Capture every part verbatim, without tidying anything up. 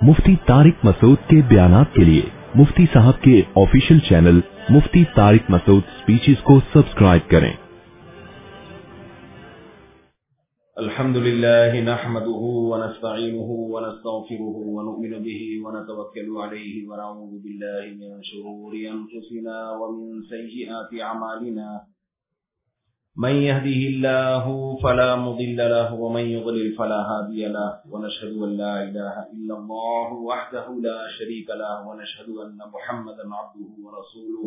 मुफ्ती तारिक मसूद के बयानात के लिए मुफ्ती साहब के official channel Mufti Tariq Masood speeches को सब्सक्राइब करें। अल्हम्दुलिल्लाह नहमदुहु व नस्तईनुहु व नस्तगफिरुहु व नु'मिनु बिही व नतवक्कलु अलैहि व नऊज़ु बिल्लाहि मिन शुरूरि अंफुसिना व मिन सय्यिआति अमालिना मन यहदिहिल्लाहु फला मुदिल्ल लहु व मन युद्लिल फला हादिय लहु व नशहदु अन ला इलाहा इल्लल्लाहु वहदहु ला शरीका लहु व नशहदु अन्न मुहम्मदन अब्दुहु व रसूलुहु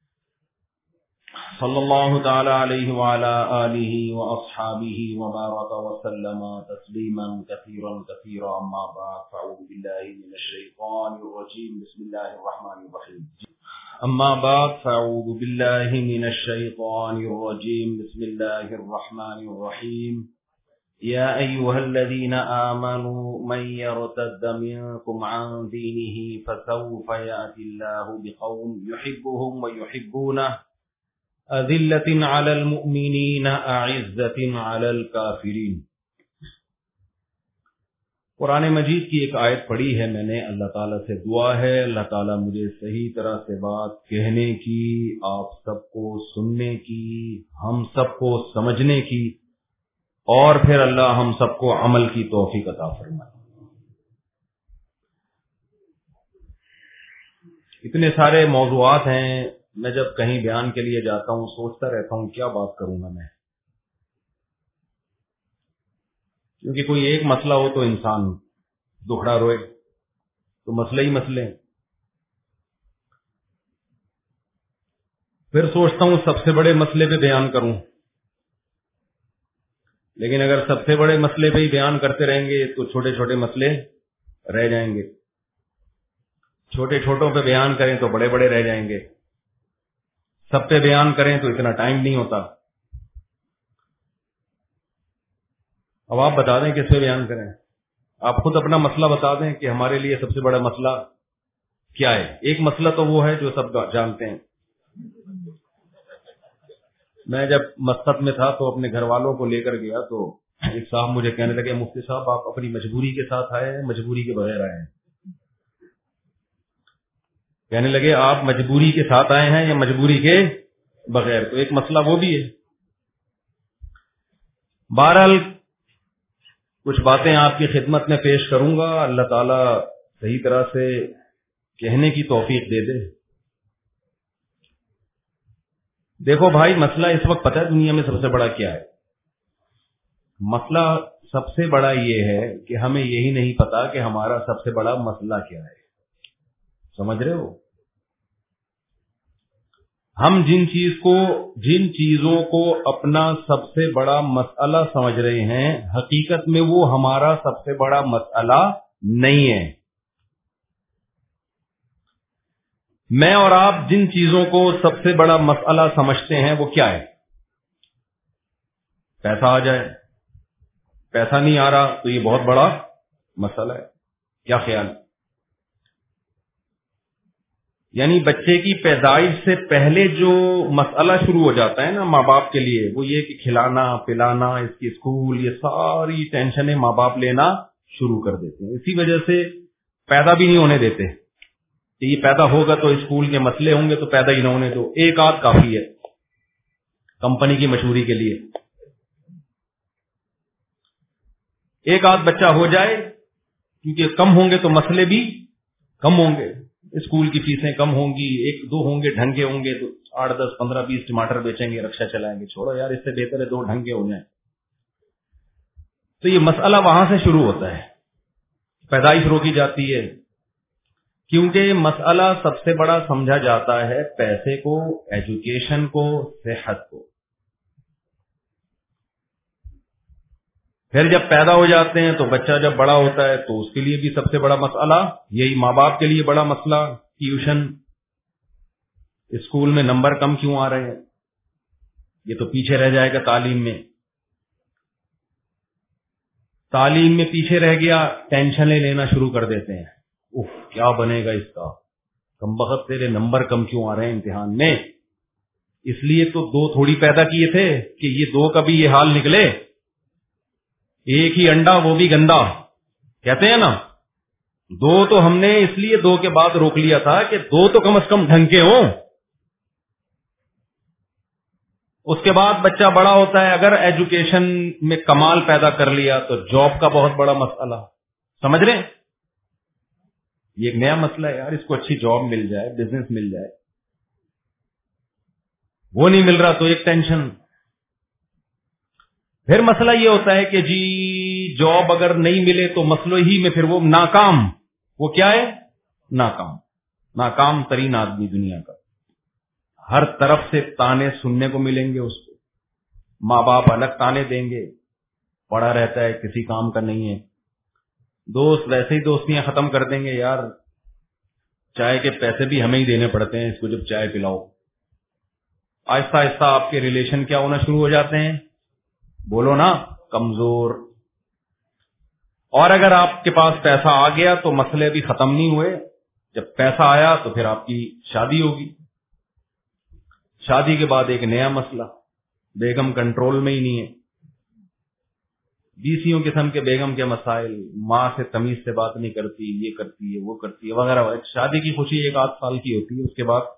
सल्लल्लाहु तआला अलैहि व अला आलिहि व अस्हाबिहि व बारक व सल्लम तस्लीमन कसीरन कसीरा अम्मा बाद फअऊज़ु बिल्लाहि मिनश शैतानिर रजीम बिस्मिल्लाहिर रहमानिर रहीम अम्मा बाद फअऊज़ु बिल्लाहि मिनश शैतानिर रजीम बिस्मिल्लाहिर रहमानिर रहीम या अय्युहल्लज़ीना आमनू मन यर्तद्द मिनकुम अन दीनिही फसौफ यातिल्लाहु बिक़ौम युहिब्बुहुम व युहिब्बूनहु अज़िल्लतिन अलल मुमिनीन अइज़्ज़तिन अलल काफिरीन। कुरान मजीद की एक आयत पढ़ी है मैंने। अल्लाह ताला से दुआ है अल्लाह ताला मुझे सही तरह से बात कहने की, आप सबको सुनने की, हम सबको समझने की और फिर अल्लाह हम सबको अमल की तौफीक अता फरमाए। इतने सारे मौज़ूआत हैं, मैं जब कहीं बयान के लिए जाता हूं सोचता रहता हूं क्या बात करूंगा मैं, क्योंकि कोई एक मसला हो तो इंसान दुखड़ा रोए, तो मसले ही मसले। फिर सोचता हूं सबसे बड़े मसले पे बयान करूं, लेकिन अगर सबसे बड़े मसले पे ही बयान करते रहेंगे तो छोटे छोटे मसले रह जाएंगे, छोटे छोटों पे बयान करें तो बड़े बड़े रह जाएंगे, सब पे बयान करें तो इतना टाइम नहीं होता। अब आप बता दें किस पे बयान करें, आप खुद अपना मसला बता दें कि हमारे लिए सबसे बड़ा मसला क्या है। एक मसला तो वो है जो सब जानते हैं। मैं जब मस्कत में था तो अपने घर वालों को लेकर गया तो एक साहब मुझे कहने लगे, मुफ्ती साहब आप अपनी मजबूरी के साथ आए हैं, मजबूरी के बगैर आए हैं। कहने लगे आप मजबूरी के साथ आए हैं या मजबूरी के बगैर, तो एक मसला वो भी है। बहरहाल कुछ बातें आपकी खिदमत में पेश करूंगा, अल्लाह ताला सही तरह से कहने की तौफीक दे दे। देखो भाई, मसला इस वक्त पता है दुनिया में सबसे बड़ा क्या है? मसला सबसे बड़ा ये है कि हमें यही नहीं पता कि हमारा सबसे बड़ा मसला क्या है। समझ रहे हो? हम जिन चीज को जिन चीजों को अपना सबसे बड़ा मसला समझ रहे हैं, हकीकत में वो हमारा सबसे बड़ा मसला नहीं है। मैं और आप जिन चीजों को सबसे बड़ा मसला समझते हैं वो क्या है? पैसा आ जाए, पैसा नहीं आ रहा तो ये बहुत बड़ा मसला है। क्या ख्याल? यानी बच्चे की पैदाइश से पहले जो मसला शुरू हो जाता है ना माँ बाप के लिए, वो ये कि खिलाना पिलाना, इसकी स्कूल, ये सारी टेंशनें माँ बाप लेना शुरू कर देते हैं। इसी वजह से पैदा भी नहीं होने देते कि ये पैदा होगा तो स्कूल के मसले होंगे, तो पैदा ही ना होने दो। एक आध काफी है कंपनी की मशहूरी के लिए। एक आध बच्चा हो जाए, क्योंकि कम होंगे तो मसले भी कम होंगे, स्कूल की फीसें कम होंगी, एक दो होंगे ढंगे होंगे तो आठ दस पंद्रह बीस टमाटर बेचेंगे, रक्षा चलाएंगे। छोड़ो यार, इससे बेहतर है दो ढंगे हो जाएं। तो ये मसला वहां से शुरू होता है, पैदाइश रोकी जाती है, क्योंकि मसला सबसे बड़ा समझा जाता है पैसे को, एजुकेशन को, सेहत को। फिर जब पैदा हो जाते हैं तो बच्चा जब बड़ा होता है तो उसके लिए भी सबसे बड़ा मसला यही, माँ बाप के लिए बड़ा मसला ट्यूशन, स्कूल में नंबर कम क्यों आ रहे हैं, ये तो पीछे रह जाएगा तालीम में। तालीम में पीछे रह गया, टेंशनें लेना शुरू कर देते हैं, उफ क्या बनेगा इसका, कमबख्त तेरे नंबर कम क्यों आ रहे हैं इम्तिहान में। इसलिए तो दो थोड़ी पैदा किए थे कि ये दो का भी ये हाल निकले। एक ही अंडा वो भी गंदा, कहते हैं ना, دو تو ہم نے اس لیے دو کے بعد روک لیا تھا کہ دو تو کم از کم ڈھنگ کے ہوں. اس کے بعد بچہ بڑا ہوتا ہے, اگر ایجوکیشن میں کمال پیدا کر لیا تو جاب کا بہت بڑا مسئلہ. سمجھ رہے ہیں؟ یہ ایک نیا مسئلہ ہے یار, اس کو اچھی جاب مل جائے, بزنس مل جائے, وہ نہیں مل رہا تو ایک ٹینشن. پھر مسئلہ یہ ہوتا ہے کہ جی جاب اگر نہیں ملے تو مسئلہ ہی میں پھر وہ ناکام. وہ کیا ہے؟ ناکام. ناکام ترین آدمی دنیا کا. ہر طرف سے تانے سننے کو ملیں گے اس کو, ماں باپ الگ تانے دیں گے, پڑھا رہتا ہے کسی کام کا نہیں ہے, دوست ویسے ہی دوستیاں ختم کر دیں گے, یار چائے کے پیسے بھی ہمیں ہی دینے پڑتے ہیں اس کو جب چائے پلاؤ. آہستہ آہستہ آپ کے ریلیشن کیا ہونا شروع ہو جاتے ہیں؟ بولو نا, کمزور. اور اگر آپ کے پاس پیسہ آ گیا تو مسئلے بھی ختم نہیں ہوئے. جب پیسہ آیا تو پھر آپ کی شادی ہوگی. شادی کے بعد ایک نیا مسئلہ, بیگم کنٹرول میں ہی نہیں ہے. بیسیوں قسم کے بیگم کے مسائل, ماں سے تمیز سے بات نہیں کرتی, یہ کرتی ہے وہ کرتی ہے وغیرہ. شادی کی خوشی ایک آدھ سال کی ہوتی ہے, اس کے بعد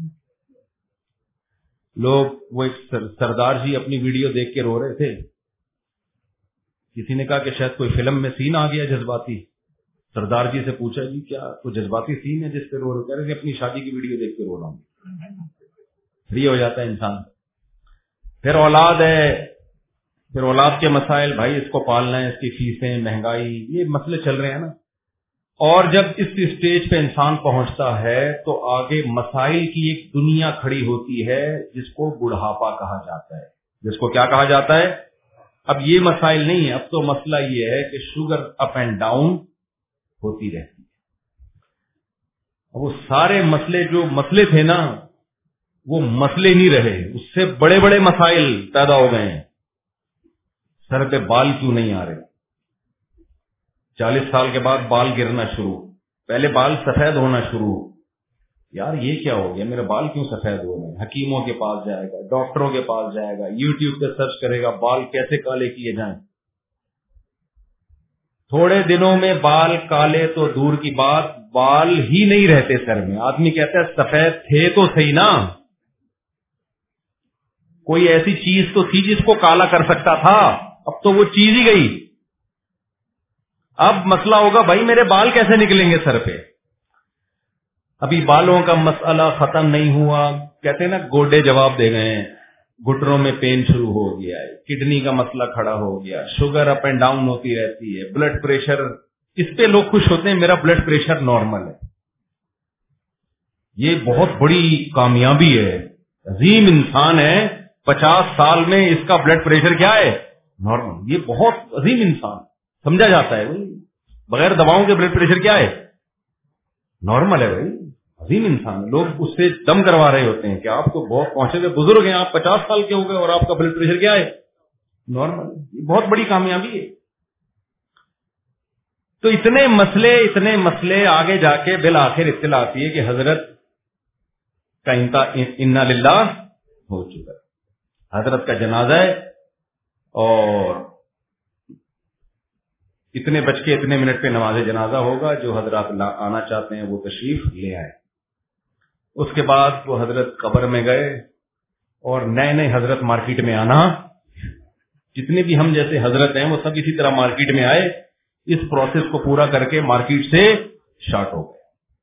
لوگ, وہ ایک سردار جی اپنی ویڈیو دیکھ کے رو رہے تھے, کسی نے کہا کہ شاید کوئی فلم میں سین آ گیا جذباتی. سردار جی سے پوچھا جی کیا کوئی جذباتی سین ہے جس پہ رو رہے؟ کہہ رہے اپنی شادی کی ویڈیو دیکھ کے رو رہا ہوں. فری ہو جاتا ہے انسان. پھر اولاد ہے, پھر اولاد کے مسائل, بھائی اس کو پالنا ہے, اس کی فیسیں, مہنگائی, یہ مسئلے چل رہے ہیں نا. اور جب اس اسٹیج پہ انسان پہنچتا ہے تو آگے مسائل کی ایک دنیا کھڑی ہوتی ہے جس کو بڑھاپا کہا جاتا ہے. جس کو کیا کہا جاتا ہے؟ اب یہ مسائل نہیں ہے, اب تو مسئلہ یہ ہے کہ شوگر اپ اینڈ ڈاؤن ہوتی رہتی ہے. وہ سارے مسئلے جو مسئلے تھے نا وہ مسئلے نہیں رہے, اس سے بڑے بڑے مسائل پیدا ہو گئے ہیں. سر پہ بال کیوں نہیں آ رہے؟ چالیس سال کے بعد بال گرنا شروع, پہلے بال سفید ہونا شروع. یار یہ کیا ہو گیا, میرے بال کیوں سفید ہو رہے ہیں؟ حکیموں کے پاس جائے گا, ڈاکٹروں کے پاس جائے گا, یوٹیوب پہ سرچ کرے گا بال کیسے کالے کیے جائیں. تھوڑے دنوں میں بال کالے تو دور کی بات, بال ہی نہیں رہتے سر میں. آدمی کہتا ہے سفید تھے تو صحیح نا, کوئی ایسی چیز تو تھی جس کو کالا کر سکتا تھا, اب تو وہ چیز ہی گئی. اب مسئلہ ہوگا بھائی میرے بال کیسے نکلیں گے سر پہ. ابھی بالوں کا مسئلہ ختم نہیں ہوا, کہتے ہیں نا گوڈے جواب دے گئے ہیں, گھٹنوں میں پین شروع ہو گیا ہے, کڈنی کا مسئلہ کھڑا ہو گیا, شوگر اپ اینڈ ڈاؤن ہوتی رہتی ہے, بلڈ پریشر, اس پہ لوگ خوش ہوتے ہیں میرا بلڈ پریشر نارمل ہے. یہ بہت بڑی کامیابی ہے, عظیم انسان ہے, پچاس سال میں اس کا بلڈ پریشر کیا ہے؟ نارمل. یہ بہت عظیم انسان سمجھا جاتا ہے بھائی, بغیر دواؤں کے بلڈ پریشر کیا ہے؟ نارمل ہے بھائی, عظیم انسان. لوگ اس سے دم کروا رہے ہوتے ہیں کہ آپ تو بہت پہنچے ہوئے بزرگ ہیں, آپ پچاس سال کے ہو گئے اور آپ کا بلڈ پریشر کیا ہے؟ نارمل. یہ بہت بڑی کامیابی ہے. تو اتنے مسئلے اتنے مسئلے آگے جا کے بالآخر اطلاع آتی ہے کہ حضرت کا انا للہ ہو چکا ہے, حضرت کا جنازہ ہے, اور اتنے بج کے اتنے منٹ پہ نماز جنازہ ہوگا. جو حضرات آنا چاہتے ہیں وہ تشریف لے آئے. اس کے بعد وہ حضرت قبر میں گئے, اور نئے نئے حضرت مارکیٹ میں آنا, جتنے بھی ہم جیسے حضرت ہیں وہ سب اسی طرح مارکیٹ میں آئے. اس پروسیس کو پورا کر کے مارکیٹ سے شارٹ ہو گئے.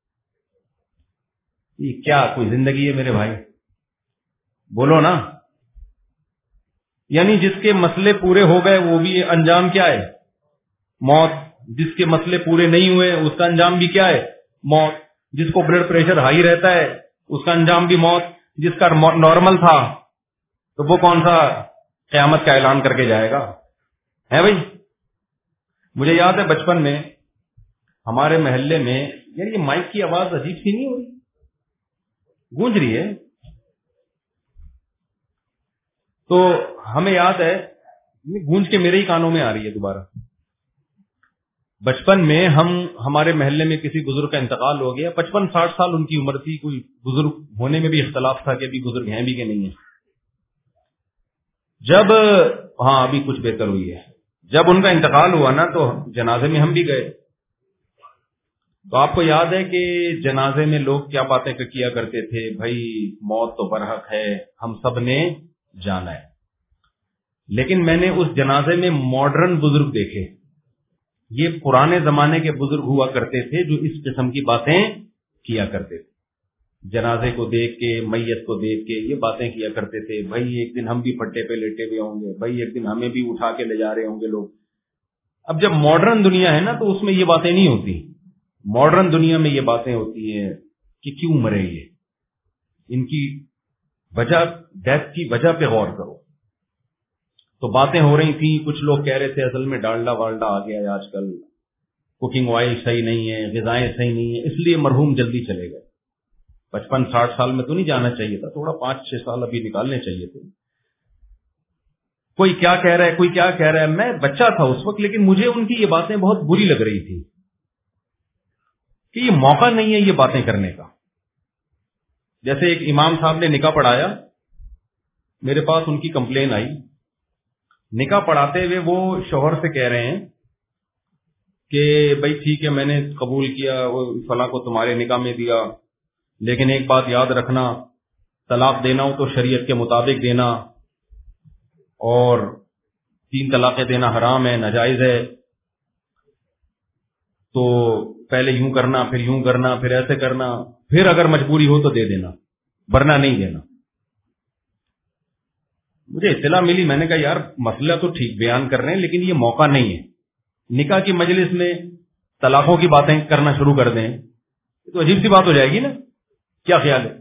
یہ کیا کوئی زندگی ہے میرے بھائی؟ بولو نا. یعنی جس کے مسئلے پورے ہو گئے وہ بھی انجام کیا ہے؟ موت. جس کے مسئلے پورے نہیں ہوئے اس کا انجام بھی کیا ہے؟ موت. جس کو بلڈ پریشر ہائی رہتا ہے اس کا انجام بھی موت. جس کا نارمل تھا تو وہ کون سا قیامت کا اعلان کر کے جائے گا؟ ہے بھائی. مجھے یاد ہے بچپن میں ہمارے محلے میں, یار یہ مائک کی آواز عجیب سی نہیں ہو رہی, گونج رہی ہے. تو ہمیں یاد ہے, گونج کے میرے ہی کانوں میں آ رہی ہے دوبارہ. بچپن میں ہم ہمارے محلے میں کسی بزرگ کا انتقال ہو گیا, پچپن ساٹھ سال ان کی عمر تھی. کوئی بزرگ ہونے میں بھی اختلاف تھا کہ ابھی بزرگ ہیں بھی کہ نہیں ہیں. جب ہاں ابھی کچھ بہتر ہوئی ہے. جب ان کا انتقال ہوا نا تو جنازے میں ہم بھی گئے. تو آپ کو یاد ہے کہ جنازے میں لوگ کیا باتیں کیا کرتے تھے؟ بھائی موت تو برحق ہے، ہم سب نے جانا ہے. لیکن میں نے اس جنازے میں ماڈرن بزرگ دیکھے. یہ پرانے زمانے کے بزرگ ہوا کرتے تھے جو اس قسم کی باتیں کیا کرتے تھے. جنازے کو دیکھ کے، میت کو دیکھ کے یہ باتیں کیا کرتے تھے. بھائی ایک دن ہم بھی پٹے پہ لیٹے ہوئے ہوں گے، بھائی ایک دن ہمیں بھی اٹھا کے لے جا رہے ہوں گے لوگ. اب جب ماڈرن دنیا ہے نا تو اس میں یہ باتیں نہیں ہوتی. ماڈرن دنیا میں یہ باتیں ہوتی ہیں کہ کیوں مرے یہ، ان کی وجہ، ڈیتھ کی وجہ پہ غور کرو. تو باتیں ہو رہی تھیں، کچھ لوگ کہہ رہے تھے اصل میں ڈالڈا والڈا آ گیا ہے آج کل، کوکنگ آئل صحیح نہیں ہے، غذائیں صحیح نہیں ہیں، اس لیے مرحوم جلدی چلے گئے. پچپن ساٹھ سال میں تو نہیں جانا چاہیے تھا، تھوڑا پانچ چھ سال ابھی نکالنے چاہیے تھے. کوئی کیا کہہ رہا ہے، کوئی کیا کہہ رہا ہے. میں بچہ تھا اس وقت، لیکن مجھے ان کی یہ باتیں بہت بری لگ رہی تھی کہ یہ موقع نہیں ہے یہ باتیں کرنے کا. جیسے ایک امام صاحب نے نکاح پڑھایا، میرے پاس ان کی کمپلین آئی. نکاح پڑھاتے ہوئے وہ شوہر سے کہہ رہے ہیں کہ بھائی ٹھیک ہے میں نے قبول کیا، وہ فلاں کو تمہارے نکاح میں دیا، لیکن ایک بات یاد رکھنا، طلاق دینا ہو تو شریعت کے مطابق دینا، اور تین طلاقیں دینا حرام ہے، ناجائز ہے. تو پہلے یوں کرنا، پھر یوں کرنا، پھر ایسے کرنا، پھر اگر مجبوری ہو تو دے دینا، ورنہ نہیں دینا. مجھے اطلاع ملی، میں نے کہا یار مسئلہ تو ٹھیک بیان کر رہے ہیں لیکن یہ موقع نہیں ہے. نکاح کی مجلس میں طلاقوں کی باتیں کرنا شروع کر دیں تو عجیب سی بات ہو جائے گی نا. کیا خیال ہے؟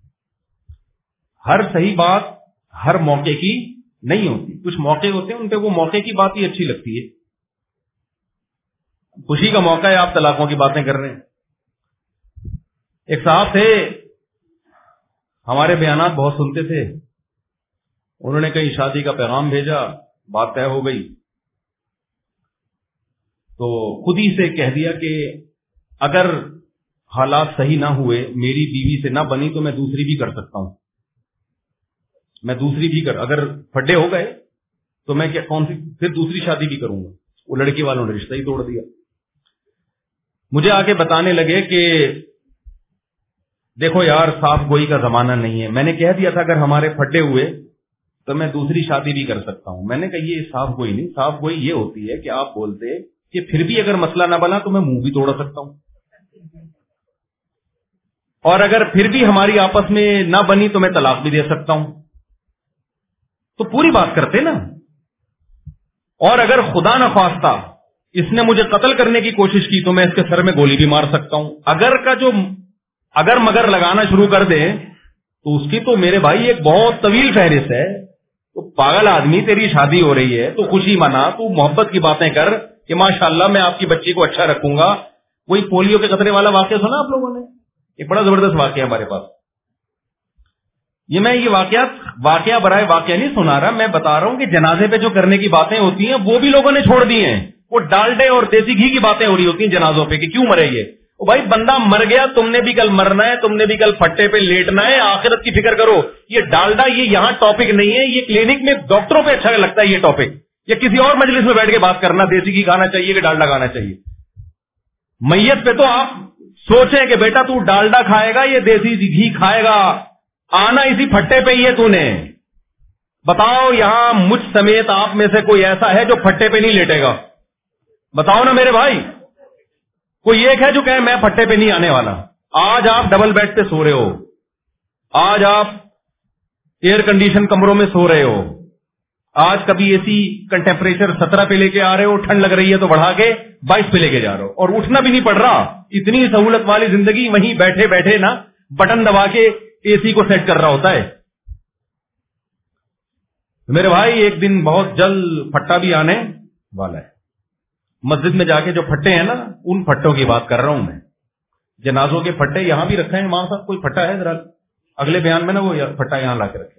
ہر صحیح بات ہر موقع کی نہیں ہوتی. کچھ موقع ہوتے ہیں ان پہ وہ موقع کی بات ہی اچھی لگتی ہے. خوشی کا موقع ہے، آپ طلاقوں کی باتیں کر رہے ہیں. ایک صاحب تھے، ہمارے بیانات بہت سنتے تھے. انہوں نے کہیں شادی کا پیغام بھیجا، بات طے ہو گئی تو خود ہی سے کہہ دیا کہ اگر حالات صحیح نہ ہوئے، میری بیوی سے نہ بنی تو میں دوسری بھی کر سکتا ہوں. میں دوسری بھی کر اگر پھڈے ہو گئے تو میں کیا کون سی پھر دوسری شادی بھی کروں گا. وہ لڑکی والوں نے رشتہ ہی توڑ دیا. مجھے آگے بتانے لگے کہ دیکھو یار صاف گوئی کا زمانہ نہیں ہے. میں نے کہہ دیا تھا اگر ہمارے پھڈے ہوئے تو میں دوسری شادی بھی کر سکتا ہوں. میں نے کہا یہ صاف گوئی نہیں، صاف گوئی یہ ہوتی ہے کہ آپ بولتے کہ پھر بھی اگر مسئلہ نہ بنا تو میں منہ بھی توڑ سکتا ہوں، اور اگر پھر بھی ہماری آپس میں نہ بنی تو میں طلاق بھی دے سکتا ہوں. تو پوری بات کرتے نا. اور اگر خدا نہ خواستہ اس نے مجھے قتل کرنے کی کوشش کی تو میں اس کے سر میں گولی بھی مار سکتا ہوں. اگر کا جو اگر مگر لگانا شروع کر دے تو اس کی تو میرے بھائی ایک بہت طویل فہرست ہے. تو پاگل آدمی، تیری شادی ہو رہی ہے تو خوشی منا، تو محبت کی باتیں کر کہ ماشاءاللہ میں آپ کی بچی کو اچھا رکھوں گا. وہی پولیو کے خطرے والا واقعہ سنا آپ لوگوں نے؟ ایک بڑا زبردست واقعہ ہمارے پاس. یہ میں یہ واقعات واقعہ برائے واقعہ نہیں سنا رہا، میں بتا رہا ہوں کہ جنازے پہ جو کرنے کی باتیں ہوتی ہیں وہ بھی لوگوں نے چھوڑ دی ہیں. وہ ڈالڈے اور دیسی گھی کی باتیں ہو رہی ہوتی ہیں جنازوں پہ کہ کیوں مرے یہ. او بھائی بندہ مر گیا، تم نے بھی کل مرنا ہے، تم نے بھی کل پھٹے پہ لیٹنا ہے، آخرت کی فکر کرو. یہ ڈالڈا یہ یہاں ٹاپک نہیں ہے. یہ کلینک میں ڈاکٹروں پہ اچھا لگتا ہے یہ ٹاپک، یا کسی اور مجلس میں بیٹھ کے بات کرنا دیسی گھی کھانا چاہیے کہ ڈالڈا کھانا چاہیے. میت پہ تو آپ سوچیں کہ بیٹا تو ڈالڈا کھائے گا یہ دیسی گھی کھائے گا، آنا اسی پھٹے پہ ہی ہے. تو نے بتاؤ یہاں مجھ سمیت آپ میں سے کوئی ایسا ہے جو پھٹے پہ نہیں لیٹے گا؟ بتاؤ نا میرے بھائی. کوئی ایک ہے جو کہے میں پھٹے پہ نہیں آنے والا؟ آج آپ ڈبل بیڈ پہ سو رہے ہو، آج آپ ایئر کنڈیشن کمروں میں سو رہے ہو، آج کبھی اے سی کا ٹیمپریچر سترہ پہ لے کے آ رہے ہو، ٹھنڈ لگ رہی ہے تو بڑھا کے بائیس پہ لے کے جا رہے ہو، اور اٹھنا بھی نہیں پڑ رہا. اتنی سہولت والی زندگی، وہیں بیٹھے بیٹھے نا بٹن دبا کے اے سی کو سیٹ کر رہا ہوتا ہے. میرے بھائی ایک دن بہت جلد پھٹا بھی آنے والا ہے. مسجد میں جا کے جو پھٹے ہیں نا ان پھٹوں کی بات کر رہا ہوں میں. جنازوں کے پھٹے یہاں بھی رکھے ہیں ماں صاحب، کوئی پھٹا ہے ذرا اگلے بیان میں نا وہ پھٹا یہاں لا کے رکھے.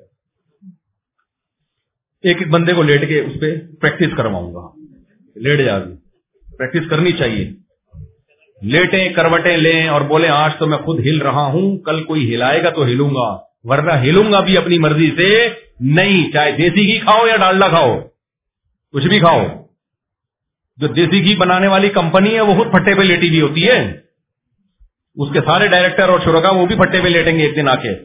ایک ایک بندے کو لیٹ کے اس پہ پریکٹس کرواؤں گا. لیٹ جا بھی پریکٹس کرنی چاہیے. لیٹیں کروٹیں لیں اور بولیں آج تو میں خود ہل رہا ہوں، کل کوئی ہلائے گا تو ہلوں گا، ورنہ ہلوں گا بھی اپنی مرضی سے نہیں. چاہے دیسی گھی کھاؤ یا ڈالڈا کھاؤ، کچھ بھی کھاؤ. جو دیسی گھی بنانے والی کمپنی ہے وہ خود پھٹے پہ لیٹی بھی ہوتی ہے. اس کے سارے ڈائریکٹر اور شرکا وہ بھی پھٹے پہ لیٹیں گے ایک دن آ کے.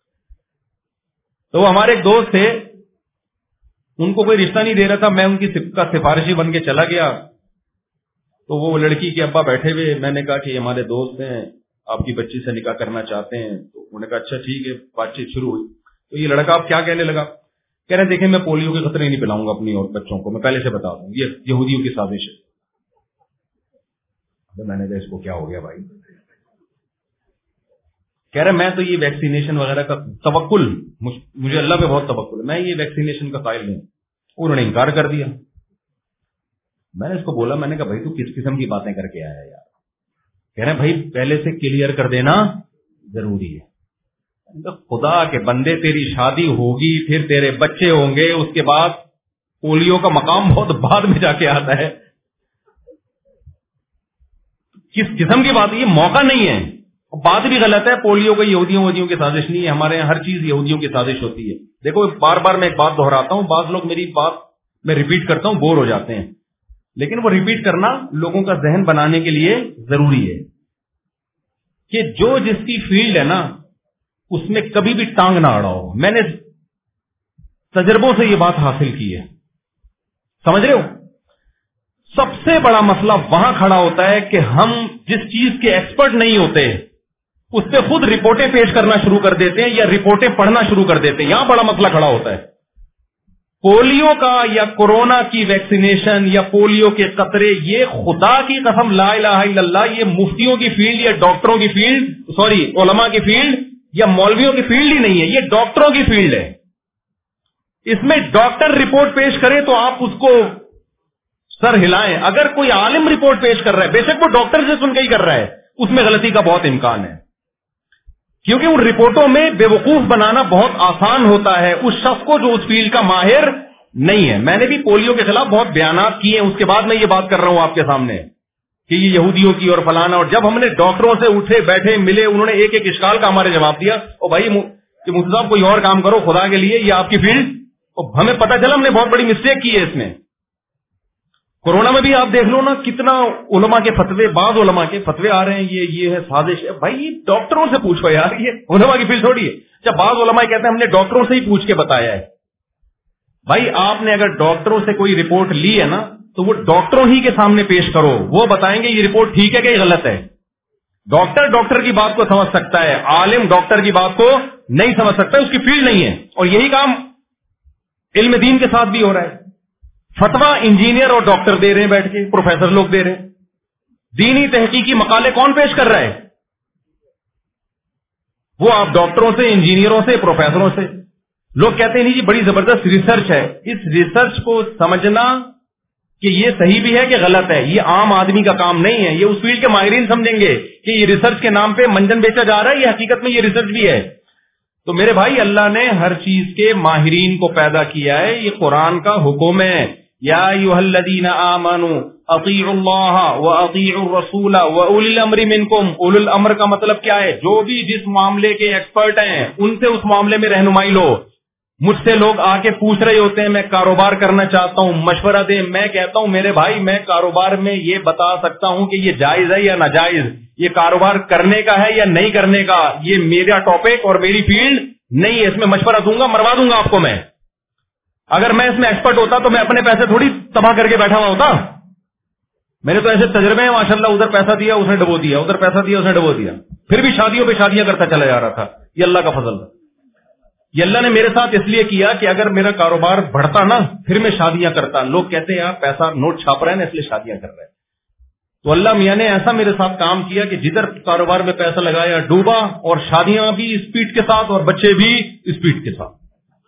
تو وہ ہمارے ایک دوست تھے, ان کو کوئی رشتہ نہیں دے رہا تھا, میں ان کی کا سفارشی بن کے چلا گیا. تو وہ لڑکی کے ابا بیٹھے ہوئے, میں نے کہا کہ یہ ہمارے دوست ہیں, آپ کی بچی سے نکاح کرنا چاہتے ہیں. تو انہوں نے کہا اچھا ٹھیک ہے. بات چیت شروع ہوئی تو یہ لڑکا اب کیا کہنے لگا, کہہ رہے دیکھیں میں پولیو کے خطرے نہیں پلاؤں گا اپنی اور بچوں کو, میں پہلے سے بتا دوں یہ یہودیوں کی سازش ہے. میں نے کہا اس کو کیا ہو گیا بھائی. کہہ رہے میں تو یہ ویکسینیشن وغیرہ کا توکل, مجھے اللہ پہ بہت توکل ہے, میں یہ ویکسینیشن کا قائل نہیں. انہوں نے انکار کر دیا. میں نے اس کو بولا, میں نے کہا بھائی تو کس قسم کی باتیں کر کے آیا یار. کہہ رہے ہیں بھائی پہلے سے کلیئر کر دینا ضروری ہے. خدا کے بندے تیری شادی ہوگی, پھر تیرے بچے ہوں گے, اس کے بعد پولیو کا مقام بہت بعد میں جا کے آتا ہے. کس قسم کی بات, یہ موقع نہیں ہے. بات بھی غلط ہے, پولیو کا یہودیوں وہودیوں کی سازش نہیں ہے, ہمارے یہاں ہر چیز یہودیوں کی سازش ہوتی ہے. دیکھو بار بار میں ایک بات دہراتا ہوں, بعض لوگ میری بات میں ریپیٹ کرتا ہوں بور ہو جاتے ہیں, لیکن وہ ریپیٹ کرنا لوگوں کا ذہن بنانے کے لیے ضروری ہے کہ جو جس کی فیلڈ ہے نا اس میں کبھی بھی ٹانگ نہ اڑاؤ. میں نے تجربوں سے یہ بات حاصل کی ہے, سمجھ رہے ہو. سب سے بڑا مسئلہ وہاں کھڑا ہوتا ہے کہ ہم جس چیز کے ایکسپرٹ نہیں ہوتے اس پہ خود رپورٹیں پیش کرنا شروع کر دیتے ہیں یا رپورٹیں پڑھنا شروع کر دیتے ہیں. یہاں بڑا مسئلہ کھڑا ہوتا ہے. پولیو کا یا کورونا کی ویکسینیشن یا پولیو کے قطرے, یہ خدا کی قسم لا الہ الا اللہ, یہ مفتیوں کی فیلڈ یا ڈاکٹروں کی فیلڈ, سوری علماء کی فیلڈ یا مولویوں کی فیلڈ ہی نہیں ہے, یہ ڈاکٹروں کی فیلڈ ہے. اس میں ڈاکٹر رپورٹ پیش کرے تو آپ اس کو سر ہلائیں. اگر کوئی عالم رپورٹ پیش کر رہا ہے, بے شک وہ ڈاکٹر سے سن کے ہی کر رہا ہے, اس میں غلطی کا بہت امکان ہے, کیونکہ ان رپورٹوں میں بے وقوف بنانا بہت آسان ہوتا ہے اس شخص کو جو اس فیلڈ کا ماہر نہیں ہے. میں نے بھی پولیو کے خلاف بہت بیانات کیے ہیں, اس کے بعد میں یہ بات کر رہا ہوں آپ کے سامنے کہ یہ یہودیوں کی اور فلانا. اور جب ہم نے ڈاکٹروں سے اٹھے بیٹھے ملے, انہوں نے ایک ایک اشکال کا ہمارے جواب دیا. اور بھائی کہ مفتی صاحب کوئی اور کام کرو خدا کے لیے, یہ آپ کی فیلڈ. اور ہمیں پتا چلا ہم نے بہت بڑی مسٹیک کی ہے اس میں. کورونا میں بھی آپ دیکھ لو نا, کتنا علماء کے فتوے, بعض علماء کے فتوے آ رہے ہیں یہ یہ ہے سازش ہے. بھائی یہ ڈاکٹروں سے پوچھو یار, یہ علماء کی فیلڈ تھوڑی ہے. جب بعض علماء کہتے ہیں ہم نے ڈاکٹروں سے ہی پوچھ کے بتایا ہے. بھائی آپ نے اگر ڈاکٹروں سے کوئی رپورٹ لی ہے نا تو وہ ڈاکٹروں ہی کے سامنے پیش کرو, وہ بتائیں گے یہ رپورٹ ٹھیک ہے کہ یہ غلط ہے. ڈاکٹر ڈاکٹر کی بات کو سمجھ سکتا ہے, عالم ڈاکٹر کی بات کو نہیں سمجھ سکتا, اس کی فیلڈ نہیں ہے. اور یہی کام علم دین کے ساتھ بھی ہو رہا ہے. فتوا انجینئر اور ڈاکٹر دے رہے ہیں بیٹھ کے, پروفیسر لوگ دے رہے ہیں. دینی تحقیقی مقالے کون پیش کر رہا ہے؟ وہ آپ ڈاکٹروں سے, انجینئروں سے, پروفیسروں سے. لوگ کہتے ہیں نہیں جی بڑی زبردست ریسرچ ہے. اس ریسرچ کو سمجھنا کہ یہ صحیح بھی ہے کہ غلط ہے, یہ عام آدمی کا کام نہیں ہے. یہ اس فیلڈ کے ماہرین سمجھیں گے کہ یہ ریسرچ کے نام پہ منجن بیچا جا رہا ہے, یہ حقیقت میں یہ ریسرچ بھی ہے. تو میرے بھائی اللہ نے ہر چیز کے ماہرین کو پیدا کیا ہے, یہ قرآن کا حکم ہے. یا ایھا الذین آمنوا اطیعوا اللہ واطیعوا الرسول واولی الامر منکم. اولی الامر کا مطلب کیا ہے؟ جو بھی جس معاملے کے ایکسپرٹ ہیں ان سے اس معاملے میں رہنمائی لو. مجھ سے لوگ آ کے پوچھ رہے ہوتے ہیں میں کاروبار کرنا چاہتا ہوں, مشورہ دیں. میں کہتا ہوں میرے بھائی میں کاروبار میں یہ بتا سکتا ہوں کہ یہ جائز ہے یا ناجائز, یہ کاروبار کرنے کا ہے یا نہیں کرنے کا, یہ میرا ٹاپک اور میری فیلڈ نہیں ہے. اس میں مشورہ دوں گا, مروا دوں گا آپ کو میں. اگر میں اس میں ایکسپرٹ ہوتا تو میں اپنے پیسے تھوڑی تباہ کر کے بیٹھا ہوا ہوتا. میرے تو ایسے تجربے ہیں ماشاءاللہ, ادھر پیسہ دیا اس نے ڈبو دیا, ادھر پیسہ دیا اس نے ڈبو دیا, پھر بھی شادیوں پہ شادیاں کرتا چلا جا رہا تھا. یہ اللہ کا فضل تھا. یہ اللہ نے میرے ساتھ اس لیے کیا کہ اگر میرا کاروبار بڑھتا نا پھر میں شادیاں کرتا. لوگ کہتے ہیں یار پیسہ نوٹ چھاپ رہے ہیں نا اس لیے شادیاں کر رہے ہیں. تو اللہ میاں نے ایسا میرے ساتھ کام کیا کہ جدھر کاروبار میں پیسہ لگایا ڈوبا, اور شادیاں بھی اسپیڈ کے ساتھ اور بچے بھی اسپیڈ کے ساتھ.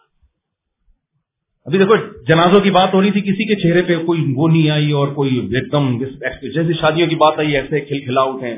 ابھی دیکھو جنازوں کی بات ہو رہی تھی, کسی کے چہرے پہ کوئی وہ نہیں آئی اور کوئی ایک دم جیسے شادیوں کی بات آئی ایسے کھلکھلا اٹھے.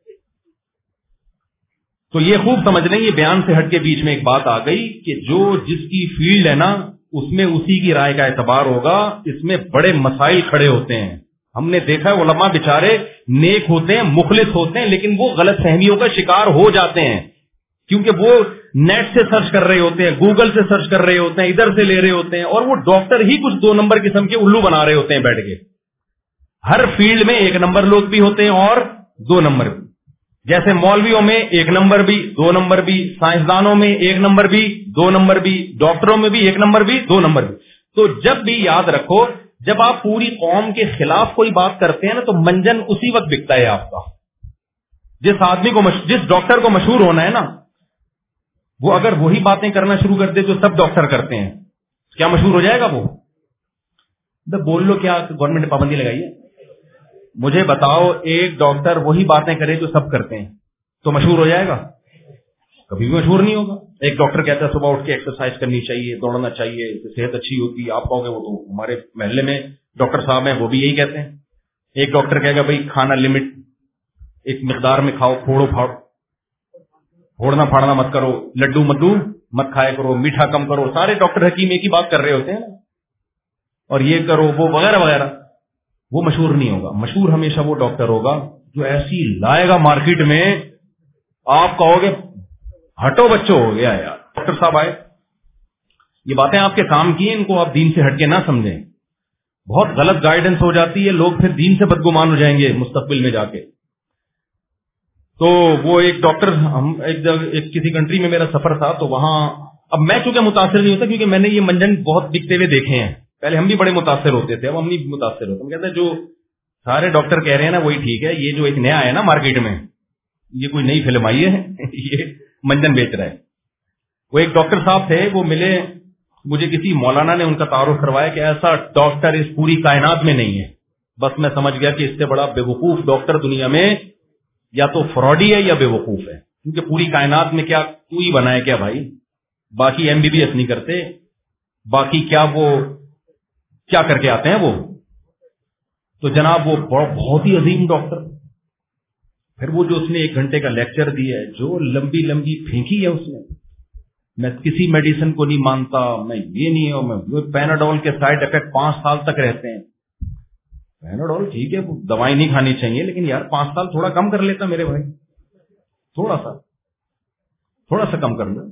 تو یہ خوب سمجھ لیں, یہ بیان سے ہٹ کے بیچ میں ایک بات آ گئی کہ جو جس کی فیلڈ ہے نا اس میں اسی کی رائے کا اعتبار ہوگا. اس میں بڑے مسائل کھڑے ہوتے ہیں. ہم نے دیکھا ہے علماء بیچارے نیک ہوتے ہیں, مخلص ہوتے ہیں, لیکن وہ غلط فہمیوں کا شکار ہو جاتے ہیں کیونکہ وہ نیٹ سے سرچ کر رہے ہوتے ہیں, گوگل سے سرچ کر رہے ہوتے ہیں, ادھر سے لے رہے ہوتے ہیں, اور وہ ڈاکٹر ہی کچھ دو نمبر قسم کے الو بنا رہے ہوتے ہیں بیٹھ کے. ہر فیلڈ میں ایک نمبر لوگ بھی ہوتے ہیں اور دو نمبر بھی. جیسے مولویوں میں ایک نمبر بھی دو نمبر بھی، سائنسدانوں میں ایک نمبر بھی دو نمبر بھی، ڈاکٹروں میں بھی ایک نمبر بھی دو نمبر بھی. تو جب بھی یاد رکھو جب آپ پوری قوم کے خلاف کوئی بات کرتے ہیں نا تو منجن اسی وقت بکتا ہے آپ کا. جس آدمی کو مش... جس ڈاکٹر کو مشہور ہونا ہے نا وہ اگر وہی باتیں کرنا شروع کر دے جو سب ڈاکٹر کرتے ہیں کیا مشہور ہو جائے گا وہ؟ بول لو کیا گورنمنٹ نے پابندی لگائی ہے؟ مجھے بتاؤ ایک ڈاکٹر وہی باتیں کرے جو سب کرتے ہیں تو مشہور ہو جائے گا؟ کبھی بھی مشہور نہیں ہوگا. ایک ڈاکٹر کہتا ہے صبح اٹھ کے ایکسرسائز کرنی چاہیے، دوڑنا چاہیے، صحت اچھی ہوتی ہے. آپ کہو گے وہ تو ہمارے محلے میں ڈاکٹر صاحب ہیں وہ بھی یہی کہتے ہیں. ایک ڈاکٹر کہے گا بھائی کھانا لمٹ ایک مقدار میں کھاؤ، پھوڑو پھاڑو، پھوڑنا پھاڑنا مت کرو، لڈو مڈو مت کھایا کرو، میٹھا کم کرو. سارے ڈاکٹر حکیم ایک ہی بات کر رہے ہوتے ہیں اور یہ کرو وہ وغیرہ وغیرہ. وہ مشہور نہیں ہوگا. مشہور ہمیشہ وہ ڈاکٹر ہوگا جو ایسی لائے گا مارکیٹ میں آپ کہو گے ہٹو بچوں ہو گیا یار. ڈاکٹر صاحب آئے، یہ باتیں آپ کے کام کی ہیں، ان کو آپ دین سے ہٹ کے نہ سمجھیں. بہت غلط گائیڈنس ہو جاتی ہے، لوگ پھر دین سے بدگمان ہو جائیں گے مستقبل میں جا کے. تو وہ ایک ڈاکٹر، ہم ایک جگہ ایک کسی کنٹری میں میرا سفر تھا تو وہاں، اب میں چونکہ متاثر نہیں ہوتا کیونکہ میں نے یہ منجن بہت دکھتے ہوئے دیکھے ہیں. پہلے ہم بھی بڑے متاثر ہوتے تھے، اب ہم نہیں متاثر ہوتے. ہم کہتے ہیں جو سارے ڈاکٹر کہہ رہے ہیں نا وہی ٹھیک ہے. یہ جو ایک نیا ہے نا مارکیٹ میں، یہ کوئی نئی فلم آئی ہے یہ منجن بیچ رہا ہے. وہ ایک ڈاکٹر صاحب تھے، وہ ملے مجھے، کسی مولانا نے ان کا تعارف کروایا کہ ایسا ڈاکٹر اس پوری کائنات میں نہیں ہے. بس میں سمجھ گیا کہ اس سے بڑا بے وقوف ڈاکٹر دنیا میں یا تو فراڈی ہے یا بے وقوف ہے. کیونکہ پوری کائنات میں کیا کوئی بنا ہے کیا بھائی؟ باقی ایم بی بی ایس نہیں کرتے، باقی کیا وہ کیا کر کے آتے ہیں وہ. تو جناب وہ بہت ہی عظیم ڈاکٹر. پھر وہ جو اس نے ایک گھنٹے کا لیکچر دیا ہے، جو لمبی لمبی پھینکی ہے اس نے، میں کسی میڈیسن کو نہیں مانتا، میں یہ نہیں ہوں، میں پیناڈول کے سائڈ افیکٹ پانچ سال تک رہتے ہیں. پیناڈول ٹھیک ہے دوائی نہیں کھانی چاہیے، لیکن یار پانچ سال تھوڑا کم کر لیتا میرے بھائی، تھوڑا سا تھوڑا سا کم کر لو.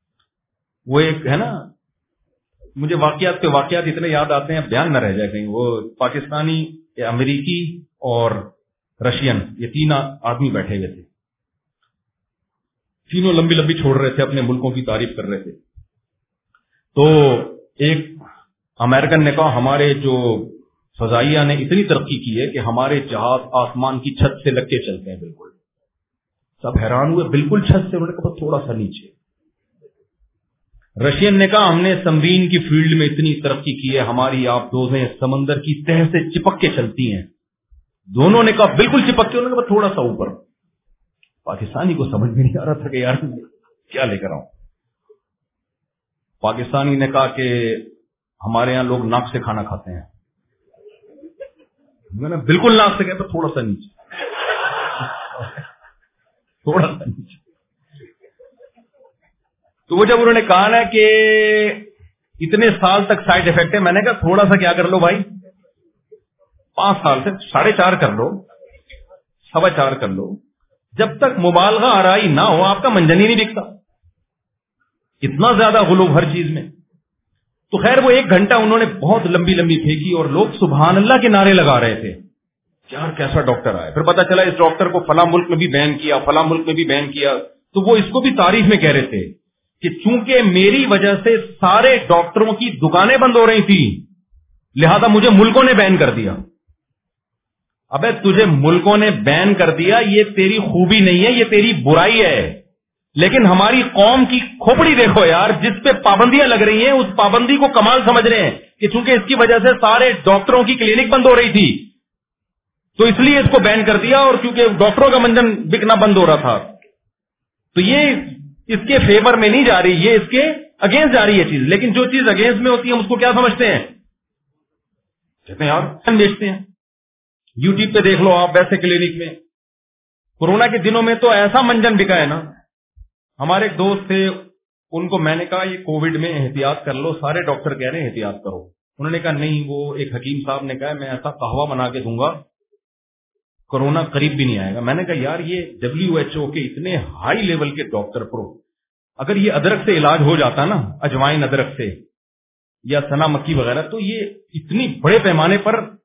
وہ ایک ہے نا، مجھے واقعات پہ واقعات اتنے یاد آتے ہیں بیان نہ رہ جائے کہیں. وہ پاکستانی، امریکی اور رشین، یہ تین آدمی بیٹھے ہوئے تھے، تینوں لمبی لمبی چھوڑ رہے تھے، اپنے ملکوں کی تعریف کر رہے تھے. تو ایک امریکن نے کہا ہمارے جو فضائیہ نے اتنی ترقی کی ہے کہ ہمارے جہاز آسمان کی چھت سے لگ کے چلتے ہیں. بالکل سب حیران ہوئے، بالکل چھت سے؟ انہوں نے کہا تھوڑا سا نیچے. رشین نے کہا ہم نے سمرین کی فیلڈ میں اتنی ترقی کی ہے، ہماری آپ دوزیں سمندر کی تہ سے چپک کے چلتی ہیں. دونوں نے کہا بالکل چپک کے. انہوں نے کہا تھوڑا سا اوپر. پاکستانی کو سمجھ میں نہیں آ رہا تھا کہ یار کیا لے کر آؤں. پاکستانی نے کہا کہ ہمارے یہاں لوگ ناک سے کھانا کھاتے ہیں. میں نے بالکل ناک سے کہا تھوڑا سا نیچے، تھوڑا سا نیچے. تو وہ جب انہوں نے کہا نا کہ اتنے سال تک سائڈ افیکٹ ہے، میں نے کہا تھوڑا سا کیا کر لو بھائی، پانچ سال سے ساڑھے چار کر لو، سوا چار کر لو. جب تک مبالغہ آرائی نہ ہو آپ کا منجن ہی نہیں بکتا. اتنا زیادہ غلو ہر چیز میں. تو خیر وہ ایک گھنٹہ انہوں نے بہت لمبی لمبی پھینکی اور لوگ سبحان اللہ کے نعرے لگا رہے تھے. یار کیسا ڈاکٹر آیا. پھر پتا چلا اس ڈاکٹر کو فلاں ملک میں بھی بین کیا، فلاں ملک میں بھی بین کیا. تو وہ اس کو بھی تعریف میں کہہ رہے تھے کہ چونکہ میری وجہ سے سارے ڈاکٹروں کی دکانیں بند ہو رہی تھی لہذا مجھے ملکوں نے بین کر دیا. ابے تجھے ملکوں نے بین کر دیا یہ تیری خوبی نہیں ہے، یہ تیری برائی ہے. لیکن ہماری قوم کی کھوپڑی دیکھو یار، جس پہ پابندیاں لگ رہی ہیں اس پابندی کو کمال سمجھ رہے ہیں کہ چونکہ اس کی وجہ سے سارے ڈاکٹروں کی کلینک بند ہو رہی تھی تو اس لیے اس کو بین کر دیا، اور کیونکہ ڈاکٹروں کا منجن بکنا بند ہو رہا تھا. تو یہ اس کے فیور میں نہیں جا رہی، یہ اس کے اگینسٹ جا رہی ہے چیز. لیکن جو چیز اگینسٹ میں ہوتی ہے ہم اس کو کیا سمجھتے ہیں؟ کہتے ہیں یار بیچتے ہیں. یوٹیوب پہ دیکھ لو آپ، ویسے کلینک میں کورونا کے دنوں میں تو ایسا منجن بکا ہے نا. ہمارے ایک دوست تھے، ان کو میں نے کہا یہ کووڈ میں احتیاط کر لو، سارے ڈاکٹر کہہ رہے ہیں احتیاط کرو. انہوں نے کہا نہیں، وہ ایک حکیم صاحب نے کہا میں ایسا قہوہ بنا کے دوں گا کورونا قریب بھی نہیں آئے گا. میں نے کہا یار یہ ڈبلیو ایچ او کے اتنے ہائی لیول کے ڈاکٹر پرو، اگر یہ ادرک سے علاج ہو جاتا نا، اجوائن ادرک سے یا سنا مکی وغیرہ، تو یہ اتنی بڑے پیمانے پر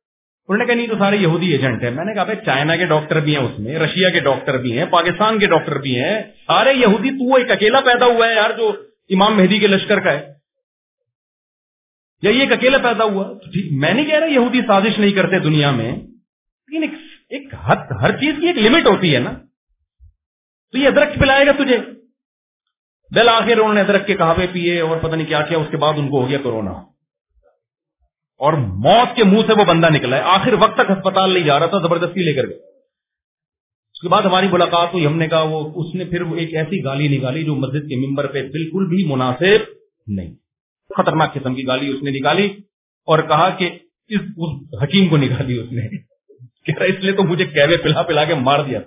انہوں نے کہا نہیں تو سارے یہودی ایجنٹ ہیں. میں نے کہا بھائی چائنا کے ڈاکٹر بھی ہیں اس میں, رشیا کے ڈاکٹر بھی ہیں, پاکستان کے ڈاکٹر بھی ہیں, سارے یہودی. تو ایک اکیلا پیدا ہوا ہے یار جو امام مہدی کے لشکر کا ہے, یا یہ ایک اکیلا پیدا ہوا. میں نہیں کہہ رہا یہودی سازش نہیں کرتے دنیا میں, لیکن ایک حد, ہر چیز کی ایک لمٹ ہوتی ہے نا. تو یہ ادرک پلائے گا تجھے. بالآخر انہوں نے ادرک کے کہاوے پیے اور پتہ نہیں کیا کیا, اس کے بعد ان کو ہو گیا کورونا, اور موت کے منہ سے وہ بندہ نکلا ہے. آخر وقت تک ہسپتال نہیں جا رہا تھا, زبردستی لے کر گئے. اس کے بعد ہماری ملاقات ہوئی, ہم نے کہا وہ اس نے پھر ایک ایسی گالی نکالی جو مسجد کے ممبر پہ بالکل بھی مناسب نہیں, خطرناک قسم کی گالی اس نے نکالی, اور کہا کہ اس, اس حکیم کو نکالی اس نے, کہہ رہا اس لیے تو مجھے کہوے پلا پلا کے مار دیا تھا.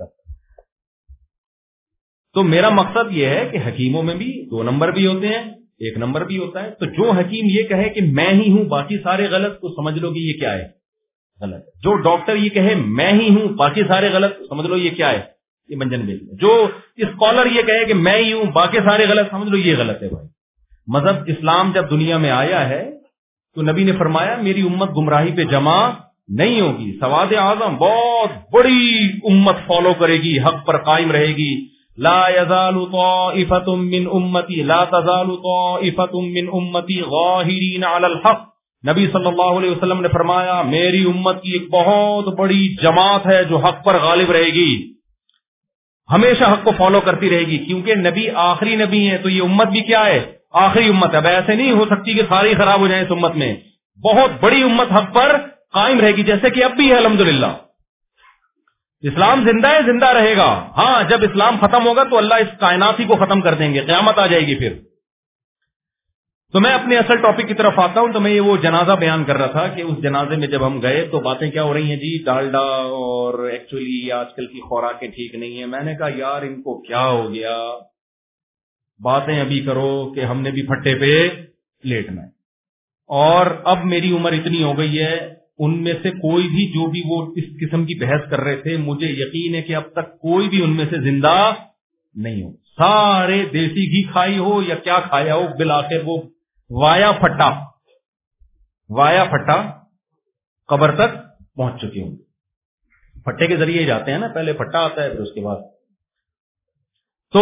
تو میرا مقصد یہ ہے کہ حکیموں میں بھی دو نمبر بھی ہوتے ہیں, ایک نمبر بھی ہوتا ہے. تو جو حکیم یہ کہے کہ میں ہی ہوں باقی سارے غلط, تو سمجھ لو کہ یہ کیا ہے, غلط. جو ڈاکٹر یہ کہے میں ہی ہوں باقی سارے غلط, سمجھ لو یہ کیا ہے, یہ منجن بیل. جو اسکالر یہ کہے کہ میں ہی ہوں باقی سارے غلط, سمجھ لو یہ غلط ہے. بھائی مذہب اسلام جب دنیا میں آیا ہے تو نبی نے فرمایا میری امت گمراہی پہ جمع نہیں ہوگی, سواد اعظم بہت بڑی امت فالو کرے گی, حق پر قائم رہے گی. لا يزال طائفة من امتی لا تزال طائفة من امتی ظاہرین علی الحق. نبی صلی اللہ علیہ وسلم نے فرمایا میری امت کی ایک بہت بڑی جماعت ہے جو حق پر غالب رہے گی, ہمیشہ حق کو فالو کرتی رہے گی. کیونکہ نبی آخری نبی ہیں تو یہ امت بھی کیا ہے, آخری امت ہے. اب ایسے نہیں ہو سکتی کہ ساری خراب ہو جائیں اس امت میں. بہت بڑی امت حق پر قائم رہے گی, جیسے کہ اب بھی ہے الحمدللہ. اسلام زندہ ہے, زندہ رہے گا. ہاں جب اسلام ختم ہوگا تو اللہ اس کائنات ہی کو ختم کر دیں گے, قیامت آ جائے گی پھر. تو میں اپنے اصل ٹاپک کی طرف آتا ہوں. تو میں یہ وہ جنازہ بیان کر رہا تھا کہ اس جنازے میں جب ہم گئے تو باتیں کیا ہو رہی ہیں جی, ڈالڈا اور ایکچولی آج کل کی خوراکیں ٹھیک نہیں ہیں. میں نے کہا یار ان کو کیا ہو گیا, باتیں ابھی کرو کہ ہم نے بھی پھٹے پہ لیٹنا ہے. اور اب میری عمر اتنی ہو گئی ہے, ان میں سے کوئی بھی جو بھی وہ اس قسم کی بحث کر رہے تھے, مجھے یقین ہے کہ اب تک کوئی بھی ان میں سے زندہ نہیں ہو. سارے دیسی گھی کھائی ہو یا کیا کھایا ہو, بالآخر وہ وایا پھٹا وایا پھٹا قبر تک پہنچ چکے ہوں. پھٹے کے ذریعے جاتے ہیں نا, پہلے پھٹا آتا ہے پھر اس کے بعد. تو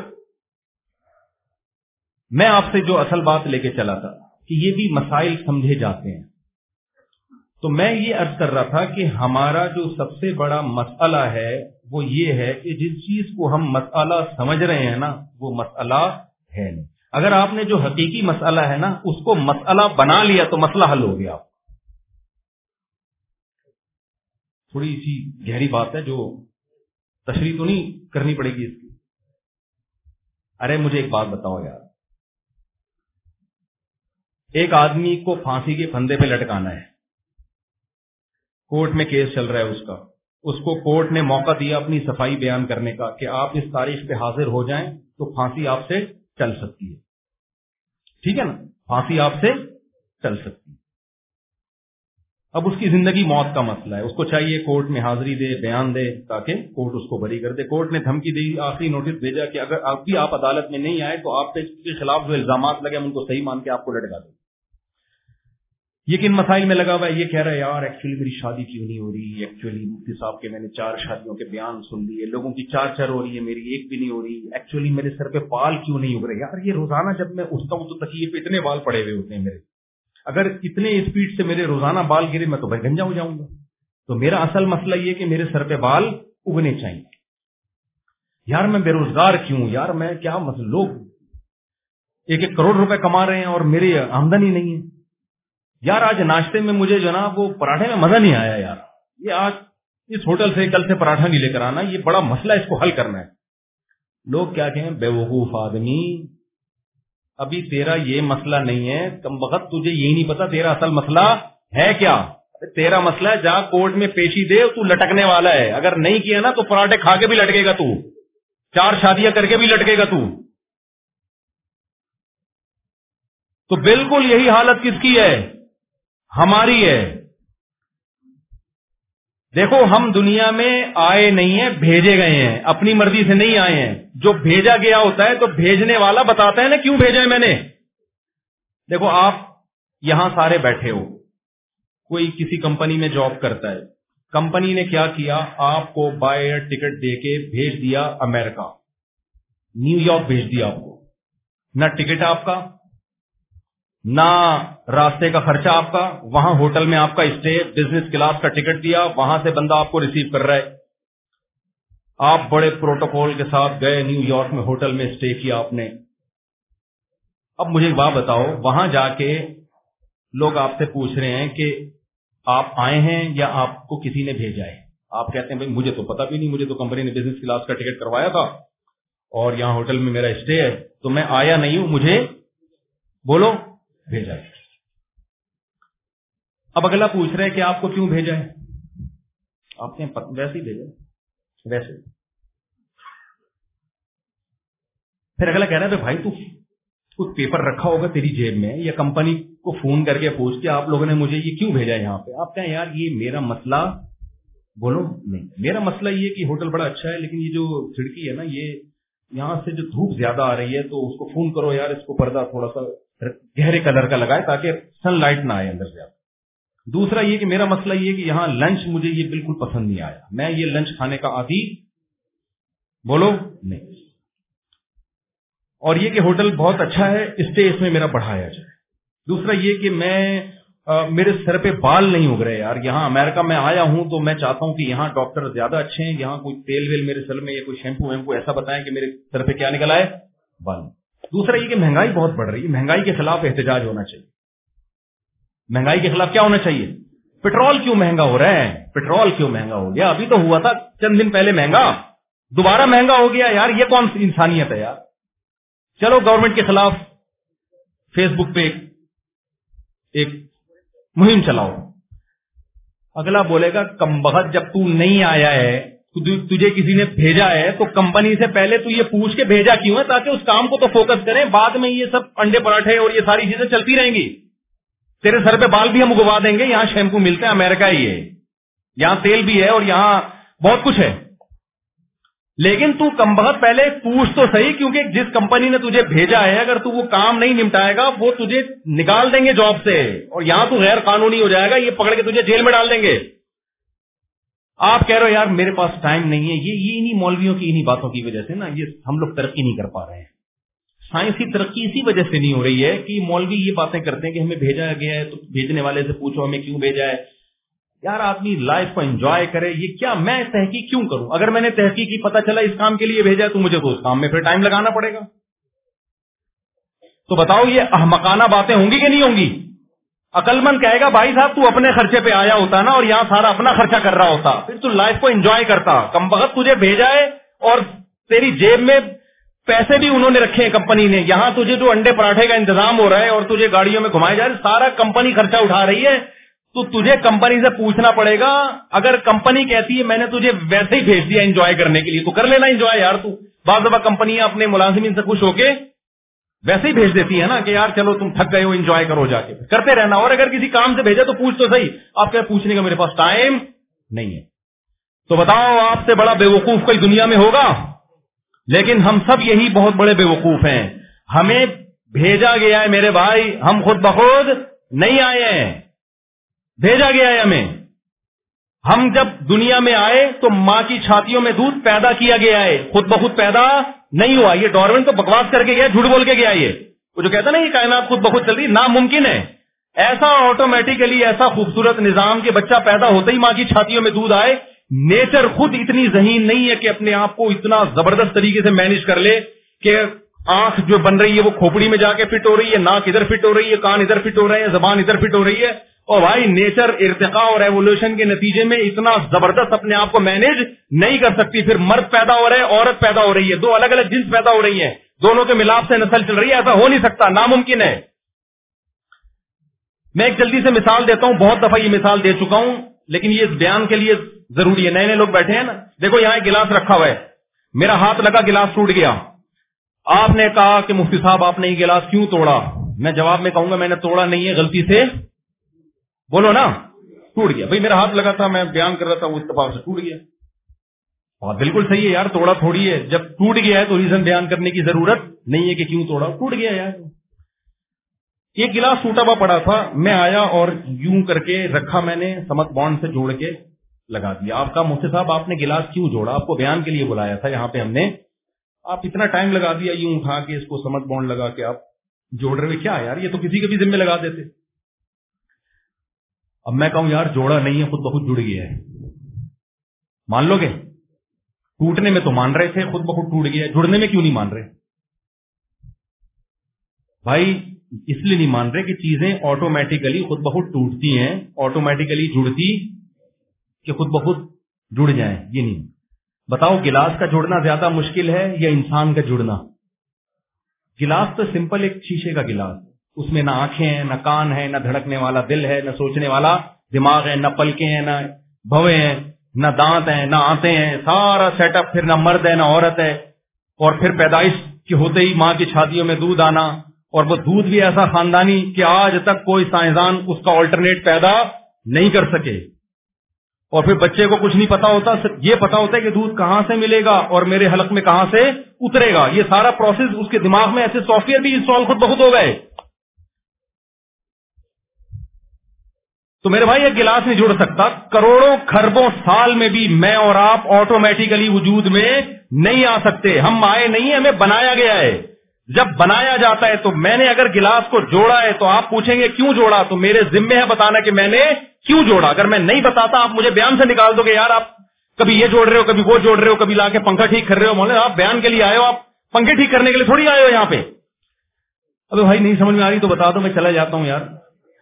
میں آپ سے جو اصل بات لے کے چلا تھا کہ یہ بھی مسائل سمجھے جاتے ہیں. تو میں یہ عرض کر رہا تھا کہ ہمارا جو سب سے بڑا مسئلہ ہے وہ یہ ہے کہ جس چیز کو ہم مسئلہ سمجھ رہے ہیں نا وہ مسئلہ ہے نہیں. اگر آپ نے جو حقیقی مسئلہ ہے نا اس کو مسئلہ بنا لیا تو مسئلہ حل ہو گیا. تھوڑی سی گہری بات ہے جو تشریح تو نہیں کرنی پڑے گی اس کی. ارے مجھے ایک بات بتاؤ یار, ایک آدمی کو پھانسی کے پھندے پہ لٹکانا ہے, کورٹ میں کیس چل رہا ہے اس کا, اس کو کورٹ نے موقع دیا اپنی صفائی بیان کرنے کا کہ آپ اس تاریخ پہ حاضر ہو جائیں تو پھانسی آپ سے چل سکتی ہے. ٹھیک ہے نا, پھانسی آپ سے چل سکتی ہے. اب اس کی زندگی موت کا مسئلہ ہے, اس کو چاہیے کورٹ میں حاضری دے, بیان دے تاکہ کورٹ اس کو بری کر دے. کورٹ نے دھمکی دی, آخری نوٹس بھیجا کہ اگر اب بھی آپ عدالت میں نہیں آئے تو آپ کے خلاف جو الزامات لگے ہم ان کو صحیح مان کے آپ کو لٹکا دیں. یہ کن مسائل میں لگا ہوا ہے, یہ کہہ رہا ہے یار ایکچولی میری شادی کیوں نہیں ہو رہی, ایکچولی مفتی صاحب کے میں نے چار شادیوں کے بیان سن لیے, لوگوں کی چار چار ہو رہی ہے, میری ایک بھی نہیں ہو رہی, ایکچولی میرے سر پہ بال کیوں نہیں اگ رہے. یار یہ روزانہ جب میں اٹھتا ہوں تو تکیے پہ اتنے بال پڑے ہوئے ہوتے ہیں میرے, اگر اتنے اسپیڈ سے میرے روزانہ بال گرے میں تو بھائی گنجا ہو جاؤں گا. تو میرا اصل مسئلہ یہ کہ میرے سر پہ بال اگنے چاہیے. یار میں بے روزگار کیوں, یار میں کیا مسئلہ, لوگ ایک ایک کروڑ روپے کما رہے ہیں اور میری آمدنی نہیں ہے. یار آج ناشتے میں مجھے جو نا وہ پراٹھے میں مزہ نہیں آیا یار, یہ آج اس ہوٹل سے کل سے پراٹھا نہیں لے کر آنا, یہ بڑا مسئلہ, اس کو حل کرنا ہے. لوگ کیا کہیں, بے وقوف آدمی, ابھی تیرا یہ مسئلہ نہیں ہے, کم وقت تجھے یہی نہیں پتا تیرا اصل مسئلہ ہے کیا. تیرا مسئلہ ہے جہاں کورٹ میں پیشی دے تو لٹکنے والا ہے, اگر نہیں کیا نا تو پراٹھے کھا کے بھی لٹکے گا تو, چار شادیاں کر کے بھی لٹکے گا تو. تو بالکل یہی حالت کس کی ہے, ہماری ہے. دیکھو ہم دنیا میں آئے نہیں ہیں, بھیجے گئے ہیں, اپنی مرضی سے نہیں آئے ہیں. جو بھیجا گیا ہوتا ہے تو بھیجنے والا بتاتا ہے نا کیوں بھیجا ہے میں نے. دیکھو آپ یہاں سارے بیٹھے ہو, کوئی کسی کمپنی میں جاب کرتا ہے, کمپنی نے کیا کیا, آپ کو بائی ایئر ٹکٹ دے کے بھیج دیا امریکہ, نیو یارک بھیج دیا آپ کو, نہ ٹکٹ آپ کا نہ راستے کا خرچہ آپ کا, وہاں ہوٹل میں آپ کا اسٹے, بزنس کلاس کا ٹکٹ دیا, وہاں سے بندہ آپ کو ریسیو کر رہا ہے, آپ بڑے پروٹوکول کے ساتھ گئے نیو یارک میں, ہوٹل میں اسٹے کیا آپ نے. اب مجھے ایک بات بتاؤ, وہاں جا کے لوگ آپ سے پوچھ رہے ہیں کہ آپ آئے ہیں یا آپ کو کسی نے بھیجا ہے, آپ کہتے ہیں بھائی مجھے تو پتا بھی نہیں, مجھے تو کمپنی نے بزنس کلاس کا ٹکٹ کروایا تھا اور یہاں ہوٹل میں میرا اسٹے ہے, تو میں آیا نہیں ہوں, مجھے بولو بھیجا ہے. اب اگلا پوچھ رہے ہیں کہ آپ کو کیوں بھیجا ہے, آپ نے ویسے ہی بھیجا, ویسے. پھر اگلا کہہ رہا ہے بھائی تو کچھ پیپر رکھا ہوگا تیری جیب میں, یا کمپنی کو فون کر کے پوچھ کے آپ لوگوں نے مجھے یہ کیوں بھیجا ہے یہاں پہ. آپ کہیں یار یہ میرا مسئلہ, بولو نہیں, میرا مسئلہ یہ کہ ہوٹل بڑا اچھا ہے لیکن یہ جو کھڑکی ہے نا, یہ یہاں سے جو دھوپ زیادہ آ رہی ہے تو اس کو فون کرو یار, اس کو پردہ تھوڑا سا گہرے کلر کا لگائے تاکہ سن لائٹ نہ آئے اندر سے. دوسرا یہ کہ میرا مسئلہ یہ کہ یہاں لنچ مجھے یہ بالکل پسند نہیں آیا, میں یہ لنچ کھانے کا عادی, بولو نہیں. اور یہ کہ ہوٹل بہت اچھا ہے, اسٹے اس میں میرا بڑھایا جائے. دوسرا یہ کہ میں آ, میرے سر پہ بال نہیں اگ رہے یار, یہاں امریکہ میں آیا ہوں تو میں چاہتا ہوں کہ یہاں ڈاکٹر زیادہ اچھے ہیں, یہاں کوئی تیل ویل میرے سر میں یا کوئی شیمپو ویمپو ایسا بتائیں کہ میرے سر پہ کیا نکل آئے, بال. دوسرا یہ کہ مہنگائی بہت بڑھ رہی ہے, مہنگائی کے خلاف احتجاج ہونا چاہیے. مہنگائی کے خلاف کیا ہونا چاہیے, پیٹرول کیوں مہنگا ہو رہا ہے, پیٹرول کیوں مہنگا ہو گیا, ابھی تو ہوا تھا چند دن پہلے مہنگا, دوبارہ مہنگا ہو گیا یار, یہ کون سی انسانیت ہے یار. چلو گورنمنٹ کے خلاف فیس بک پہ ایک مہم چلاؤ. اگلا بولے گا کمبخت جب تو نہیں آیا ہے, تجھے کسی نے بھیجا ہے تو کمپنی سے پہلے تو یہ پوچھ کے بھیجا کیوں ہے, تاکہ اس کام کو تو فوکس کریں, بعد میں یہ سب انڈے پراٹھے اور یہ ساری چیزیں چلتی رہیں گی. تیرے سر پہ بال بھی ہم اگوا دیں گے, یہاں شیمپو ملتے ہیں, امریکہ ہی ہے, یہاں تیل بھی ہے اور یہاں بہت کچھ ہے. لیکن تو کمبخت پہلے پوچھ تو صحیح, کیونکہ جس کمپنی نے تجھے بھیجا ہے اگر تو وہ کام نہیں نمٹائے گا وہ تجھے نکال دیں گے جاب سے, اور یہاں تو غیر قانونی ہو جائے گا, یہ پکڑ کے تجھے جیل میں ڈال دیں گے. آپ کہہ رہے ہو یار میرے پاس ٹائم نہیں ہے, یہ یہ انہی مولویوں کی انہی باتوں کی وجہ سے نا یہ ہم لوگ ترقی نہیں کر پا رہے ہیں. سائنسی ترقی اسی وجہ سے نہیں ہو رہی ہے کہ مولوی یہ باتیں کرتے ہیں کہ ہمیں بھیجا گیا ہے تو بھیجنے والے سے پوچھو ہمیں کیوں بھیجا ہے. یار آدمی لائف کو انجوائے کرے, یہ کیا میں تحقیق کیوں کروں, اگر میں نے تحقیق کی پتہ چلا اس کام کے لیے بھیجا تو مجھے تو اس کام میں پھر ٹائم لگانا پڑے گا. تو بتاؤ یہ احمقانہ باتیں ہوں گی کہ نہیں ہوں گی. عقل مند کہے گا بھائی صاحب تو اپنے خرچے پہ آیا ہوتا نا اور یہاں سارا اپنا خرچہ کر رہا ہوتا, پھر تو لائف کو انجوائے کرتا. کمبخت تجھے بھیجا ہے اور تیری جیب میں پیسے بھی انہوں نے رکھے ہیں کمپنی نے, یہاں تجھے جو انڈے پراٹھے کا انتظام ہو رہا ہے اور تجھے گاڑیوں میں گھمائے جا رہے, سارا کمپنی خرچہ اٹھا رہی ہے. تو تجھے کمپنی سے پوچھنا پڑے گا, اگر کمپنی کہتی ہے میں نے تجھے ویسے ہی بھیج دیا انجوائے کرنے کے لیے تو کر لینا انجوائے یار. تو بعض دفعہ کمپنیاں اپنے ملازمین سے خوش ہو کے ویسے ہی بھیج دیتی ہے نا کہ یار چلو تم تھک گئے ہو انجوائے کرو, جا کے کرتے رہنا. اور اگر کسی کام سے بھیجا تو پوچھ تو صحیح, آپ کیا پوچھنے کا میرے پاس ٹائم نہیں ہے. تو بتاؤ آپ سے بڑا بے وقوف کوئی دنیا میں ہوگا؟ لیکن ہم سب یہی بہت بڑے بے وقوف ہیں. ہمیں بھیجا گیا ہے میرے بھائی, ہم خود بخود نہیں آئے ہیں, بھیجا گیا ہے ہمیں. ہم جب دنیا میں آئے تو ماں کی چھاتیوں میں دودھ پیدا کیا گیا ہے, خود بخود پیدا نہیں ہوا. یہ ڈارون تو بکواس کر کے گیا, جھوٹ بول کے گیا. یہ وہ جو کہتا نا یہ کائنات خود بخود چل رہی, ناممکن ہے. ایسا آٹومیٹیکلی ایسا خوبصورت نظام کہ بچہ پیدا ہوتے ہی ماں کی چھاتیوں میں دودھ آئے. نیچر خود اتنی ذہین نہیں ہے کہ اپنے آپ کو اتنا زبردست طریقے سے مینج کر لے کہ آنکھ جو بن رہی ہے وہ کھوپڑی میں جا کے فٹ ہو رہی ہے, ناک ادھر فٹ ہو رہی ہے, کان ادھر فٹ ہو رہے ہیں, زبان ادھر فٹ ہو رہی ہے. اور بھائی نیچر ارتقاء اور ایوولوشن کے نتیجے میں اتنا زبردست اپنے آپ کو مینج نہیں کر سکتی. پھر مرد پیدا ہو رہے ہیں, عورت پیدا ہو رہی ہے, دو الگ الگ جنس پیدا ہو رہی ہیں, دونوں کے ملاپ سے نسل چل رہی ہے. ایسا ہو نہیں سکتا, ناممکن ہے. میں ایک جلدی سے مثال دیتا ہوں, بہت دفعہ یہ مثال دے چکا ہوں لیکن یہ اس بیان کے لیے ضروری ہے. نئے نئے لوگ بیٹھے ہیں نا, دیکھو یہاں ایک گلاس رکھا ہوا ہے, میرا ہاتھ لگا گلاس ٹوٹ گیا. آپ نے کہا کہ مفتی صاحب آپ نے یہ گلاس کیوں توڑا؟ میں جواب میں کہوں گا میں نے توڑا نہیں ہے, غلطی سے بولو نا ٹوٹ گیا. بھائی میرا ہاتھ لگا تھا, میں بیان کر رہا تھا, وہ اتفاق سے ٹوٹ گیا. بات بالکل صحیح ہے یار, توڑا تھوڑی ہے. جب ٹوٹ گیا ہے تو ریزن بیان کرنے کی ضرورت نہیں ہے کہ کیوں توڑا, ٹوٹ گیا یار. ایک گلاس ٹوٹا ہوا پڑا تھا، میں آیا اور یوں کر کے رکھا، میں نے سمت بانڈ سے جوڑ کے لگا دیا. آپ کا مفتی صاحب آپ نے گلاس کیوں جوڑا؟ آپ کو بیان کے لیے بلایا تھا یہاں پہ ہم نے، آپ اتنا ٹائم لگا دیا یوں اٹھا کے اس کو سمت بانڈ لگا کے آپ جوڑ رہے ہوئے، کیا یار یہ تو کسی کے بھی ذمہ لگا دیتے. اب میں کہوں یار جوڑا نہیں ہے، خود بخود جڑ گیا ہے، مان لو گے؟ ٹوٹنے میں تو مان رہے تھے، خود بخود ٹوٹ گیا، جڑنے میں کیوں نہیں مان رہے؟ بھائی اس لیے نہیں مان رہے کہ چیزیں آٹومیٹیکلی خود بخود ٹوٹتی ہیں، آٹومیٹیکلی جڑتی کہ خود بخود جڑ جائیں، یہ نہیں. بتاؤ گلاس کا جڑنا زیادہ مشکل ہے یا انسان کا جڑنا؟ گلاس تو سمپل ایک شیشے کا گلاس، اس میں نہ آنکھیں ہیں، نہ کان ہے، نہ دھڑکنے والا دل ہے، نہ سوچنے والا دماغ ہے، نہ پلکیں ہیں، نہ بھویں ہیں، نہ دانت ہیں، نہ آنتے ہیں، سارا سیٹ اپ. پھر نہ مرد ہے نہ عورت ہے، اور پھر پیدائش کے ہوتے ہی ماں کی چھاتیوں میں دودھ آنا، اور وہ دودھ بھی ایسا خاندانی کہ آج تک کوئی سائنسدان اس کا آلٹرنیٹ پیدا نہیں کر سکے. اور پھر بچے کو کچھ نہیں پتا ہوتا، صرف یہ پتا ہوتا ہے کہ دودھ کہاں سے ملے گا اور میرے حلق میں کہاں سے اترے گا. یہ سارا پروسیس اس کے دماغ میں ایسے سافٹ ویئر بھی انسٹال خود بخود ہو گئے. تو میرے بھائی یہ گلاس نہیں جڑ سکتا. کروڑوں خربوں سال میں بھی میں اور آپ آٹومیٹیکلی وجود میں نہیں آ سکتے. ہم آئے نہیں ہیں، ہمیں بنایا گیا ہے. جب بنایا جاتا ہے تو میں نے اگر گلاس کو جوڑا ہے تو آپ پوچھیں گے کیوں جوڑا، تو میرے ذمے ہے بتانا کہ میں نے کیوں جوڑا. اگر میں نہیں بتاتا آپ مجھے بیان سے نکال دو گے، یار آپ کبھی یہ جوڑ رہے ہو، کبھی وہ جوڑ رہے ہو، کبھی لا کے پنکھا ٹھیک کر رہے ہو. مولانا آپ بیان کے لیے آئے ہو، آپ پنکھے ٹھیک کرنے کے لیے تھوڑی آئے ہو یہاں پہ. ابے بھائی نہیں سمجھ میں آ رہی تو بتا دو، میں چلا جاتا ہوں یار.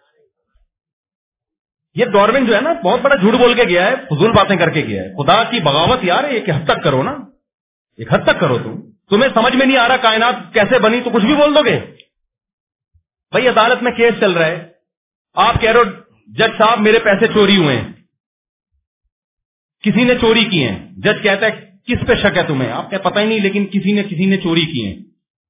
یہ ڈارون جو ہے نا بہت بڑا جھوٹ بول کے گیا ہے، فضول باتیں کر کے گیا ہے. خدا کی بغاوت یار ایک حد تک کرو نا، ایک حد تک کرو. تم تمہیں سمجھ میں نہیں آ رہا کائنات کیسے بنی تو کچھ بھی بول دو گے. بھائی عدالت میں کیس چل رہا ہے، آپ کہہ رہے ہو جج صاحب میرے پیسے چوری ہوئے ہیں، کسی نے چوری کی ہیں. جج کہتا ہے کس پہ شک ہے تمہیں؟ آپ کہتے پتہ ہی نہیں، لیکن کسی نے کسی نے چوری کی ہیں.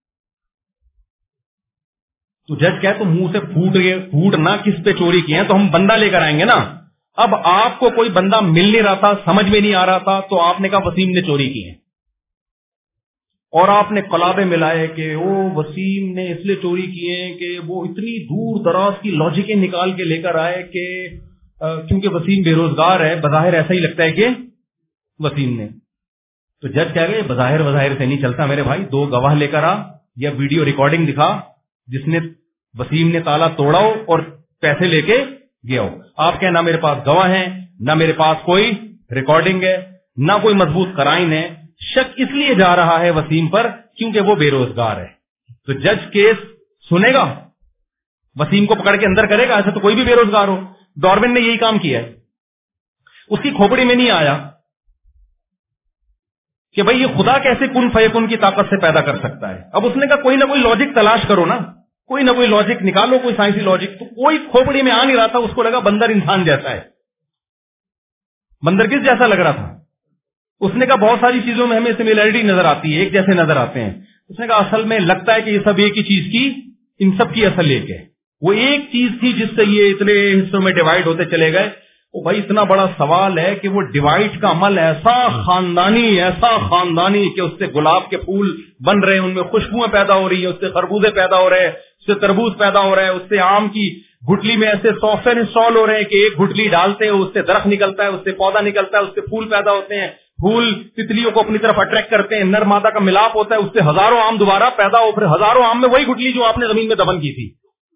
تو جج کہے تو منہ سے پھوٹ گئے پھوٹ نہ کس پہ چوری کی ہیں، تو ہم بندہ لے کر آئیں گے نا. اب آپ کو کوئی بندہ مل نہیں رہا تھا، سمجھ میں نہیں آ رہا تھا، تو آپ نے کہا وسیم نے چوری کی ہے، اور آپ نے قلابے ملائے کہ وہ وسیم نے اس لیے چوری کی ہے کہ وہ اتنی دور دراز کی لاجکیں نکال کے لے کر آئے کہ کیونکہ وسیم بے روزگار ہے، بظاہر ایسا ہی لگتا ہے کہ وسیم نے. تو جج کہہ گئے بظاہر بظاہر سے نہیں چلتا میرے بھائی، دو گواہ لے کر آ یا ویڈیو ریکارڈنگ دکھا جس نے وسیم نے تالا توڑا ہو اور پیسے لے کے گیا ہو. آپ کہیں نہ میرے پاس گواہ ہیں، نہ میرے پاس کوئی ریکارڈنگ ہے، نہ کوئی مضبوط قرائن ہے. شک اس لیے جا رہا ہے وسیم پر کیونکہ وہ بے روزگار ہے. تو جج کیس سنے گا، وسیم کو پکڑ کے اندر کرے گا؟ ایسا تو کوئی بھی بے روزگار ہو. ڈارون نے یہی کام کیا ہے. اس کی کھوپڑی میں نہیں آیا کہ بھئی یہ خدا کیسے کن فیکن کی طاقت سے پیدا کر سکتا ہے. اب اس نے کہا کوئی نہ کوئی لاجک تلاش کرو نا، کوئی نہ کوئی لاجک نکالو، کوئی سائنسی لاجک. تو کوئی کھوپڑی میں آ نہیں رہا تھا. اس کو لگا بندر انسان جیسا ہے. بندر کس جیسا لگ رہا تھا؟ اس نے کہا بہت ساری چیزوں میں ہمیں سملیرٹی نظر آتی ہے، ایک جیسے نظر آتے ہیں. اس نے کہا اصل میں لگتا ہے کہ یہ سب ایک ہی چیز کی، ان سب کی اصل ایک ہے. وہ ایک چیز تھی جس سے یہ اتنے حصوں میں ڈیوائڈ ہوتے چلے گئے. وہ بھائی اتنا بڑا سوال ہے کہ وہ ڈیوائڈ کا عمل ایسا خاندانی ایسا خاندانی کہ اس سے گلاب کے پھول بن رہے ہیں، ان میں خوشبوئیں پیدا ہو رہی ہیں، اس سے خربوزے پیدا ہو رہے ہیں، اس سے تربوز پیدا ہو رہا ہے، اس سے آم کی گٹلی میں ایسے سافٹ ویئر انسٹال ہو رہے ہیں کہ ایک گٹلی ڈالتے ہیں اس سے درخت نکلتا ہے، اس سے پودا نکلتا ہے، اس سے پھول پیدا ہوتے ہیں، پھول تتلیوں کو اپنی طرف اٹریکٹ کرتے ہیں، نر مادہ کا ملاپ ہوتا ہے، اس سے ہزاروں آم دوبارہ پیدا ہو، پھر ہزاروں آم میں وہی گٹلی جو آپ نے زمین میں دفن کی تھی.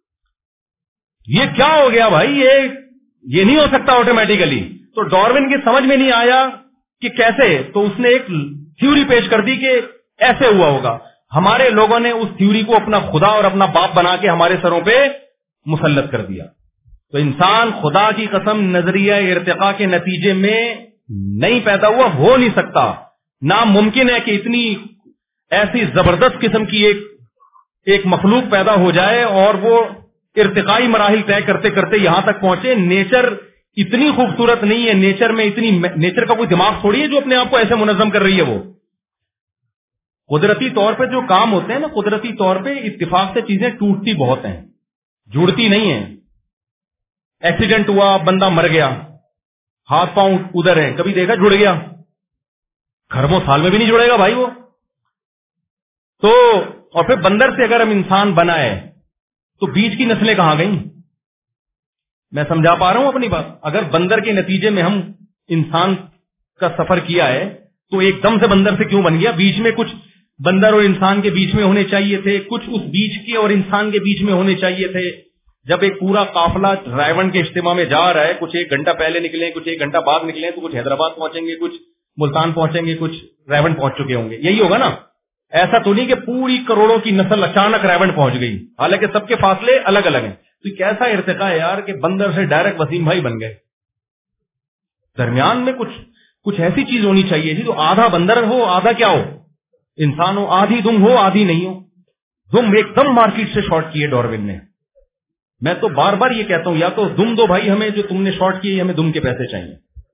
یہ کیا ہو گیا بھائی؟ یہ یہ نہیں ہو سکتا آٹومیٹیکلی. تو ڈارون کی سمجھ میں نہیں آیا کہ کیسے، تو اس نے ایک تھیوری پیش کر دی کہ ایسے ہوا ہوگا. ہمارے لوگوں نے اس تھیوری کو اپنا خدا اور اپنا باپ بنا کے ہمارے سروں پہ مسلط کر دیا. تو انسان خدا کی قسم نظریہ ارتقاء کے نتیجے میں نہیں پیدا ہوا، ہو نہیں سکتا. ناممکن ہے کہ اتنی ایسی زبردست قسم کی ایک ایک مخلوق پیدا ہو جائے اور وہ ارتقائی مراحل طے کرتے کرتے یہاں تک پہنچے. نیچر اتنی خوبصورت نہیں ہے، نیچر میں اتنی نیچر کا کوئی دماغ تھوڑی ہے جو اپنے آپ کو ایسے منظم کر رہی ہے. وہ قدرتی طور پہ جو کام ہوتے ہیں نا، قدرتی طور پہ اتفاق سے چیزیں ٹوٹتی بہت ہیں، جڑتی نہیں ہیں. ایکسیڈنٹ ہوا، بندہ مر گیا، ہاتھ پاؤں ادھر ہے، کبھی دیکھا جڑ گیا؟ خربوں سال میں بھی نہیں جڑے گا بھائی وہ. تو اور پھر بندر سے اگر ہم انسان بنائے تو بیچ کی نسلیں کہاں گئیں؟ میں سمجھا پا رہا ہوں اپنی بات؟ اگر بندر کے نتیجے میں ہم انسان کا سفر کیا ہے تو ایک دم سے بندر سے کیوں بن گیا؟ بیچ میں کچھ بندر اور انسان کے بیچ میں ہونے چاہیے تھے، کچھ اس بیچ کے اور انسان کے بیچ میں ہونے چاہیے تھے. جب ایک پورا قافلہ رائون کے اجتماع میں جا رہا ہے، کچھ ایک گھنٹہ پہلے نکلیں، کچھ ایک گھنٹہ بعد نکلیں، تو کچھ حیدرآباد پہنچیں گے، کچھ ملتان پہنچیں گے، کچھ رائون پہنچ چکے ہوں گے. یہی ہوگا نا؟ ایسا تو نہیں کہ پوری کروڑوں کی نسل اچانک رائون پہنچ گئی، حالانکہ سب کے فاصلے الگ الگ ہیں. تو کیسا ارتقا ہے یار کہ بندر سے ڈائریکٹ وسیم بھائی بن گئے. درمیان میں کچھ کچھ ایسی چیز ہونی چاہیے تھی. تو آدھا بندر ہو آدھا کیا ہو، انسان ہو، آدھی دم ہو آدھی نہیں ہو. دم ایک دم مارکیٹ سے شارٹ کی ہے ڈاروین نے. میں تو بار بار یہ کہتا ہوں، یا تو دم دو بھائی ہمیں جو تم نے شارٹ کی، ہمیں دم کے پیسے چاہیے.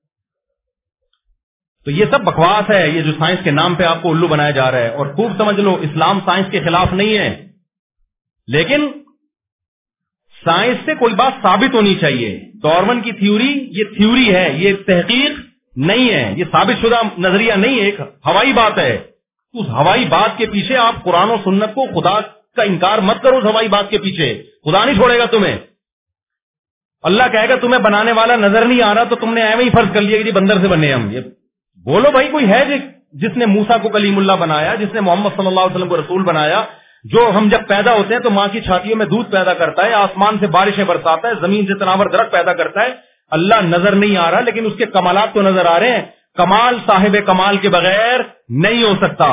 تو یہ سب بکواس ہے، یہ جو سائنس کے نام پہ آپ کو الو بنایا جا رہا ہے. اور خوب سمجھ لو، اسلام سائنس کے خلاف نہیں ہے، لیکن سائنس سے کوئی بات ثابت ہونی چاہیے. ڈاروین کی تھیوری یہ تھیوری ہے، یہ تحقیق نہیں ہے، یہ ثابت شدہ نظریہ نہیں ہے، ایک ہوائی بات ہے. اس ہوائی بات کے پیچھے آپ قرآن و سنت کو، خدا کا انکار مت کرو. اس ہوائی بات کے پیچھے خدا نہیں چھوڑے گا تمہیں. اللہ کہے گا تمہیں بنانے والا نظر نہیں آ رہا تو تم نے ایویں ہی فرض کر لیا کہ بندر سے بنے ہم. یہ بولو بھائی، کوئی ہے جس نے موسیٰ کو کلیم اللہ بنایا، جس نے محمد صلی اللہ علیہ وسلم کو رسول بنایا، جو ہم جب پیدا ہوتے ہیں تو ماں کی چھاتیوں میں دودھ پیدا کرتا ہے، آسمان سے بارشیں برساتا ہے، زمین سے تناور درخت پیدا کرتا ہے. اللہ نظر نہیں آ رہا لیکن اس کے کمالات تو نظر آ رہے ہیں. کمال صاحب کمال کے بغیر نہیں ہو سکتا.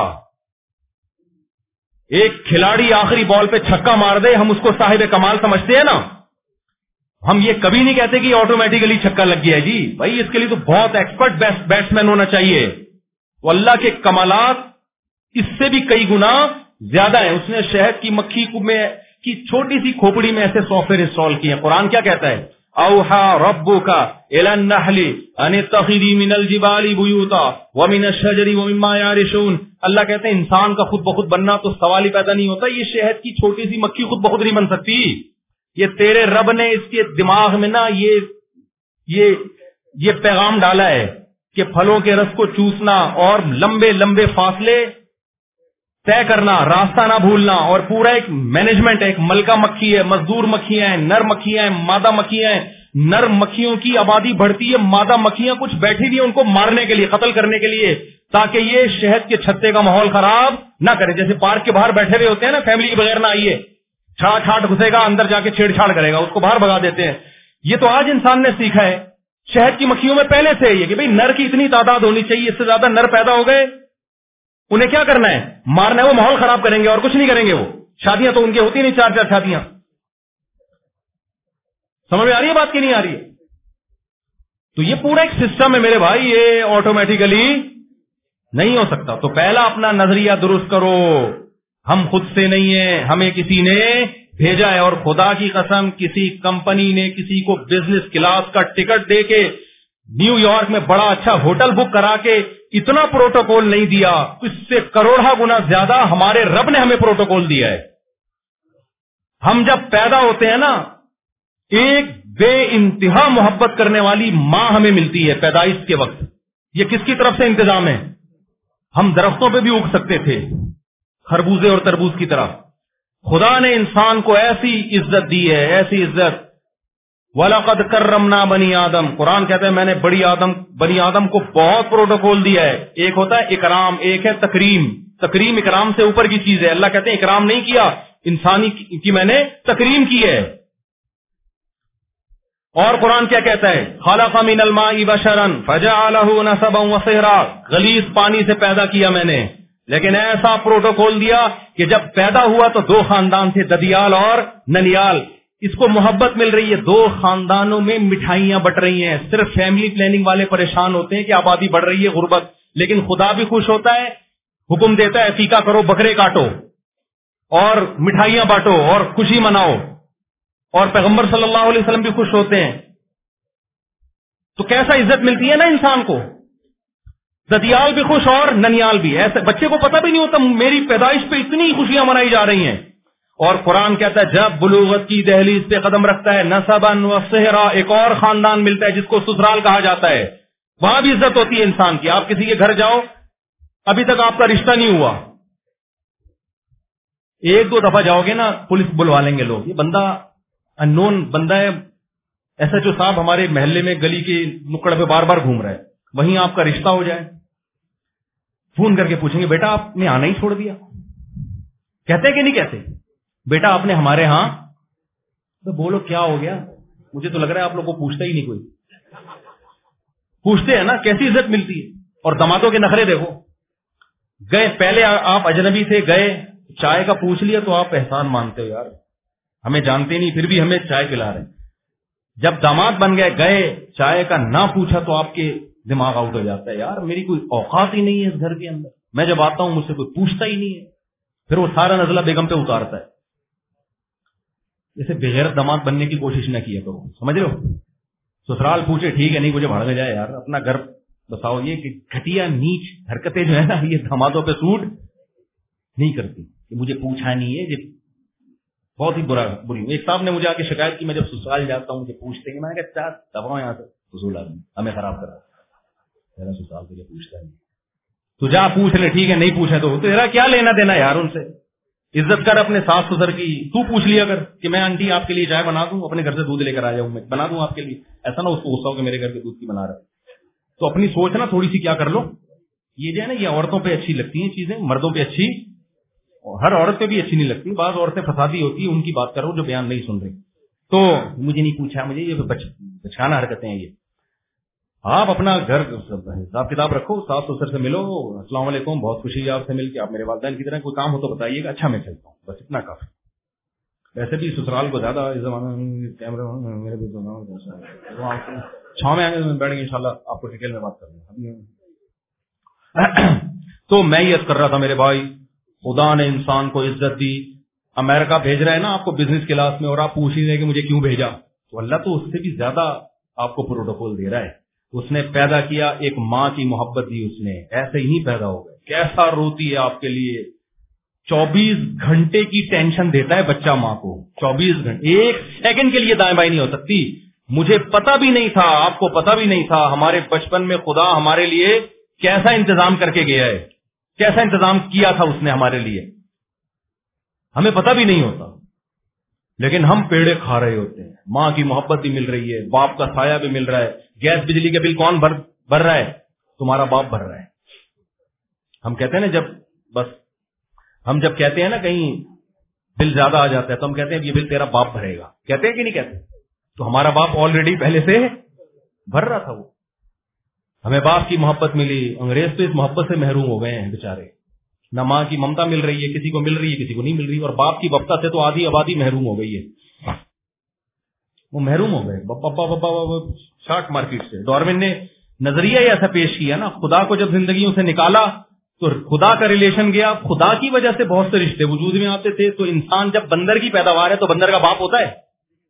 ایک کھلاڑی آخری بال پہ چھکا مار دے، ہم اس کو صاحب کمال سمجھتے ہیں نا. ہم یہ کبھی نہیں کہتے کہ آٹومیٹیکلی چھکا لگ گیا ہے. جی بھائی، اس کے لیے تو بہت ایکسپرٹ بیٹس مین ہونا چاہیے. وہ اللہ کے کمالات اس سے بھی کئی گنا زیادہ ہیں. اس نے شہد کی مکھی میں کی چھوٹی سی کھوپڑی میں ایسے سافٹ ویئر انسٹال کیے ہیں. قرآن کیا کہتا ہے؟ اوحا ربک الی النحل ان اتخذی من الجبال بیوتا ومن الشجر ومما یعرشون. اللہ کہتے ہیں انسان کا خود بخود بننا تو سوال ہی پیدا نہیں ہوتا. یہ شہد کی چھوٹی سی مکھی خود بخود نہیں بن سکتی. یہ تیرے رب نے اس کے دماغ میں نا یہ یہ یہ پیغام ڈالا ہے کہ پھلوں کے رس کو چوسنا اور لمبے لمبے فاصلے طے کرنا، راستہ نہ بھولنا، اور پورا ایک مینجمنٹ ہے. ایک ملکہ مکھی ہے، مزدور مکھیاں ہیں، نر مکھیاں ہیں، مادہ مکھیاں ہیں. نر مکھیوں کی آبادی بڑھتی ہے، مادہ مکھیاں کچھ بیٹھی ہوئی ہیں ان کو مارنے کے لیے، قتل کرنے کے لیے، تاکہ یہ شہد کے چھتے کا ماحول خراب نہ کرے. جیسے پارک کے باہر بیٹھے ہوئے ہوتے ہیں نا، فیملی کے بغیر نہ آئیے، چھاڑ چھاٹ گھسے گا اندر جا کے چھیڑ چھاڑ کرے گا، اس کو باہر بھگا دیتے ہیں. یہ تو آج انسان نے سیکھا ہے. شہد کی مکھیوں میں پہلے سے یہ کہ بھئی نر کی اتنی تعداد ہونی چاہیے، اس سے زیادہ نر پیدا ہو گئے انہیں کیا کرنا ہے؟ مارنا ہے. وہ ماحول خراب کریں گے اور کچھ نہیں کریں گے. وہ شادیاں تو ان کی ہوتی نہیں، چار چار شادیاں. سمجھ میں آ رہی ہے بات کی نہیں آ رہی ہے؟ تو یہ پورا ایک سسٹم ہے میرے بھائی، یہ آٹومیٹیکلی نہیں ہو سکتا. تو پہلا اپنا نظریہ درست کرو. ہم خود سے نہیں ہیں، ہمیں کسی نے بھیجا ہے. اور خدا کی قسم کسی کمپنی نے کسی کو بزنس کلاس کا ٹکٹ دے کے نیو یارک میں بڑا اچھا ہوٹل بک کرا کے اتنا پروٹوکول نہیں دیا. اس سے کروڑا گنا زیادہ ہمارے رب نے ہمیں پروٹوکول دیا ہے. ہم جب پیدا ہوتے ہیں نا، ایک بے انتہا محبت کرنے والی ماں ہمیں ملتی ہے پیدائش کے وقت. یہ کس کی طرف سے انتظام ہے؟ ہم درختوں پہ بھی اگ سکتے تھے، خربوزے اور تربوز کی طرح. خدا نے انسان کو ایسی عزت دی ہے، ایسی عزت. وَلَقَدْ كَرَّمْنَا بَنِي آدم. قرآن کہتا ہے میں نے بڑی آدم بنی آدم کو بہت پروٹوکول دیا ہے. ایک ہوتا ہے اکرام، ایک ہے تکریم. تکریم اکرام سے اوپر کی چیز ہے. اللہ کہتے ہیں اکرام نہیں کیا، انسانی کی میں نے تکریم کی ہے. اور قرآن کیا کہتا ہے؟ خَلَقَ مِنَ الْمَاءِ بَشَرًا فَجَعَلَهُ نَسَبًا وَصِهْرًا. غلیظ پانی سے پیدا کیا میں نے، لیکن ایسا پروٹوکول دیا کہ جب پیدا ہوا تو دو خاندان تھے، ددیال اور ننیال. اس کو محبت مل رہی ہے، دو خاندانوں میں مٹھائیاں بٹ رہی ہیں. صرف فیملی پلاننگ والے پریشان ہوتے ہیں کہ آبادی بڑھ رہی ہے، غربت. لیکن خدا بھی خوش ہوتا ہے، حکم دیتا ہے عقیقہ کرو، بکرے کاٹو اور مٹھائیاں بانٹو اور خوشی مناؤ. اور پیغمبر صلی اللہ علیہ وسلم بھی خوش ہوتے ہیں. تو کیسا عزت ملتی ہے نا انسان کو. ددیال بھی خوش اور ننیال بھی. ایسے بچے کو پتہ بھی نہیں ہوتا میری پیدائش پہ اتنی خوشیاں منائی جا رہی ہیں. اور قرآن کہتا ہے جب بلوغت کی دہلیز پہ قدم رکھتا ہے، نسباً و صہرا، ایک اور خاندان ملتا ہے جس کو سسرال کہا جاتا ہے. وہاں بھی عزت ہوتی ہے انسان کی. آپ کسی کے گھر جاؤ، ابھی تک آپ کا رشتہ نہیں ہوا، ایک دو دفعہ جاؤ گے نا پولیس بلوا لیں گے لوگ. یہ بندہ ان نون بندہ ہے, ایس ایچ او صاحب ہمارے محلے میں گلی کے نکڑ پہ بار بار گھوم رہا ہے, وہیں آپ کا رشتہ ہو جائے, فون کر کے پوچھیں گے بیٹا آپ نے آنا ہی چھوڑ دیا. کہتے کہ نہیں کہتے بیٹا آپ نے ہمارے ہاں, تو بولو کیا ہو گیا, مجھے تو لگ رہا ہے آپ لوگ کو پوچھتا ہی نہیں کوئی. پوچھتے ہیں نا, کیسی عزت ملتی ہے. اور دمادوں کے نخرے دیکھو, گئے پہلے آپ اجنبی سے گئے, چائے کا پوچھ لیا تو آپ احسان مانتے ہو, یار ہمیں جانتے نہیں پھر بھی ہمیں چائے پلا رہے ہیں. جب داماد بن گئے, گئے چائے کا نہ پوچھا تو آپ کے دماغ آؤٹ ہو جاتا ہے, یار میری کوئی اوقات ہی نہیں ہے اس گھر کے اندر, میں جب آتا ہوں مجھ سے کوئی پوچھتا ہی نہیں ہے. پھر وہ سارا نزلہ بیگم پہ اتارتا ہے. جیسے بغیر داماد بننے کی کوشش نہ کیا کرو, سمجھ رہے ہو. سسرال پوچھے ٹھیک ہے, نہیں مجھے بھاڑ میں جائے یار, اپنا گھر بساؤ. یہ کہ گھٹیا نیچ حرکتیں جو ہے نا یہ دامادوں پہ سوٹ نہیں کرتی کہ مجھے پوچھا نہیں ہے, یہ بہت ہی برا بری. ایک صاحب نے مجھے آ کے شکایت کی, میں جب سسرال جاتا ہوں مجھے پوچھتے ہیں, میں نے کہا دباؤ یہاں سے, فضول آدمی ہمیں خراب کرا, میرا سسرال تجھے پوچھتا نہیں, تو جا پوچھ لے. ٹھیک ہے نہیں پوچھا تو تیرا کیا لینا دینا یار ان سے, عزت کر اپنے ساس سسر کی. تو پوچھ لیا کر کہ میں آنٹی آپ کے لیے چائے بنا دوں, اپنے گھر سے دودھ لے کر آ جاؤں, میں بنا دوں آپ کے لیے. ایسا نہ اس کو غصہ ہو کہ میرے گھر کے دودھ کی بنا رہا ہے. تو اپنی سوچ نا تھوڑی سی کیا کر لو. یہ جو ہے نا یہ عورتوں پہ اچھی لگتی ہیں چیزیں, مردوں پہ اچھی, ہر عورت پہ بھی اچھی نہیں لگتی. بعض عورتیں فسادی ہوتی ہیں, ان کی بات کرو جو بیان نہیں سن رہی. تو مجھے نہیں پوچھا, مجھے یہ بچکانا حرکتیں ہیں یہ. آپ اپنا گھر حساب کتاب رکھو, ساس سسر سے ملو, السلام علیکم بہت خوشی ہے آپ سے مل کے, آپ میرے والدین کی طرح, کوئی کام ہو تو بتائیے گا, اچھا میں چلتا ہوں, بس اتنا کافی. ویسے بھی سسرال کو زیادہ اس زمانے کیمرے میرے چھاؤں میں آئیں گے, بیٹھ گے انشاءاللہ آپ کو ڈیٹیل میں بات کروں گا. تو میں یہ کر رہا تھا میرے بھائی, خدا نے انسان کو عزت دی. امریکہ بھیج رہا ہے نا آپ کو بزنس کلاس میں, اور آپ پوچھ ہی رہے کہ مجھے کیوں بھیجا, تو اللہ تو اس سے بھی زیادہ آپ کو پروٹوکول دے رہا ہے. اس نے پیدا کیا, ایک ماں کی محبت دی اس نے, ایسے ہی پیدا ہو گئے. کیسا روتی ہے آپ کے لیے, چوبیس گھنٹے کی ٹینشن دیتا ہے بچہ ماں کو, چوبیس گھنٹے, ایک سیکنڈ کے لیے دائیں بائیں نہیں ہو سکتی. مجھے پتا بھی نہیں تھا, آپ کو پتا بھی نہیں تھا, ہمارے بچپن میں خدا ہمارے لیے کیسا انتظام کر کے گیا ہے, کیسا انتظام کیا تھا اس نے ہمارے لیے, ہمیں پتا بھی نہیں ہوتا. لیکن ہم پیڑے کھا رہے ہوتے ہیں. ماں کی محبت بھی مل رہی ہے, باپ کا سایہ بھی مل رہا ہے. گیس بجلی کا بل کون بھر بھر رہا ہے, تمہارا باپ بھر رہا ہے. ہم کہتے ہیں نا جب بس ہم جب کہتے ہیں نا کہیں بل زیادہ آ جاتا ہے تو ہم کہتے ہیں یہ بل تیرا باپ بھرے گا, کہتے ہیں کہ نہیں کہتے. تو ہمارا باپ آلریڈی پہلے سے بھر رہا تھا. وہ ہمیں باپ کی محبت ملی, انگریز تو اس محبت سے محروم ہو گئے ہیں بیچارے. نہ ماں کی ممتا مل رہی ہے, کسی کو مل رہی ہے کسی کو نہیں مل رہی, اور باپ کی بپتا سے تو آدھی آبادی محروم ہو گئی ہے. وہ محروم ہو گئے بپا بپا شارٹ مارکیٹ سے. ڈارون نے نظریہ ایسا پیش کیا نا, خدا کو جب زندگیوں سے نکالا تو خدا کا ریلیشن گیا, خدا کی وجہ سے بہت سے رشتے وجود میں آتے تھے. تو انسان جب بندر کی پیداوار ہے تو بندر کا باپ ہوتا ہے.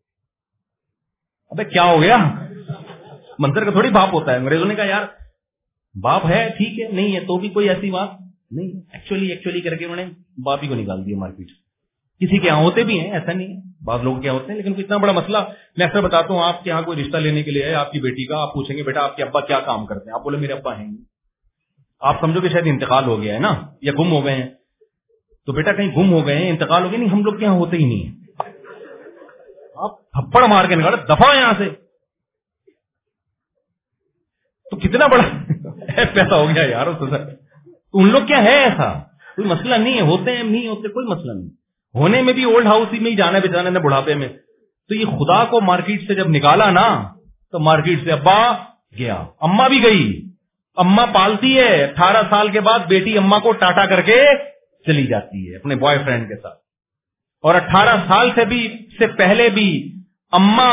ابے کیا ہو گیا, بندر کا تھوڑی باپ ہوتا ہے. انگریزوں نے کہا یار باپ ہے ٹھیک ہے, نہیں ہے تو بھی کوئی ایسی بات نہیں. ایکچولی ایکچولی کر کے انہوں نے باپ ہی کو نکال دیا مارکیٹ سے. کسی کے یہاں ہوتے بھی ہیں, ایسا نہیں ہے, بعض لوگوں کے یہاں ہوتے ہیں, لیکن اتنا بڑا مسئلہ میں اکثر بتاتا ہوں. آپ کے یہاں کوئی رشتہ لینے کے لیے ہے آپ کی بیٹی کا, آپ پوچھیں گے بیٹا آپ کے ابا کیا کام کرتے ہیں, آپ بولے میرے ابا ہیں, آپ سمجھو کہ شاید انتقال ہو گیا ہے نا, یا گم ہو گئے ہیں. تو بیٹا کہیں گم ہو گئے ہیں, انتقال ہو گیا, نہیں ہم لوگ کے یہاں ہوتے ہی نہیں ہے. آپ تھپڑ مار کے نکالو دفعہ یہاں سے. تو کتنا بڑا پیسہ ہو گیا یار. ان لوگ کیا ہے, ایسا کوئی مسئلہ نہیں ہے, ہوتے ہیں نہیں ہوتے کوئی مسئلہ نہیں. ہونے میں بھی اولڈ ہاؤس ہی میں ہی جانا ہے بچانے نے بڑھاپے میں. تو یہ خدا کو مارکیٹ سے جب نکالا نا تو مارکیٹ سے ابا گیا, اما بھی گئی. اما پالتی ہے, اٹھارہ سال کے بعد بیٹی اما کو ٹاٹا کر کے چلی جاتی ہے اپنے بوائے فرینڈ کے ساتھ. اور اٹھارہ سال سے بھی سے پہلے بھی اما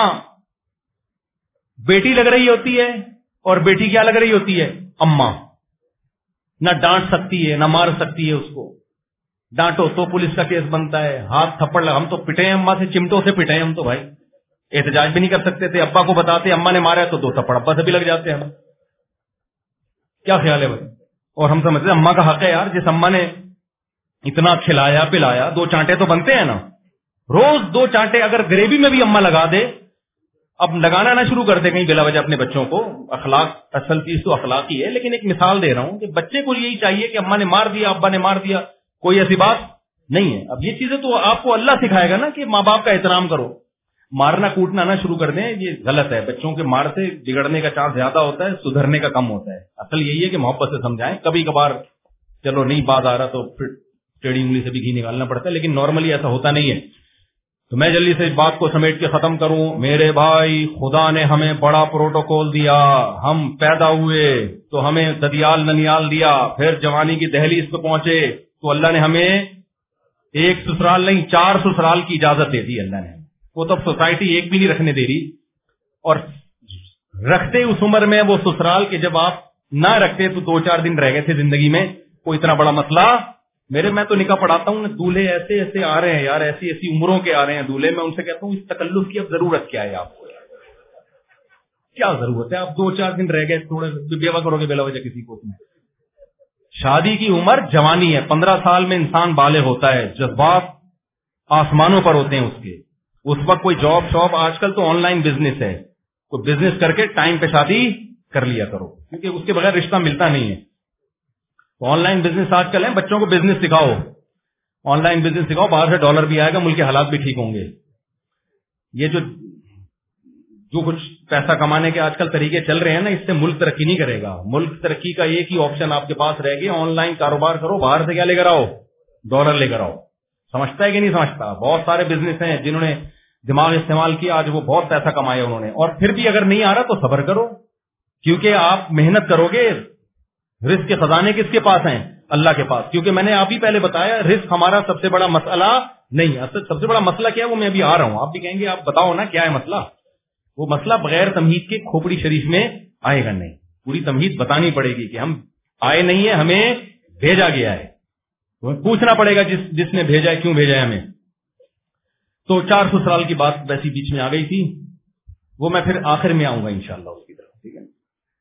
بیٹی لگ رہی ہوتی ہے, اور بیٹی کیا لگ رہی ہوتی ہے, اما. نہ ڈانٹ سکتی ہے نہ مار سکتی ہے اس کو. ڈانٹو تو پولیس کا کیس بنتا ہے, ہاتھ تھپڑ لگا, ہم تو پٹے ہیں اما سے, چمٹوں سے پٹے ہیں ہم تو بھائی, احتجاج بھی نہیں کر سکتے تھے. ابا کو بتاتے اما نے مارا ہے تو دو تھپڑ ابا سے بھی لگ جاتے ہیں. ہم کیا خیال ہے بھائی, اور ہم سمجھتے ہیں اما کا حق ہے یار, جس اما نے اتنا کھلایا پلایا, دو چانٹے تو بنتے ہیں نا روز. دو چانٹے اگر گریوی میں بھی اما لگا دے, اب لگانا نہ شروع کر دے کہیں بلا وجہ اپنے بچوں کو. اخلاق اصل چیز تو اخلاق ہی ہے, لیکن ایک مثال دے رہا ہوں کہ بچے کو یہی چاہیے کہ اما نے مار دیا ابا نے مار دیا, کوئی ایسی بات نہیں ہے. اب یہ چیزیں تو آپ کو اللہ سکھائے گا نا کہ ماں باپ کا احترام کرو. مارنا کوٹنا نہ شروع کر دیں, یہ غلط ہے. بچوں کے مار سے بگڑنے کا چانس زیادہ ہوتا ہے, سدھرنے کا کم ہوتا ہے. اصل یہی ہے کہ محبت سے سمجھائیں. کبھی کبھار چلو نہیں بات آ رہا تو پھر ٹیڑھی انگلی سے بھی گھی نکالنا پڑتا ہے, لیکن نارملی ایسا ہوتا نہیں ہے. تو میں جلدی سے اس بات کو سمیٹ کے ختم کروں. میرے بھائی, خدا نے ہمیں بڑا پروٹوکول دیا. ہم پیدا ہوئے تو ہمیں ددیال ننیال دیا, پھر جوانی کی دہلیز پہ پہنچے تو اللہ نے ہمیں ایک سسرال نہیں چار سسرال کی اجازت دے دی اللہ نے. وہ تو سوسائٹی ایک بھی نہیں رکھنے دے رہی, اور رکھتے اس عمر میں وہ سسرال کے جب آپ نہ رکھتے تو دو چار دن رہ گئے تھے زندگی میں, کوئی اتنا بڑا مسئلہ. میرے میں تو نکاح پڑھاتا ہوں, دولہے ایسے ایسے آ رہے ہیں یار, ایسی ایسی عمروں کے آ رہے ہیں دولہے. میں ان سے کہتا ہوں اس تکلف کی اب ضرورت کیا ہے, آپ کو کیا ضرورت ہے؟ آپ دو چار دن رہ گئے, تھوڑے بیوہ کرو گے بلا وجہ کسی کو. شادی کی عمر جوانی ہے, پندرہ سال میں انسان بالغ ہوتا ہے, جذبات آسمانوں پر ہوتے ہیں اس کے. اس وقت کوئی جاب شاپ, آج کل تو آن لائن بزنس ہے, کوئی بزنس کر کے ٹائم پہ شادی کر لیا کرو, کیونکہ اس کے بغیر رشتہ ملتا نہیں ہے. تو آن لائن بزنس آج کل ہے, بچوں کو بزنس سکھاؤ, آن لائن بزنس سکھاؤ, باہر سے ڈالر بھی آئے گا, ملک کے حالات بھی ٹھیک ہوں گے. یہ جو جو کچھ پیسہ کمانے کے آج کل طریقے چل رہے ہیں نا, اس سے ملک ترقی نہیں کرے گا. ملک ترقی کا ایک ہی آپشن آپ کے پاس رہے گی, آن لائن کاروبار کرو, باہر سے کیا لے کر آؤ, ڈالر لے کر آؤ. سمجھتا ہے کہ نہیں سمجھتا؟ بہت سارے بزنس ہیں جنہوں نے دماغ استعمال کیا, آج وہ بہت پیسہ کمایا انہوں نے. اور پھر بھی اگر نہیں آ رہا تو صبر کرو, کیونکہ آپ محنت کرو گے. رزق کے خزانے کس کے پاس ہیں؟ اللہ کے پاس. کیونکہ میں نے آپ ہی پہلے بتایا, رزق ہمارا سب سے بڑا مسئلہ نہیں. اصل سب سے بڑا مسئلہ کیا ہے وہ میں ابھی آ رہا ہوں. آپ بھی کہیں گے آپ بتاؤ نا کیا ہے مسئلہ. وہ مسئلہ بغیر تمہید کے کھوپڑی شریف میں آئے گا نہیں. پوری تمہید بتانی پڑے گی کہ ہم آئے نہیں ہے, ہمیں بھیجا گیا ہے. پوچھنا پڑے گا جس جس نے بھیجا ہے کیوں بھیجا ہے ہمیں. تو چار سسرال کی بات ویسی بیچ میں آ گئی تھی, وہ میں پھر آخر میں آؤں گا انشاءاللہ اس کی طرف. ٹھیک ہے.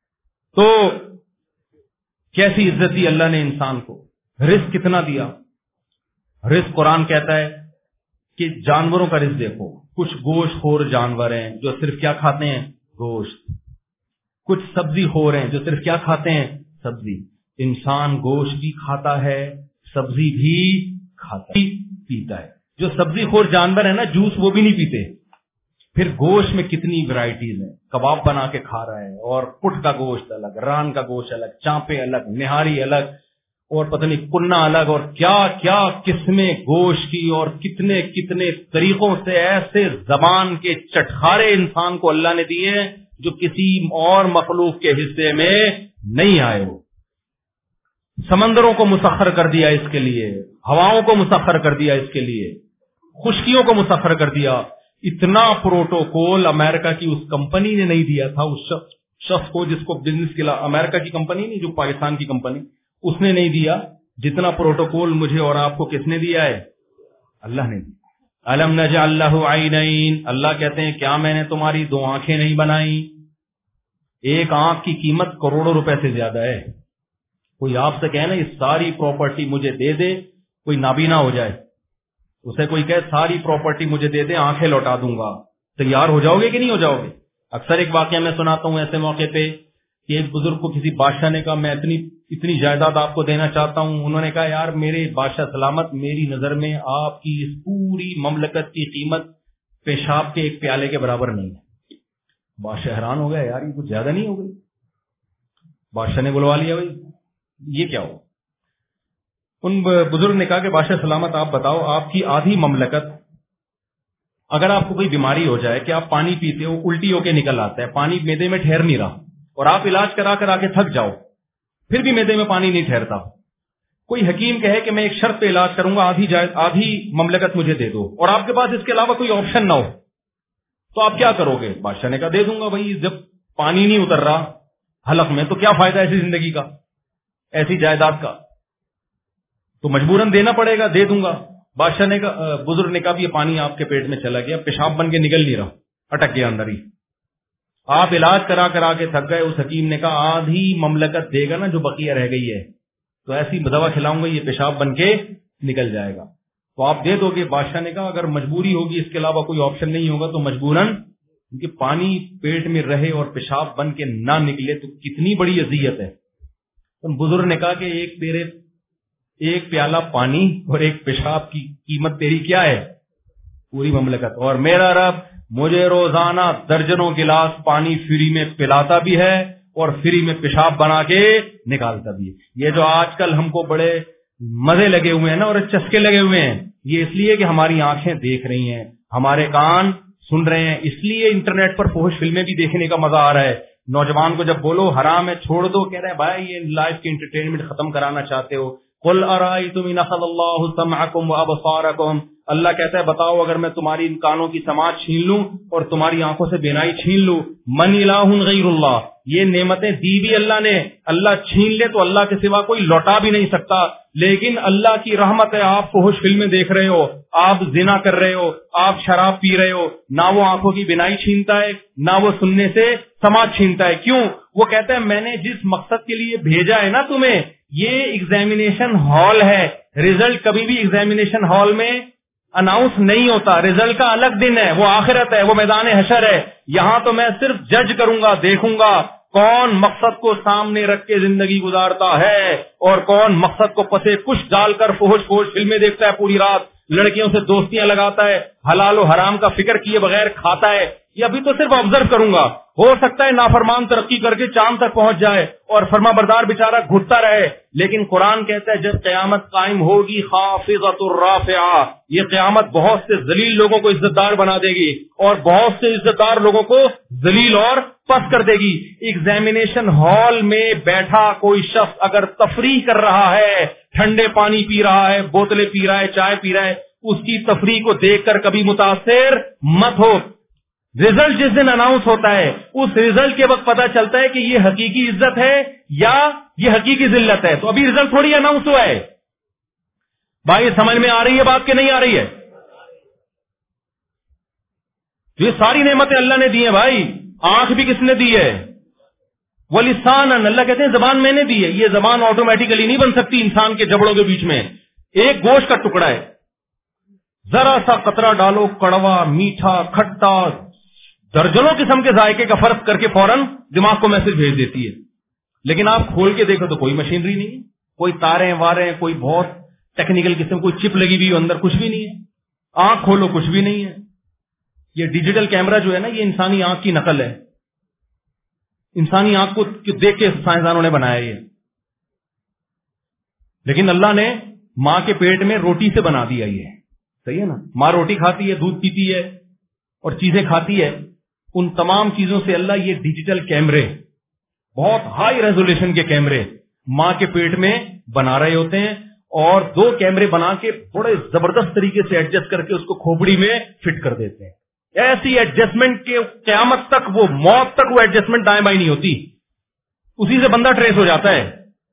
تو کیسی عزت دی اللہ نے انسان کو, رزق کتنا دیا. رزق قرآن کہتا ہے کہ جانوروں کا رزق دیکھو, کچھ گوشت خور جانور ہیں جو صرف کیا کھاتے ہیں, گوشت. کچھ سبزی خور ہیں جو صرف کیا کھاتے ہیں, سبزی. انسان گوشت بھی کھاتا ہے, سبزی بھی کھاتا ہے, پیتا ہے. جو سبزی خور جانور ہے نا, جوس وہ بھی نہیں پیتے. پھر گوشت میں کتنی ورائٹیز ہیں, کباب بنا کے کھا رہا ہے, اور پٹ کا گوشت الگ, ران کا گوشت الگ, چانپے الگ, نہاری الگ, اور پتہ نہیں کننا الگ, اور کیا کیا قسمیں گوشت کی, اور کتنے کتنے طریقوں سے ایسے زبان کے چٹخارے انسان کو اللہ نے دیے ہیں جو کسی اور مخلوق کے حصے میں نہیں آئے. ہو سمندروں کو مسخر کر دیا اس کے لیے, ہواؤں کو مسخر کر دیا اس کے لیے, خشکیوں کو مسخر کر دیا. اتنا پروٹوکول امریکہ کی اس کمپنی نے نہیں دیا تھا اس شخص کو جس کو بزنس کے, امریکہ کی کمپنی نہیں جو پاکستان کی کمپنی, اس نے نہیں دیا جتنا پروٹوکول مجھے اور آپ کو کس نے دیا ہے, اللہ نے دیا. الم نجعل لہ عینین, اللہ کہتے ہیں کیا میں نے تمہاری دو آنکھیں نہیں بنائی. ایک آنکھ کی قیمت کروڑوں روپے سے زیادہ ہے. کوئی آپ سے کہے نا یہ ساری پراپرٹی مجھے دے دے, کوئی نابینا ہو جائے, اسے کوئی کہے ساری پراپرٹی مجھے دے دے آنکھیں لوٹا دوں گا, تیار ہو جاؤ گے کہ نہیں ہو جاؤ گے؟ اکثر ایک واقعہ میں سناتا ہوں ایسے موقع پہ کہ ایک بزرگ کو کسی بادشاہ نے کہا میں اتنی اتنی جائیداد آپ کو دینا چاہتا ہوں. انہوں نے کہا یار میرے بادشاہ سلامت, میری نظر میں آپ کی اس پوری مملکت کی قیمت پیشاب کے ایک پیالے کے برابر نہیں ہے. بادشاہ حیران ہو گیا, یار یہ کچھ زیادہ نہیں ہو گئی. بادشاہ نے بلوا لیا, بھائی یہ کیا ہو. ان بزرگ نے کہا کہ بادشاہ سلامت آپ بتاؤ, آپ کی آدھی مملکت اگر آپ کو کوئی بیماری ہو جائے کہ آپ پانی پیتے ہو الٹی ہو کے نکل آتا ہے, پانی میدے میں ٹھہر نہیں رہا, اور آپ علاج کرا کرا کے تھک جاؤ پھر بھی میدے میں پانی نہیں ٹھہرتا, کوئی حکیم کہے کہ میں ایک شرط پہ علاج کروں گا, آدھی آدھی مملکت مجھے دے دو, اور آپ کے پاس اس کے علاوہ کوئی آپشن نہ ہو, تو آپ کیا کرو گے؟ بادشاہ نے کہا دے دوں گا. بھائی جب پانی نہیں اتر رہا حلق میں تو کیا فائدہ ایسی زندگی کا, ایسی جائیداد کا, تو مجبوراً دینا پڑے گا, دے دوں گا. بادشاہ نے کہا, بزرگ نے کہا یہ پانی آپ کے پیٹ میں چلا گیا, پیشاب بن کے نکل نہیں رہا, اٹک گیا اندر ہی, آپ علاج کرا کرا کے تھک گئے. اس حکیم نے کہا آدھی مملکت دے گا نا جو بقیہ رہ گئی ہے, تو ایسی دوا کھلاؤں گا یہ پیشاب بن کے نکل جائے گا, تو آپ دے دو گے؟ بادشاہ نے کہا اگر مجبوری ہوگی, اس کے علاوہ کوئی آپشن نہیں ہوگا تو مجبوراً, کیونکہ پانی پیٹ میں رہے اور پیشاب بن کے نہ نکلے تو کتنی بڑی اذیت ہے. تو بزرگ نے کہا کہ ایک تیرے ایک پیالہ پانی اور ایک پیشاب کی قیمت تیری کیا ہے؟ پوری مملکت. اور میرا رب مجھے روزانہ درجنوں گلاس پانی فری میں پلاتا بھی ہے اور فری میں پیشاب بنا کے نکالتا بھی ہے. یہ جو آج کل ہم کو بڑے مزے لگے ہوئے ہیں نا اور چسکے لگے ہوئے ہیں، یہ اس لیے کہ ہماری آنکھیں دیکھ رہی ہیں، ہمارے کان سن رہے ہیں، اس لیے انٹرنیٹ پر فحش فلمیں بھی دیکھنے کا مزہ آ رہا ہے. نوجوان کو جب بولو حرام ہے چھوڑ دو، کہہ رہے ہیں بھائی یہ لائف کی انٹرٹینمنٹ ختم کرانا چاہتے ہو. قل ارائیتم ان اخذ اللہ سمعکم وابصارکم، اللہ کہتا ہے بتاؤ اگر میں تمہاری ان کانوں کی سماعت چھین لوں اور تمہاری آنکھوں سے بینائی چھین لوں، من الہ غیر اللہ، یہ نعمتیں دی بھی اللہ نے، اللہ چھین لے تو اللہ کے سوا کوئی لوٹا بھی نہیں سکتا. لیکن اللہ کی رحمت ہے، آپ فحش فلمیں دیکھ رہے ہو، آپ زنا کر رہے ہو، آپ شراب پی رہے ہو، نہ وہ آنکھوں کی بینائی چھینتا ہے نہ وہ سننے سے سماعت چھینتا ہے. کیوں؟ وہ کہتا ہے میں نے جس مقصد کے لیے بھیجا ہے نا تمہیں، یہ ایگزامینیشن ہال ہے. ریزلٹ کبھی بھی ایگزامینیشن ہال میں اناؤنس نہیں ہوتا، ریزلٹ کا الگ دن ہے، وہ آخرت ہے، وہ میدان حشر ہے. یہاں تو میں صرف جج کروں گا، دیکھوں گا کون مقصد کو سامنے رکھ کے زندگی گزارتا ہے اور کون مقصد کو پسے کش ڈال کر فحش فحش فلمیں دیکھتا ہے پوری رات، لڑکیوں سے دوستیاں لگاتا ہے، حلال و حرام کا فکر کیے بغیر کھاتا ہے. یہ ابھی تو صرف آبزرو کروں گا، ہو سکتا ہے نافرمان ترقی کر کے چاند تک پہنچ جائے اور فرما بردار بیچارہ گھٹتا رہے. لیکن قرآن کہتا ہے جب قیامت قائم ہوگی خافضۃ الرافعہ، یہ قیامت بہت سے ذلیل لوگوں کو عزت دار بنا دے گی اور بہت سے عزت دار لوگوں کو ذلیل اور پس کر دے گی. ایگزامینیشن ہال میں بیٹھا کوئی شخص اگر تفریح کر رہا ہے، ٹھنڈے پانی پی رہا ہے، بوتلیں پی رہا ہے، چائے پی رہا ہے، اس کی تفریح کو دیکھ کر کبھی متاثر مت ہو. رزلٹ جس دن اناؤنس ہوتا ہے اس رزلٹ کے وقت پتا چلتا ہے کہ یہ حقیقی عزت ہے یا یہ حقیقی ذلت ہے. تو ابھی رزلٹ تھوڑی اناؤنس ہوا ہے. بھائی سمجھ میں آ رہی ہے بات کہ نہیں آ رہی ہے؟ تو یہ ساری نعمتیں اللہ نے دی ہیں بھائی. آنکھ بھی کس نے دی ہے؟ وَلِسَانًا، اللہ کہتے ہیں زبان میں نے دی ہے. یہ زبان آٹومیٹیکلی نہیں بن سکتی انسان کے جبڑوں کے بیچ میں. ایک گوشت کا ٹکڑا ہے، ذرا سا قطرہ ڈالو، کڑوا، میٹھا، کھٹا، درجنوں قسم کے ذائقے کا فرق کر کے فوراً دماغ کو میسج بھیج دیتی ہے. لیکن آپ کھول کے دیکھو تو کوئی مشینری نہیں ہے، کوئی تاریں واریں، کوئی بہت ٹیکنیکل قسم، کوئی چپ لگی ہوئی اندر کچھ بھی نہیں ہے. آنکھ کھولو کچھ بھی نہیں ہے. یہ ڈیجیٹل کیمرہ جو ہے نا، یہ انسانی آنکھ کی نقل ہے. انسانی آنکھ کو دیکھ کے سائنسدانوں نے بنایا یہ. لیکن اللہ نے ماں کے پیٹ میں روٹی سے بنا دیا یہ. صحیح ہے نا؟ ماں روٹی کھاتی ہے، دودھ پیتی ہے اور چیزیں کھاتی ہے. ان تمام چیزوں سے اللہ یہ ڈیجیٹل کیمرے، بہت ہائی ریزولوشن کے کیمرے ماں کے پیٹ میں بنا رہے ہوتے ہیں اور دو کیمرے بنا کے بڑے زبردست طریقے سے ایڈجسٹ کر کے اس کو کھوپڑی میں فٹ کر دیتے ہیں. ایسی ایڈجسٹمنٹ کے قیامت تک، وہ موت تک وہ ایڈجسٹمنٹ دائیں بائیں نہیں ہوتی، اسی سے بندہ ٹریس ہو جاتا ہے.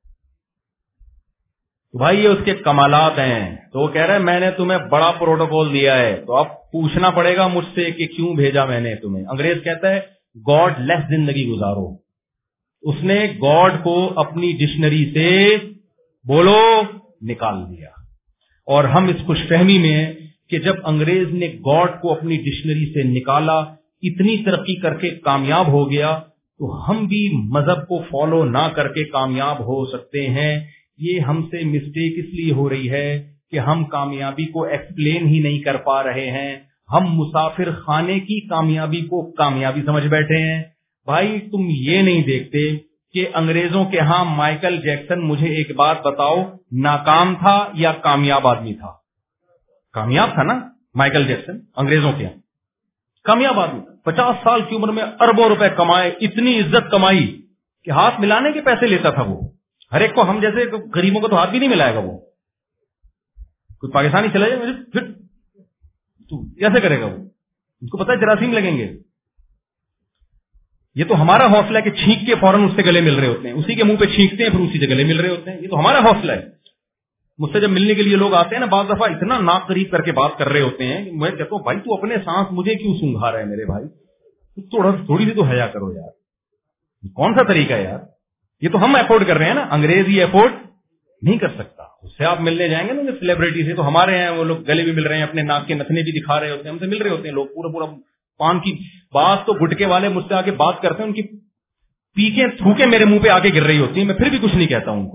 تو بھائی یہ اس کے کمالات ہیں. تو وہ کہہ رہے ہیں میں نے تمہیں بڑا پروٹوکول دیا ہے، تو اب پوچھنا پڑے گا مجھ سے کہ کیوں بھیجا میں نے تمہیں. انگریز کہتا ہے گاڈ لیس زندگی گزارو. اس نے گاڈ کو اپنی ڈکشنری سے بولو نکال دیا. اور ہم اس خوش فہمی میں کہ جب انگریز نے گاڈ کو اپنی ڈکشنری سے نکالا، اتنی ترقی کر کے کامیاب ہو گیا، تو ہم بھی مذہب کو فالو نہ کر کے کامیاب ہو سکتے ہیں. یہ ہم سے مسٹیک اس لیے ہو رہی ہے کہ ہم کامیابی کو ایکسپلین ہی نہیں کر پا رہے ہیں. ہم مسافر خانے کی کامیابی کو کامیابی سمجھ بیٹھے ہیں. بھائی تم یہ نہیں دیکھتے کہ انگریزوں کے ہاں مائیکل جیکسن، مجھے ایک بات بتاؤ، ناکام تھا یا کامیاب آدمی تھا؟ کامیاب تھا نا مائیکل جیکسن. انگریزوں کے ہاں کامیاب آدمی، پچاس سال کی عمر میں اربوں روپے کمائے، اتنی عزت کمائی کہ ہاتھ ملانے کے پیسے لیتا تھا وہ. ہر ایک کو، ہم جیسے غریبوں کو تو ہاتھ بھی نہیں ملائے گا وہ. کوئی پاکستانی چلا جائے پھر تو کیسے کرے گا وہ؟ ان کو پتا ہے جراثیم لگیں گے. یہ تو ہمارا حوصلہ ہے کہ چھینک کے فوراً اس سے گلے مل رہے ہوتے ہیں، اسی کے منہ پہ چھینکتے ہیں پھر اسی سے گلے مل رہے ہوتے ہیں. یہ تو ہمارا حوصلہ ہے. مجھ سے جب ملنے کے لیے لوگ آتے ہیں نا، بعض دفعہ اتنا ناک قریب کر کے بات کر رہے ہوتے ہیں، میں کہتا ہوں بھائی تو اپنے سانس مجھے کیوں سونگھا رہا ہے میرے بھائی؟ تھوڑا تھوڑی سی تو حیا کرو یار. کون سا طریقہ ہے یار؟ یہ تو ہم افورڈ کر رہے ہیں نا، انگریز یہ افورڈ نہیں کر سکتا. اس سے آپ ملنے جائیں گے نا سیلیبریٹی سے، تو ہمارے ہیں وہ لوگ گلے بھی مل رہے ہیں، اپنے ناک کے نتنے بھی دکھا رہے ہوتے ہیں، ہم سے مل رہے ہوتے ہیں لوگ پورا پورا پان کی بات. تو گٹکے والے مجھ سے آ کے بات کرتے ہیں، ان کی پیکیں تھوکے میرے منہ پہ آ کے گر رہی ہوتی ہیں، میں پھر بھی کچھ نہیں کہتا ہوں ان کو.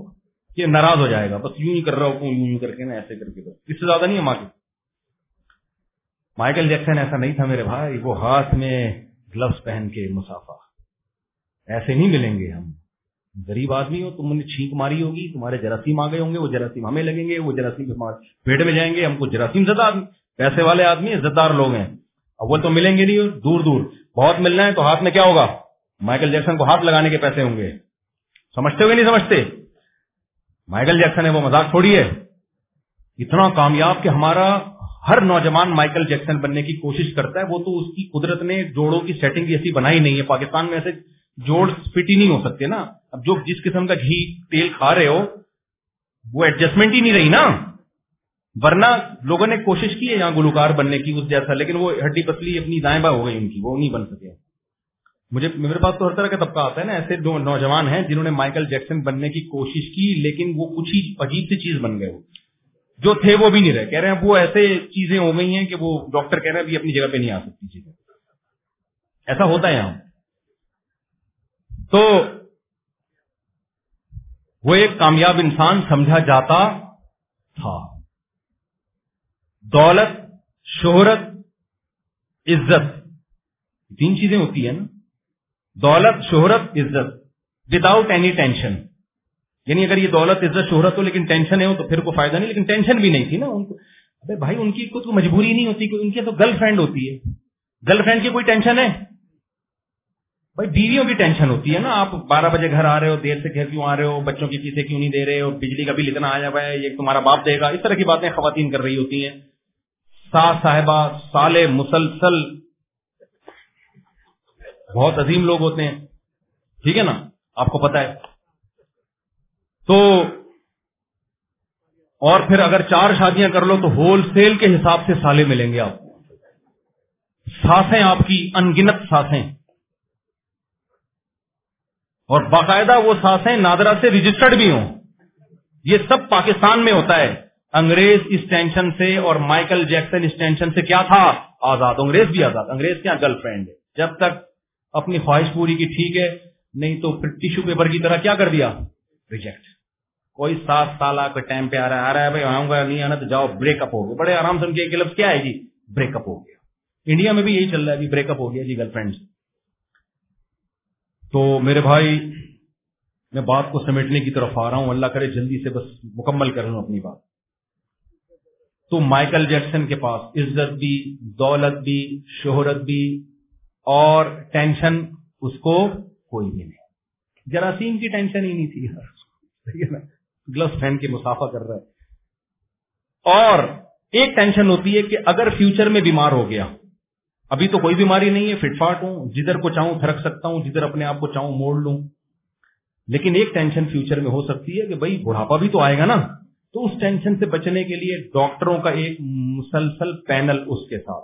کہ ناراض ہو جائے گا، بس یوں ہی کر رہا ہوں یوں ہی کر کے نا ایسے کر کے، بس اس سے زیادہ نہیں ہے مارکیٹ. مائیکل جیکسن ایسا نہیں تھا میرے بھائی، وہ ہاتھ میں گلوز پہن کے مسافہ، ایسے نہیں ملیں گے ہم. غریب آدمی ہو، تم نے چھینک ماری ہوگی، تمہارے جراثیم آ گئے ہوں گے، وہ جراثیم ہمیں لگیں گے، وہ جراثیم پیٹ میں جائیں گے، ہم کو جراثیم زدہ آدمی، پیسے والے آدمی عزت دار لوگ ہیں. اول تو ملیں گے نہیں، دور دور، بہت ملنا ہے تو ہاتھ میں کیا ہوگا؟ مائیکل جیکسن کو ہاتھ لگانے کے پیسے ہوں گے. سمجھتے ہوئے نہیں سمجھتے؟ مائیکل جیکسن ہے وہ مذاق تھوڑی ہے. اتنا کامیاب کہ ہمارا ہر نوجوان مائیکل جیکسن بننے کی کوشش کرتا ہے. وہ تو اس کی قدرت نے جوڑوں کی سیٹنگ ایسی بنائی نہیں ہے. پاکستان میں ایسے جوڑ فٹ ہی نہیں ہو سکتے نا. اب جو جس قسم کا گھی تیل کھا رہے ہو وہ ایڈجسٹمنٹ ہی نہیں رہی نا. ورنہ لوگوں نے کوشش کی ہے یہاں گلوکار بننے کی اس جیسا، لیکن وہ ہڈی پتلی اپنی دائیں بائیں ہو گئی ان کی، وہ نہیں بن سکے. مجھے میرے پاس تو ہر طرح کا طبقہ آتا ہے نا، ایسے دو نوجوان ہیں جنہوں نے مائیکل جیکسن بننے کی کوشش کی لیکن وہ کچھ ہی عجیب سی چیز بن گئے. وہ جو تھے وہ بھی نہیں رہے. کہہ رہے ہیں وہ ایسے چیزیں ہو گئی ہیں کہ وہ ڈاکٹر کہہ رہے ہیں ابھی اپنی جگہ پہ نہیں آ سکتی چیزیں. ایسا ہوتا ہے یہاں. تو وہ ایک کامیاب انسان سمجھا جاتا تھا. دولت، شہرت، عزت، تین چیزیں ہوتی ہیں نا. دولت، شہرت، عزت، وداؤٹ اینی ٹینشن. یعنی اگر یہ دولت، عزت، شہرت ہو لیکن ٹینشن ہے ہو تو پھر کوئی فائدہ نہیں. لیکن ٹینشن بھی نہیں تھی نا ان کو. ابے بھائی ان کی کوئی مجبوری نہیں ہوتی، ان کی تو گرل فرینڈ ہوتی ہے. گرل فرینڈ کی کوئی ٹینشن ہے؟ بھائی بیویوں کی ٹینشن ہوتی ہے نا. آپ بارہ بجے گھر آ رہے ہو، دیر سے گھر کیوں آ رہے ہو، بچوں کی فیسیں کیوں نہیں دے رہے ہو، بجلی کا بل اتنا آیا ہوا ہے یہ تمہارا باپ دے گا. اس طرح کی باتیں خواتین کر رہی ہوتی ہیں. ساس صاحبہ سالے مسلسل بہت عظیم لوگ ہوتے ہیں، ٹھیک ہے نا، آپ کو پتا ہے. تو اور پھر اگر چار شادیاں کر لو تو ہول سیل کے حساب سے سالے ملیں گے آپ کو. ساسیں آپ کی انگنت ساسیں، اور باقاعدہ وہ ساسیں نادرا سے رجسٹرڈ بھی ہوں. یہ سب پاکستان میں ہوتا ہے. انگریز اس ٹینشن سے اور مائیکل جیکسن اس ٹینشن سے کیا تھا؟ آزاد. انگریز بھی آزاد. انگریز کیا گرل فرینڈ ہے، جب تک اپنی خواہش پوری کی ٹھیک ہے، نہیں تو پھر ٹیشو پیپر کی طرح کیا کر دیا؟ ریجیکٹ. کوئی سات سالہ کوئی ٹائم پہ آ رہا ہے آ رہا ہے بھائی آؤں گا نہیں آنا تو جاؤ، بریک اپ ہو گیا. بڑے آرام سے ان کے ایک لفظ کیا ہے جی؟ بریک اپ ہو گیا. انڈیا میں بھی یہی چل رہا ہے ابھی، بریک اپ ہو گیا جی گرل فرینڈ سے. تو میرے بھائی میں بات کو سمیٹنے کی طرف آ رہا ہوں، اللہ کرے جلدی سے بس مکمل کر لوں اپنی بات. تو مائیکل جیکسن کے پاس عزت بھی، دولت بھی، شہرت بھی، اور ٹینشن اس کو کوئی بھی نہیں. جراثیم کی ٹینشن ہی نہیں تھی یار، گلوز پہن کے مسافہ کر رہا ہے. اور ایک ٹینشن ہوتی ہے کہ اگر فیوچر میں بیمار ہو گیا، ابھی تو کوئی بیماری نہیں ہے، فٹ فاٹ ہوں، جدھر کو چاہوں تھرک سکتا ہوں، جدھر اپنے آپ کو چاہوں موڑ لوں. لیکن ایک ٹینشن فیوچر میں ہو سکتی ہے کہ بھائی بڑھاپا بھی تو آئے گا نا. تو اس ٹینشن سے بچنے کے لیے ڈاکٹروں کا ایک مسلسل پینل اس کے ساتھ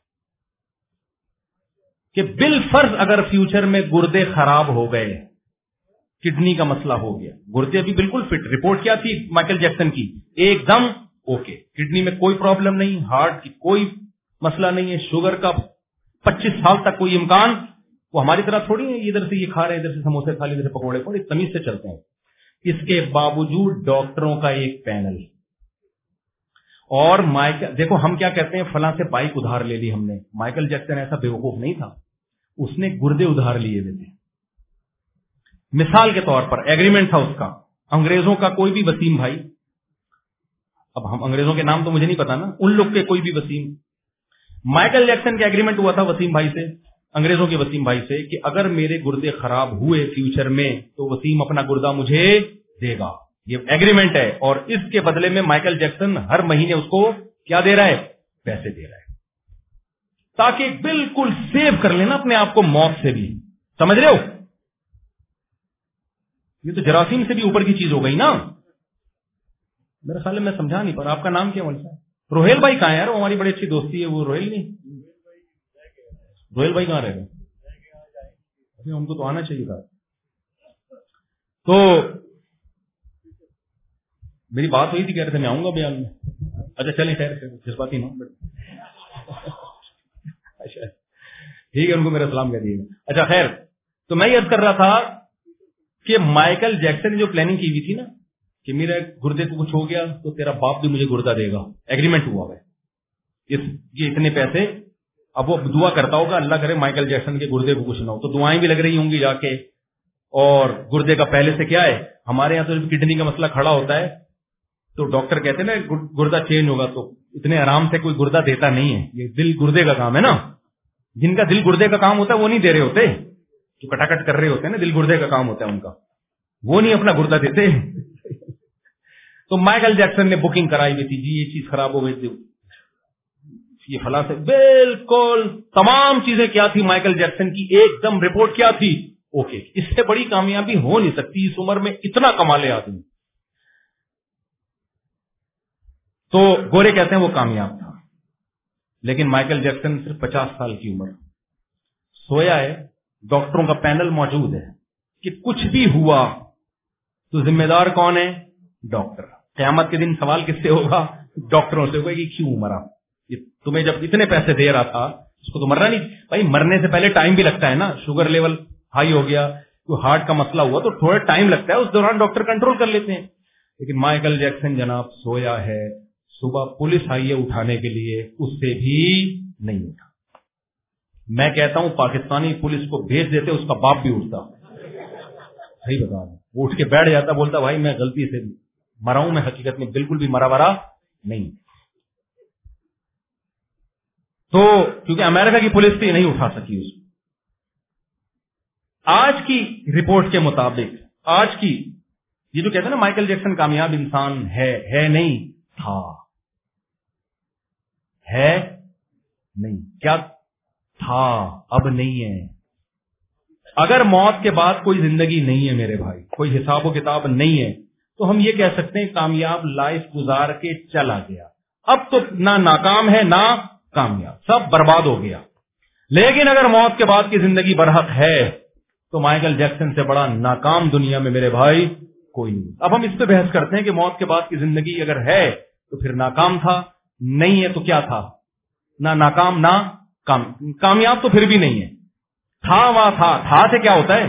کہ بالفرض اگر فیوچر میں گردے خراب ہو گئے، کڈنی کا مسئلہ ہو گیا، گردے ابھی بالکل فٹ، رپورٹ کیا تھی مائیکل جیکسن کی؟ ایک دم اوکے، کڈنی میں کوئی پرابلم نہیں، ہارٹ کی کوئی مسئلہ نہیں ہے، شوگر کا پچیس سال تک کوئی امکان. وہ ہماری طرح تھوڑی ہے ادھر سے یہ کھا رہے ہیں، ادھر سے سموسے کھا لے، ادھر سے پکوڑے کھا لے، تمیز سے چلتے ہیں. اس کے باوجود ڈاکٹروں کا ایک پینل. اور مائیکل دیکھو ہم کیا کہتے ہیں، فلاں سے بائک ادھار لے لی ہم نے. مائیکل جیکسن ایسا بیوقوف نہیں تھا، اس نے گردے ادھار لیے ہوئے تھے. مثال کے طور پر ایگریمنٹ تھا اس کا، انگریزوں کا کوئی بھی وسیم بھائی، اب ہم انگریزوں کے نام تو مجھے نہیں پتا نا، ان لوگ کے کوئی بھی وسیم، مائیکل جیکسن کا ایگریمنٹ ہوا تھا وسیم بھائی سے، انگریزوں کے وسیم بھائی سے، کہ اگر میرے گردے خراب ہوئے فیوچر میں تو وسیم اپنا گردہ مجھے دے گا. یہ ایگریمنٹ ہے. اور اس کے بدلے میں مائیکل جیکسن ہر مہینے اس کو کیا دے رہا ہے؟ پیسے دے رہا ہے، تاکہ بالکل سیو کر لینا اپنے آپ کو موت سے بھی. سمجھ رہے ہو؟ یہ تو جراثیم سے بھی اوپر کی چیز ہو گئی نا. میرے خیال میں میں سمجھا نہیں پا. آپ کا نام کیا ہے؟ روہیل بھائی کہاں ہے یار؟ وہ ہماری بڑی اچھی دوستی ہے. وہ روہیل نہیں، روہیل بھائی کہاں رہے گا؟ ابھی ہم کو تو آنا چاہیے تھا. تو میری بات ہوئی تھی، کہہ رہے تھے میں آؤں گا بیان میں. اچھا چلیں خیر جس بات ہی نا. اچھا ٹھیک ہے، ان کو میرا سلام کہہ دیجیے. اچھا خیر، تو میں یہ عرض کر رہا تھا کہ مائیکل جیکسن نے جو پلاننگ کی ہوئی تھی نا کہ میرے گردے کو کچھ ہو گیا تو تیرا باپ بھی مجھے گردہ دے گا، ایگریمنٹ ہوا ہے اس یہ اتنے پیسے. اب وہ دعا کرتا ہوگا اللہ کرے مائیکل جیکسن کے گردے کو کچھ نہ ہو، تو دعائیں بھی لگ رہی ہوں گی جا کے. اور گردے کا پہلے سے کیا ہے، ہمارے یہاں تو جب کڈنی کا مسئلہ کھڑا ہوتا ہے تو ڈاکٹر کہتے ہیں نا گردہ چینج ہوگا، تو اتنے آرام سے کوئی گردہ دیتا نہیں ہے. یہ دل گردے کا کام ہے نا، جن کا دل گردے کا کام ہوتا ہے وہ نہیں دے رہے ہوتے، جو کٹاکٹ کر رہے ہوتے ہیں نا، دل گردے کا کام ہوتا ہے ان کا، وہ نہیں اپنا گردہ دیتے. تو مائیکل جیکسن نے بکنگ کرائی ہوئی تھی، جی یہ چیز خراب ہو گئی تھی، یہ فلاں سے بالکل تمام چیزیں کیا تھی مائیکل جیکسن کی ایک دم رپورٹ کیا تھی اوکے. اس سے بڑی کامیابی ہو نہیں سکتی اس عمر میں، اتنا کمالے آدمی. تو گورے کہتے ہیں وہ کامیاب تھا، لیکن مائیکل جیکسن صرف پچاس سال کی عمر، سویا ہے، ڈاکٹروں کا پینل موجود ہے کہ کچھ بھی ہوا تو ذمہ دار کون ہے؟ ڈاکٹر. قیامت کے دن سوال کس سے ہوگا؟ ڈاکٹروں سے ہوگا کہ کیوں مرا، تمہیں جب اتنے پیسے دے رہا تھا اس کو تو مرنا نہیں. بھائی مرنے سے پہلے ٹائم بھی لگتا ہے نا، شوگر لیول ہائی ہو گیا، کوئی ہارٹ کا مسئلہ ہوا تو تھوڑا ٹائم لگتا ہے، اس دوران ڈاکٹر کنٹرول کر لیتے ہیں. لیکن مائیکل جیکسن جناب سویا ہے، صبح پولیس آئی ہے اٹھانے کے لیے، اس سے بھی نہیں اٹھا. میں کہتا ہوں پاکستانی پولیس کو بھیج دیتے، اس کا باپ بھی اٹھتا. صحیح بتا رہا ہوں، وہ اٹھ کے بیٹھ جاتا، بولتا بھائی میں غلطی سے مرا ہوں، میں حقیقت میں بالکل بھی مرا ورا نہیں. تو کیونکہ امریکہ کی پولیس بھی نہیں اٹھا سکی اس کو. آج کی رپورٹ کے مطابق، آج کی یہ جو کہتے ہیں نا مائیکل جیکسن کامیاب انسان ہے، ہے نہیں تھا، ہے نہیں، کیا تھا اب نہیں ہے. اگر موت کے بعد کوئی زندگی نہیں ہے میرے بھائی، کوئی حساب و کتاب نہیں ہے، تو ہم یہ کہہ سکتے ہیں کامیاب لائف گزار کے چلا گیا، اب تو نہ ناکام ہے نہ کامیاب، سب برباد ہو گیا. لیکن اگر موت کے بعد کی زندگی برحق ہے تو مائیکل جیکسن سے بڑا ناکام دنیا میں میرے بھائی کوئی نہیں. اب ہم اس پہ بحث کرتے ہیں کہ موت کے بعد کی زندگی اگر ہے تو پھر ناکام تھا، نہیں ہے تو کیا تھا؟ نہ ناکام نہ کام کامیاب تو پھر بھی نہیں ہے. تھا وہاں تھا، تھا سے کیا ہوتا ہے؟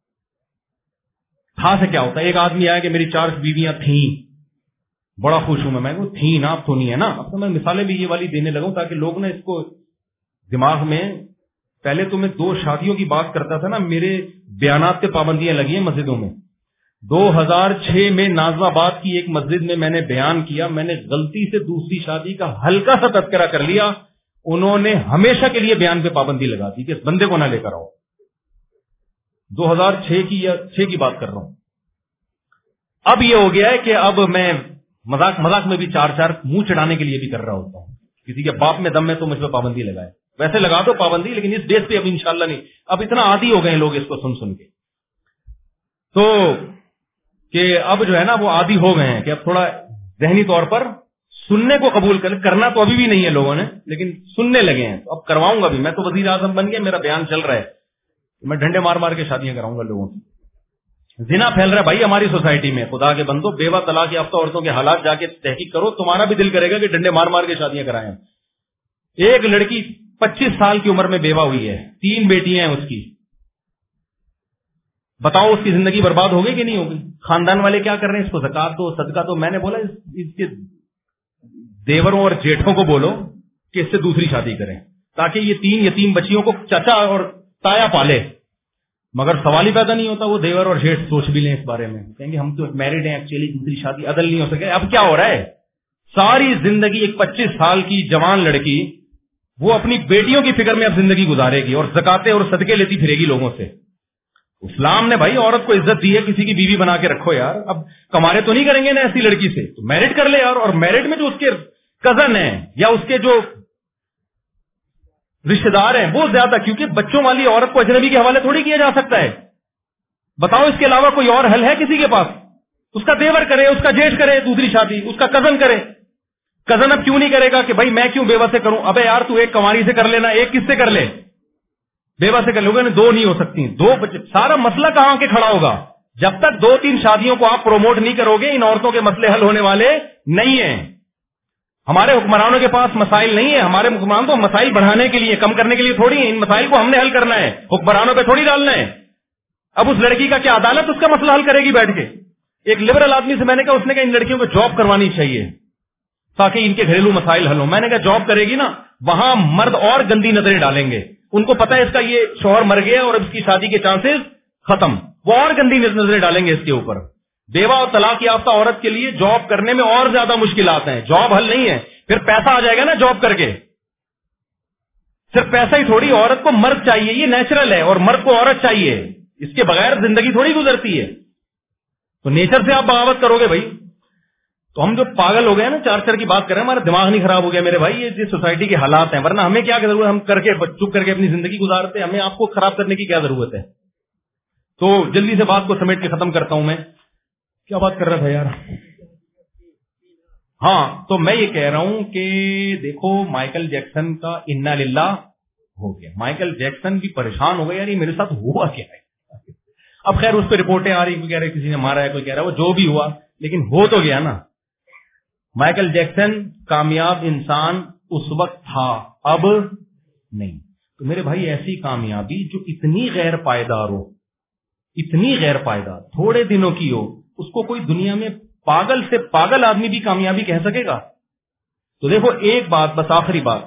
تھا سے کیا ہوتا ہے؟ ایک آدمی آیا کہ میری چار بیویاں تھیں، بڑا خوش ہوں میں، میں تھیں نا، اب تو نہیں ہے نا. اب تو میں مثالیں بھی یہ والی دینے لگا ہوں تاکہ لوگ نا اس کو دماغ میں، پہلے تو میں دو شادیوں کی بات کرتا تھا نا، میرے بیانات پہ پابندیاں لگی ہیں مسجدوں میں. دو ہزار چھ میں نازم آباد کی ایک مسجد میں میں نے بیان کیا، میں نے غلطی سے دوسری شادی کا ہلکا سا تذکرہ کر لیا، انہوں نے ہمیشہ کے لیے بیان پہ پابندی لگا دی کہ اس بندے کو نہ لے کر آؤ. دو ہزار چھ کی یا چھ کی بات کر رہا ہوں. اب یہ ہو گیا ہے کہ اب میں مذاق مذاق میں بھی چار چار منہ چڑھانے کے لیے بھی کر رہا ہوتا ہوں، کسی کے باپ میں دم میں تو مجھ پہ پابندی لگائے. ویسے لگا دو پابندی، لیکن اس بیس پہ اب انشاءاللہ نہیں. اب اتنا عادی ہو گئے لوگ اس کو سن سن کے، تو کہ اب جو ہے نا وہ عادی ہو گئے ہیں کہ اب تھوڑا ذہنی طور پر سننے کو قبول کر، کرنا تو ابھی بھی نہیں ہے لوگوں نے، لیکن سننے لگے ہیں. اب کرواؤں گا بھی، میں تو وزیر اعظم بن گیا، میرا بیان چل رہا ہے، میں ڈنڈے مار مار کے شادیاں کراؤں گا لوگوں کی. زنا پھیل رہا ہے بھائی ہماری سوسائٹی میں، خدا کے بندو، بیوہ طلاق یافتہ عورتوں کے حالات جا کے تحقیق کرو، تمہارا بھی دل کرے گا کہ ڈنڈے مار مار کے شادیاں کرائیں. ایک لڑکی پچیس سال کی عمر میں بیوہ ہوئی ہے، تین بیٹیاں ہیں اس کی، بتاؤ اس کی زندگی برباد ہو گئی کہ نہیں ہوگی؟ خاندان والے کیا کر رہے ہیں؟ اس کو زکات دو، صدقہ دو. میں نے بولا اس کے دیوروں اور جیٹھوں کو بولو کہ اس سے دوسری شادی کریں تاکہ یہ تین یتیم بچیوں کو چچا اور تایا پالے. مگر سوال ہی پیدا نہیں ہوتا، وہ دیور اور جیٹھ سوچ بھی لیں اس بارے میں، کہیں گے ہم تو میرڈ ہیں، ایکچولی دوسری شادی عدل نہیں ہو سکے. اب کیا ہو رہا ہے؟ ساری زندگی ایک پچیس سال کی جوان لڑکی وہ اپنی بیٹیوں کی فکر میں اب زندگی گزارے گی اور زکاتیں اور صدقے لیتی پھرے گی لوگوں سے. اسلام نے بھائی عورت کو عزت دی ہے، کسی کی بیوی بنا کے رکھو یار. اب کمارے تو نہیں کریں گے نا ایسی لڑکی سے، تو میرڈ کر لے یار. اور میرڈ میں جو اس کے کزن ہیں یا اس کے جو رشتہ دار ہیں وہ زیادہ، کیونکہ بچوں والی عورت کو اجنبی کے حوالے تھوڑی کیا جا سکتا ہے. بتاؤ اس کے علاوہ کوئی اور حل ہے کسی کے پاس؟ اس کا دیور کرے، اس کا جیش کرے دوسری شادی، اس کا کزن کرے. کزن اب کیوں نہیں کرے گا کہ بھائی میں کیوں بیوہ سے کروں؟ ابے یار تو ایک کنواری سے کر لینا، ایک کس سے کر لے؟ بیوہ سے کر لوگے نا، دو نہیں ہو سکتی. دو بچے، سارا مسئلہ کہاں کے کھڑا ہوگا؟ جب تک دو تین شادیوں کو آپ پروموٹ نہیں کرو گے ان عورتوں کے مسئلے حل ہونے والے نہیں ہیں. ہمارے حکمرانوں کے پاس مسائل نہیں ہے، ہمارے حکمران تو مسائل بڑھانے کے لیے، کم کرنے کے لیے تھوڑی ہیں. ان مسائل کو ہم نے حل کرنا ہے، حکمرانوں پہ تھوڑی ڈالنا ہے. اب اس لڑکی کا کیا عدالت اس کا مسئلہ حل کرے گی بیٹھ کے؟ ایک لبرل آدمی سے میں نے کہا، اس نے کہا ان لڑکیوں کو جاب کروانی چاہیے تاکہ ان کے گھریلو مسائل حل ہوں. میں نے کہا جاب کرے گی نا، وہاں مرد اور گندی نظریں ڈالیں گے. ان کو پتا ہے اس کا یہ شوہر مر گیا اور اب اس کی شادی کے چانسز ختم، وہ اور گندی نظریں ڈالیں گے اس کے اوپر. بیوہ اور طلاق یافتہ عورت کے لیے جاب کرنے میں اور زیادہ مشکلات ہیں. جاب حل نہیں ہے، پھر پیسہ آ جائے گا نا جاب کر کے. صرف پیسہ ہی تھوڑی، عورت کو مرد چاہیے، یہ نیچرل ہے، اور مرد کو عورت چاہیے. اس کے بغیر زندگی تھوڑی گزرتی ہے. تو نیچر سے آپ بغاوت کرو گے بھائی. تو ہم جو پاگل ہو گئے ہیں نا، چار چار کی بات کر رہے ہیں، ہمارا دماغ نہیں خراب ہو گیا میرے بھائی. یہ سوسائٹی کے حالات ہیں، ورنہ ہمیں کیا ضرورت ہے، ہم کر کے چپ کر کے اپنی زندگی گزارتے ہیں. ہمیں آپ کو خراب کرنے کی کیا ضرورت ہے. تو جلدی سے بات کو سمیٹ کے ختم کرتا ہوں. میں کیا بات کر رہا تھا یار؟ ہاں، تو میں یہ کہہ رہا ہوں کہ دیکھو مائیکل جیکسن کا انا للہ ہو گیا. مائیکل جیکسن بھی پریشان ہو گیا یار، یہ میرے ساتھ ہوا کیا ہے. اب خیر اس پہ رپورٹیں آ رہی، کوئی کہہ رہے کسی نے مارا ہے، کوئی کہہ رہا ہے وہ جو بھی ہوا، لیکن ہو تو گیا نا. مائیکل جیکسن کامیاب انسان اس وقت تھا، اب نہیں. تو میرے بھائی ایسی کامیابی جو اتنی غیر پائیدار ہو، اتنی غیر پائیدار، تھوڑے دنوں کی ہو، اس کو کوئی دنیا میں پاگل سے پاگل آدمی بھی کامیابی کہہ سکے گا؟ تو دیکھو ایک بات، بس آخری بات،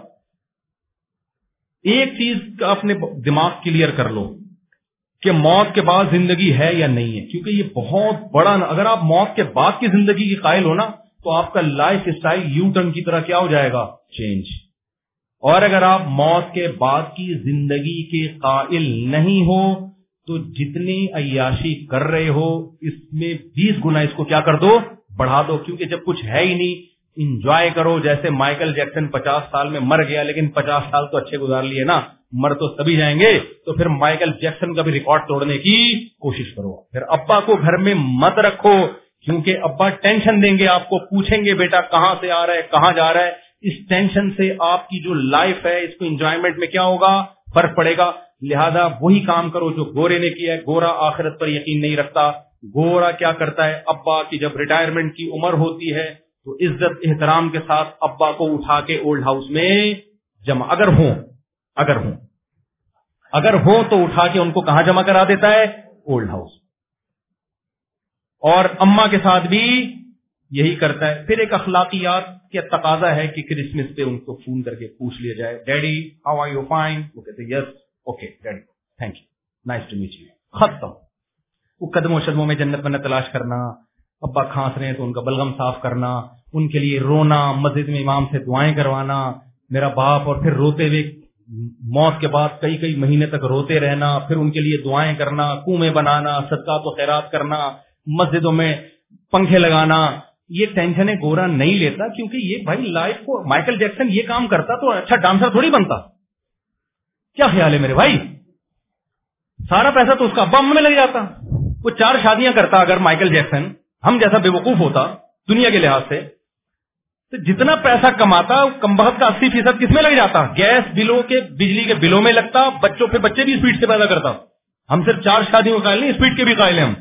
ایک چیز کا اپنے دماغ کلیئر کر لو کہ موت کے بعد زندگی ہے یا نہیں ہے. کیونکہ یہ بہت بڑا، اگر آپ موت کے بعد کی زندگی کی قائل ہو نا، تو آپ کا لائف اسٹائل یو ٹرن کی طرح کیا ہو جائے گا، چینج. اور اگر آپ موت کے بعد کی زندگی کے قائل نہیں ہو تو جتنی عیاشی کر رہے ہو اس میں بیس گنا اس کو کیا کر دو، بڑھا دو. کیونکہ جب کچھ ہے ہی نہیں، انجوائے کرو. جیسے مائیکل جیکسن پچاس سال میں مر گیا، لیکن پچاس سال تو اچھے گزار لیے نا، مر تو سبھی جائیں گے. تو پھر مائیکل جیکسن کا بھی ریکارڈ توڑنے کی کوشش کرو. پھر ابا کو گھر میں مت رکھو، کیونکہ ابا ٹینشن دیں گے آپ کو، پوچھیں گے بیٹا کہاں سے آ رہا ہے، کہاں جا رہا ہے. اس ٹینشن سے آپ کی جو لائف ہے اس کو انجوائمنٹ میں کیا ہوگا، فرق پڑے گا. لہذا وہی کام کرو جو گورے نے کیا ہے. گورا آخرت پر یقین نہیں رکھتا. گورا کیا کرتا ہے، ابا کی جب ریٹائرمنٹ کی عمر ہوتی ہے تو عزت احترام کے ساتھ ابا کو اٹھا کے اولڈ ہاؤس میں جمع، اگر ہوں اگر ہوں اگر ہو تو اٹھا کے ان کو کہاں جمع کرا دیتا ہے، اولڈ ہاؤس. اور اما کے ساتھ بھی یہی کرتا ہے. پھر ایک اخلاقیات کا تقاضا ہے کہ کرسمس پہ ان کو فون کر کے پوچھ لیا جائے، daddy how are you, fine. وہ کہتے yes okay daddy thank you nice to meet you. ختم. وہ قدموں شدموں میں جنت میں تلاش کرنا، ابا کھانس رہے ہیں تو ان کا بلغم صاف کرنا، ان کے لیے رونا، مسجد میں امام سے دعائیں کروانا، میرا باپ، اور پھر روتے ہوئے موت کے بعد کئی کئی مہینے تک روتے رہنا، پھر ان کے لیے دعائیں کرنا، کنویں بنانا، صدقات و خیرات کرنا، مسجدوں میں پنکھے لگانا. یہ ٹینشنیں گورا نہیں لیتا، کیونکہ یہ بھائی لائف کو، مائیکل جیکسن یہ کام کرتا تو اچھا ڈانسر تھوڑی بنتا. کیا خیال ہے میرے بھائی؟ سارا پیسہ تو اس کا ابا میں لگ جاتا. وہ چار شادیاں کرتا اگر مائیکل جیکسن، ہم جیسا بے وقوف ہوتا دنیا کے لحاظ سے، تو جتنا پیسہ کماتا کم بخت کا اسی فیصد کس میں لگ جاتا، گیس بلوں کے، بجلی کے بلوں میں لگتا. بچوں پہ بچے بھی اسپیڈ سے پیدا کرتا. ہم صرف چار شادیوں کے قائل نہیں، اسپیڈ کے بھی قائل ہیں ہم.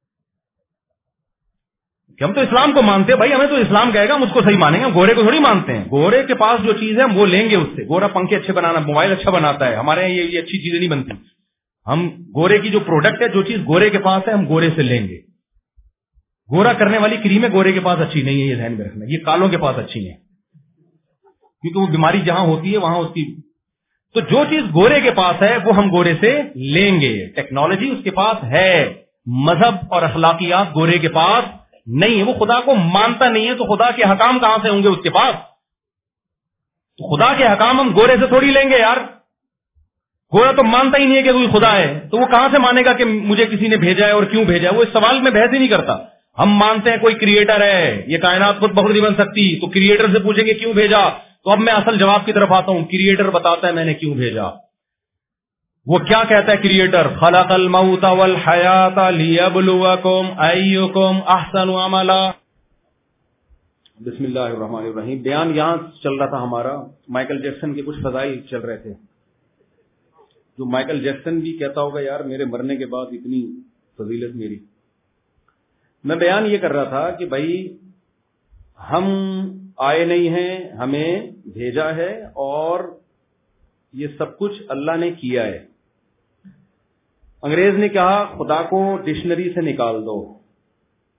کہ ہم تو اسلام کو مانتے ہیں بھائی، ہمیں تو اسلام کہے گا ہم اس کو صحیح مانیں گے. ہم گورے کو تھوڑی مانتے ہیں. گورے کے پاس جو چیز ہے ہم وہ لیں گے اس سے. گورا پنکھے اچھے بنانا، موبائل اچھا بناتا ہے، ہمارے یہاں یہ, یہ اچھی چیزیں نہیں بنتی. ہم گورے کی جو پروڈکٹ ہے، جو چیز گورے کے پاس ہے ہم گورے سے لیں گے. گورا کرنے والی کریمیں گورے کے پاس اچھی نہیں ہے، یہ ذہن میں رکھنا. یہ کالوں کے پاس اچھی ہیں، کیونکہ وہ بیماری جہاں ہوتی ہے وہاں اس کی. تو جو چیز گورے کے پاس ہے وہ ہم گورے سے لیں گے. ٹیکنالوجی اس کے پاس ہے، مذہب اور اخلاقیات گورے کے پاس نہیں ہے. وہ خدا کو مانتا نہیں ہے تو خدا کے حکام کہاں سے ہوں گے اس کے پاس؟ تو خدا کے حکام ہم گورے سے تھوڑی لیں گے یار. گورا تو مانتا ہی نہیں ہے کہ کوئی خدا ہے، تو وہ کہاں سے مانے گا کہ مجھے کسی نے بھیجا ہے اور کیوں بھیجا ہے؟ وہ اس سوال میں بحث ہی نہیں کرتا. ہم مانتے ہیں کوئی کریٹر ہے، یہ کائنات خود بخود نہیں بن سکتی، تو کریٹر سے پوچھیں گے کیوں بھیجا. تو اب میں اصل جواب کی طرف آتا ہوں. کریٹر بتاتا ہے میں نے کیوں بھیجا. وہ کیا کہتا ہے کریٹر؟ خلق الموت والحیات لیبلوکم ایکم احسن عملا. بسم اللہ الرحمن الرحیم. بیان یہاں چل رہا تھا ہمارا، مائیکل جیکسن کے کچھ فضائل چل رہے تھے، جو مائیکل جیکسن بھی کہتا ہوگا یار میرے مرنے کے بعد اتنی فضیلت میری. میں بیان یہ کر رہا تھا کہ بھائی ہم آئے نہیں ہیں، ہمیں بھیجا ہے، اور یہ سب کچھ اللہ نے کیا ہے. انگریز نے کہا خدا کو ڈکشنری سے نکال دو.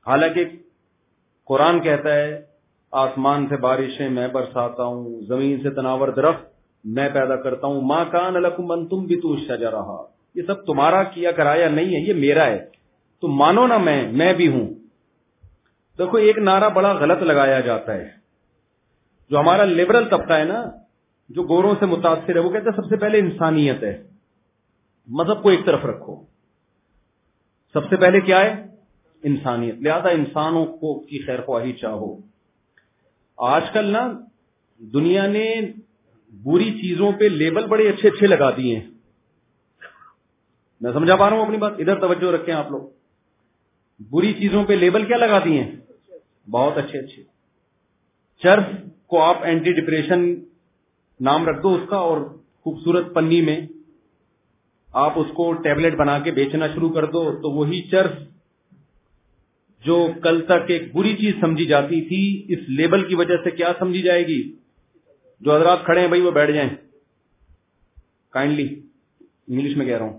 حالانکہ قرآن کہتا ہے آسمان سے بارشیں میں برساتا ہوں، زمین سے تناور درخت میں پیدا کرتا ہوں، ما کان لکم ان تنبتوا الشجرہ، یہ سب تمہارا کیا کرایا نہیں ہے، یہ میرا ہے، تم مانو نا میں میں بھی ہوں۔ دیکھو ایک نعرہ بڑا غلط لگایا جاتا ہے، جو ہمارا لبرل طبقہ ہے نا، جو گوروں سے متاثر ہے، وہ کہتے ہیں سب سے پہلے انسانیت ہے، مذہب کو ایک طرف رکھو، سب سے پہلے کیا ہے؟ انسانیت، لہذا انسانوں کو کی خیر خواہی چاہو۔ آج کل نا دنیا نے بری چیزوں پہ لیبل بڑے اچھے اچھے لگا دیے ہیں، میں سمجھا پا رہا ہوں اپنی بات؟ ادھر توجہ رکھیں آپ لوگ، بری چیزوں پہ لیبل کیا لگا دیے ہیں؟ بہت اچھے اچھے۔ چرس کو آپ اینٹی ڈپریشن نام رکھ دو اس کا، اور خوبصورت پنی میں آپ اس کو ٹیبلٹ بنا کے بیچنا شروع کر دو، تو وہی چرس جو کل تک ایک بری چیز سمجھی جاتی تھی، اس لیبل کی وجہ سے کیا سمجھی جائے گی؟ جو حضرات کھڑے ہیں بھائی وہ بیٹھ جائیں کائنڈلی، انگلش میں کہہ رہا ہوں۔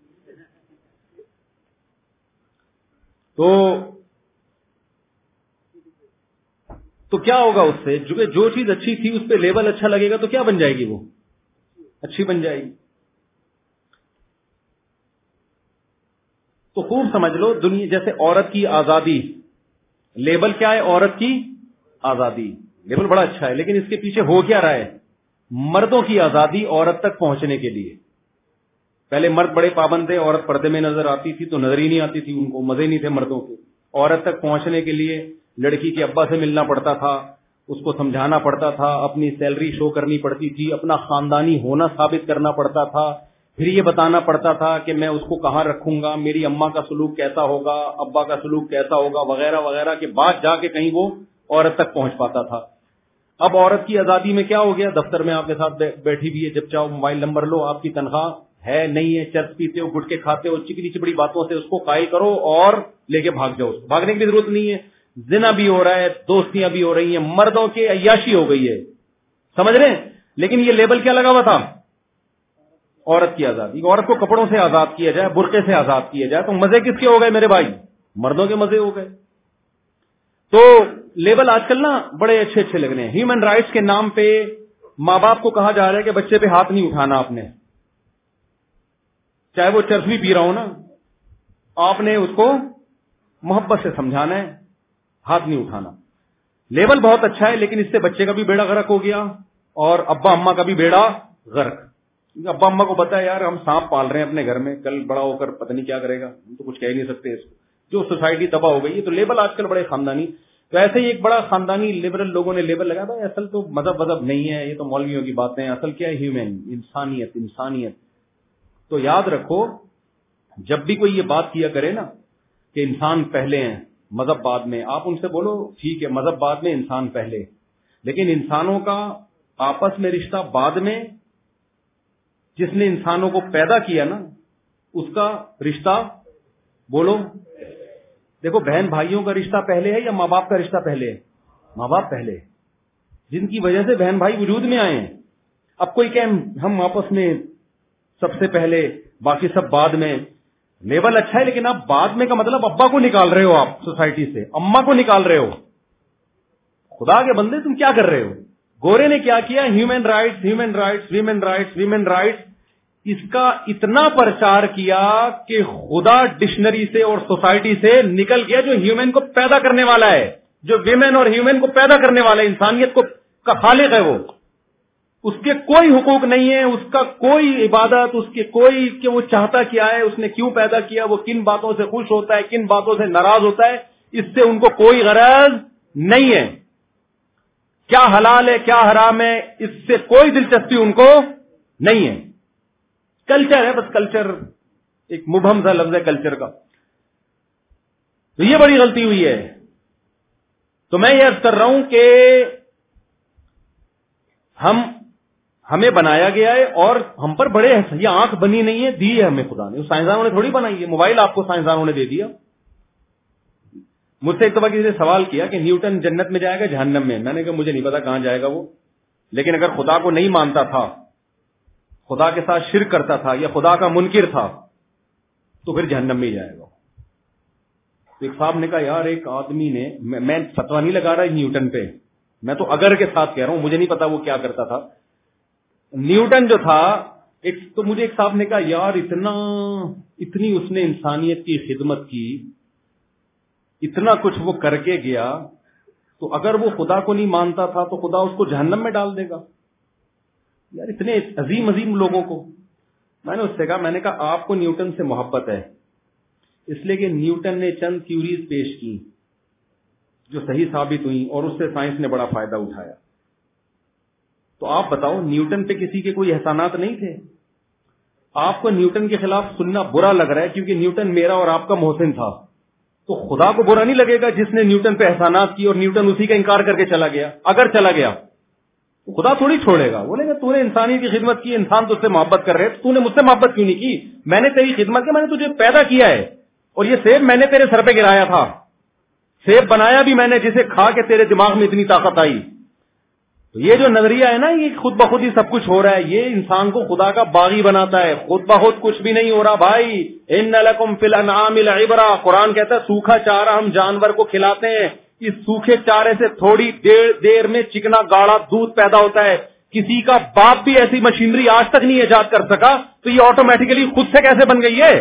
تو تو کیا ہوگا اس سے؟ جو جو چیز اچھی تھی اس پہ لیبل اچھا لگے گا تو کیا بن جائے گی؟ وہ اچھی بن جائے گی۔ تو خوب سمجھ لو، دنیا جیسے عورت کی آزادی، لیبل کیا ہے؟ عورت کی آزادی، لیبل بڑا اچھا ہے، لیکن اس کے پیچھے ہو کیا رہا ہے؟ مردوں کی آزادی عورت تک پہنچنے کے لیے۔ پہلے مرد بڑے پابند تھے، عورت پردے میں نظر آتی تھی تو نظر ہی نہیں آتی تھی، ان کو مزے نہیں تھے مردوں کے۔ عورت تک پہنچنے کے لیے لڑکی کے ابا سے ملنا پڑتا تھا، اس کو سمجھانا پڑتا تھا، اپنی سیلری شو کرنی پڑتی تھی، اپنا خاندانی ہونا ثابت کرنا پڑتا تھا، پھر یہ بتانا پڑتا تھا کہ میں اس کو کہاں رکھوں گا، میری اماں کا سلوک کیسا ہوگا، ابا کا سلوک کیسا ہوگا، وغیرہ وغیرہ کے بعد جا کے کہیں وہ عورت تک پہنچ پاتا تھا۔ اب عورت کی آزادی میں کیا ہو گیا؟ دفتر میں آپ کے ساتھ بیٹھی بھی ہے، جب چاہو موبائل نمبر لو، آپ کی تنخواہ ہے نہیں ہے، چرس پیتے ہو، گٹکے کھاتے ہو، چکنی چپڑی باتوں سے اس کو قائل کرو اور لے کے بھاگ جاؤ۔ بھاگنے کی ضرورت نہیں ہے، زنا بھی ہو رہا ہے، دوستیاں بھی ہو رہی ہیں، مردوں کے عیاشی ہو گئی ہے، سمجھ رہے ہیں؟ لیکن یہ لیبل کیا لگا ہوا تھا؟ عورت کی آزادی۔ عورت کو کپڑوں سے آزاد کیا جائے، برقعے سے آزاد کیا جائے، تو مزے کس کے ہو گئے میرے بھائی؟ مردوں کے مزے ہو گئے۔ تو لیبل آج کل نا بڑے اچھے اچھے لگ رہے ہیں۔ ہیومن رائٹس کے نام پہ ماں باپ کو کہا جا رہا ہے کہ بچے پہ ہاتھ نہیں اٹھانا، آپ نے چاہے وہ چرس بھی پی رہا ہو نا، آپ نے اس کو محبت سے سمجھانا ہے، ہاتھ نہیں اٹھانا۔ لیبل بہت اچھا ہے، لیکن اس سے بچے کا بھی بیڑا غرق ہو گیا اور ابا اما کا بھی بیڑا غرق۔ ابا اما کو پتا ہے یار ہم سانپ پال رہے ہیں اپنے گھر میں، کل بڑا ہو کر پتہ نہیں کیا کرے گا، ہم تو کچھ کہہ نہیں سکتے اس کو، جو سوسائٹی تباہ ہو گئی ہے۔ تو لیبل آج کل بڑے خاندانی، تو ایسے ہی ایک بڑا خاندانی لبرل لوگوں نے لیبل لگا تھا، اصل تو مذہب مذہب نہیں ہے، یہ تو مولویوں کی باتیں ہیں، اصل کیا ہے؟ ہیومن، انسانیت انسانیت۔ تو یاد رکھو، جب بھی کوئی یہ بات کیا کرے نا کہ انسان پہلے ہیں مذہب بعد میں، آپ ان سے بولو ٹھیک ہے مذہب بعد میں انسان پہلے، لیکن انسانوں کا آپس میں رشتہ بعد میں، جس نے انسانوں کو پیدا کیا نا اس کا رشتہ بولو۔ دیکھو بہن بھائیوں کا رشتہ پہلے ہے یا ماں باپ کا رشتہ پہلے ہے؟ ماں باپ پہلے، جن کی وجہ سے بہن بھائی وجود میں آئے ہیں۔ اب کوئی کہ ہم آپس میں سب سے پہلے باقی سب بعد میں، لیبل اچھا ہے لیکن آپ بعد میں کا مطلب ابا کو نکال رہے ہو، آپ سوسائٹی سے اما کو نکال رہے ہو۔ خدا کے بندے تم کیا کر رہے ہو؟ گورے نے کیا کیا؟ Human rights human rights women rights women rights, اس کا اتنا پرچار کیا کہ خدا ڈکشنری سے اور سوسائٹی سے نکل گیا، جو ہیومن کو پیدا کرنے والا ہے، جو ویمن اور ہیومن کو پیدا کرنے والا ہے، انسانیت کو کا خالق ہے، وہ اس کے کوئی حقوق نہیں ہے، اس کا کوئی عبادت، اس کے کوئی کہ وہ چاہتا کیا ہے، اس نے کیوں پیدا کیا، وہ کن باتوں سے خوش ہوتا ہے، کن باتوں سے ناراض ہوتا ہے، اس سے ان کو کوئی غرض نہیں ہے۔ کیا حلال ہے کیا حرام ہے، اس سے کوئی دلچسپی ان کو نہیں ہے۔ کلچر ہے بس، کلچر ایک مبہم سا لفظ ہے کلچر کا۔ تو یہ بڑی غلطی ہوئی ہے۔ تو میں یہ عرض کر رہا ہوں کہ ہم ہمیں بنایا گیا ہے اور ہم پر بڑے، یہ آنکھ بنی نہیں ہے، دی ہے ہمیں خدا نے، سائنسدانوں نے تھوڑی بنائی ہے۔ موبائل آپ کو سائنسدانوں نے دے دیا۔ مجھ سے ایک دفعہ کسی نے سوال کیا کہ نیوٹن جنت میں جائے گا جہنم میں؟ میں نے کہا مجھے نہیں پتا کہاں جائے گا وہ، لیکن اگر خدا کو نہیں مانتا تھا، خدا کے ساتھ شرک کرتا تھا یا خدا کا منکر تھا تو پھر جہنم میں ہی جائے گا۔ تو ایک صاحب نے کہا یار ایک آدمی نے, میں فتوا نہیں لگا رہا نیوٹن پہ, میں تو اگر کے ساتھ کہہ رہا ہوں, مجھے نہیں پتا وہ کیا کرتا تھا. نیوٹن جو تھا ایک, تو مجھے ایک صاحب نے کہا یار اتنا اتنی اس نے انسانیت کی خدمت کی, اتنا کچھ وہ کر کے گیا, تو اگر وہ خدا کو نہیں مانتا تھا تو خدا اس کو جہنم میں ڈال دے گا. یار اتنے عظیم عظیم لوگوں کو. میں نے اس سے کہا, میں نے کہا آپ کو نیوٹن سے محبت ہے اس لیے کہ نیوٹن نے چند تھیوریز پیش کی جو صحیح ثابت ہوئی اور اس سے سائنس نے بڑا فائدہ اٹھایا. تو آپ بتاؤ نیوٹن پہ کسی کے کوئی احسانات نہیں تھے؟ آپ کو نیوٹن کے خلاف سننا برا لگ رہا ہے کیونکہ نیوٹن میرا اور آپ کا محسن تھا, تو خدا کو برا نہیں لگے گا جس نے نیوٹن پہ احسانات کی اور نیوٹن اسی کا انکار کر کے چلا گیا؟ اگر چلا گیا تو خدا تھوڑی چھوڑے گا, بولے گا تو نے انسانی کی خدمت کی, انسان تو اس سے محبت کر رہے, تو نے مجھ سے محبت کیوں نہیں کی؟ میں نے تیری خدمت کی, میں نے تجھے پیدا کیا ہے, اور یہ سیب میں نے تیرے سر پہ گرایا تھا, سیب بنایا بھی میں نے جسے کھا کے تیرے دماغ میں اتنی طاقت آئی. تو یہ جو نظریہ ہے نا, یہ خود بخود ہی سب کچھ ہو رہا ہے, یہ انسان کو خدا کا باغی بناتا ہے. خود بخود کچھ بھی نہیں ہو رہا بھائی. ان لکم فی الانعام العبرہ, قرآن کہتا ہے سوکھا چارہ ہم جانور کو کھلاتے ہیں, اس سوکھے چارے سے تھوڑی دیر دیر میں چکنا گاڑا دودھ پیدا ہوتا ہے. کسی کا باپ بھی ایسی مشینری آج تک نہیں ایجاد کر سکا, تو یہ آٹومیٹیکلی خود سے کیسے بن گئی ہے؟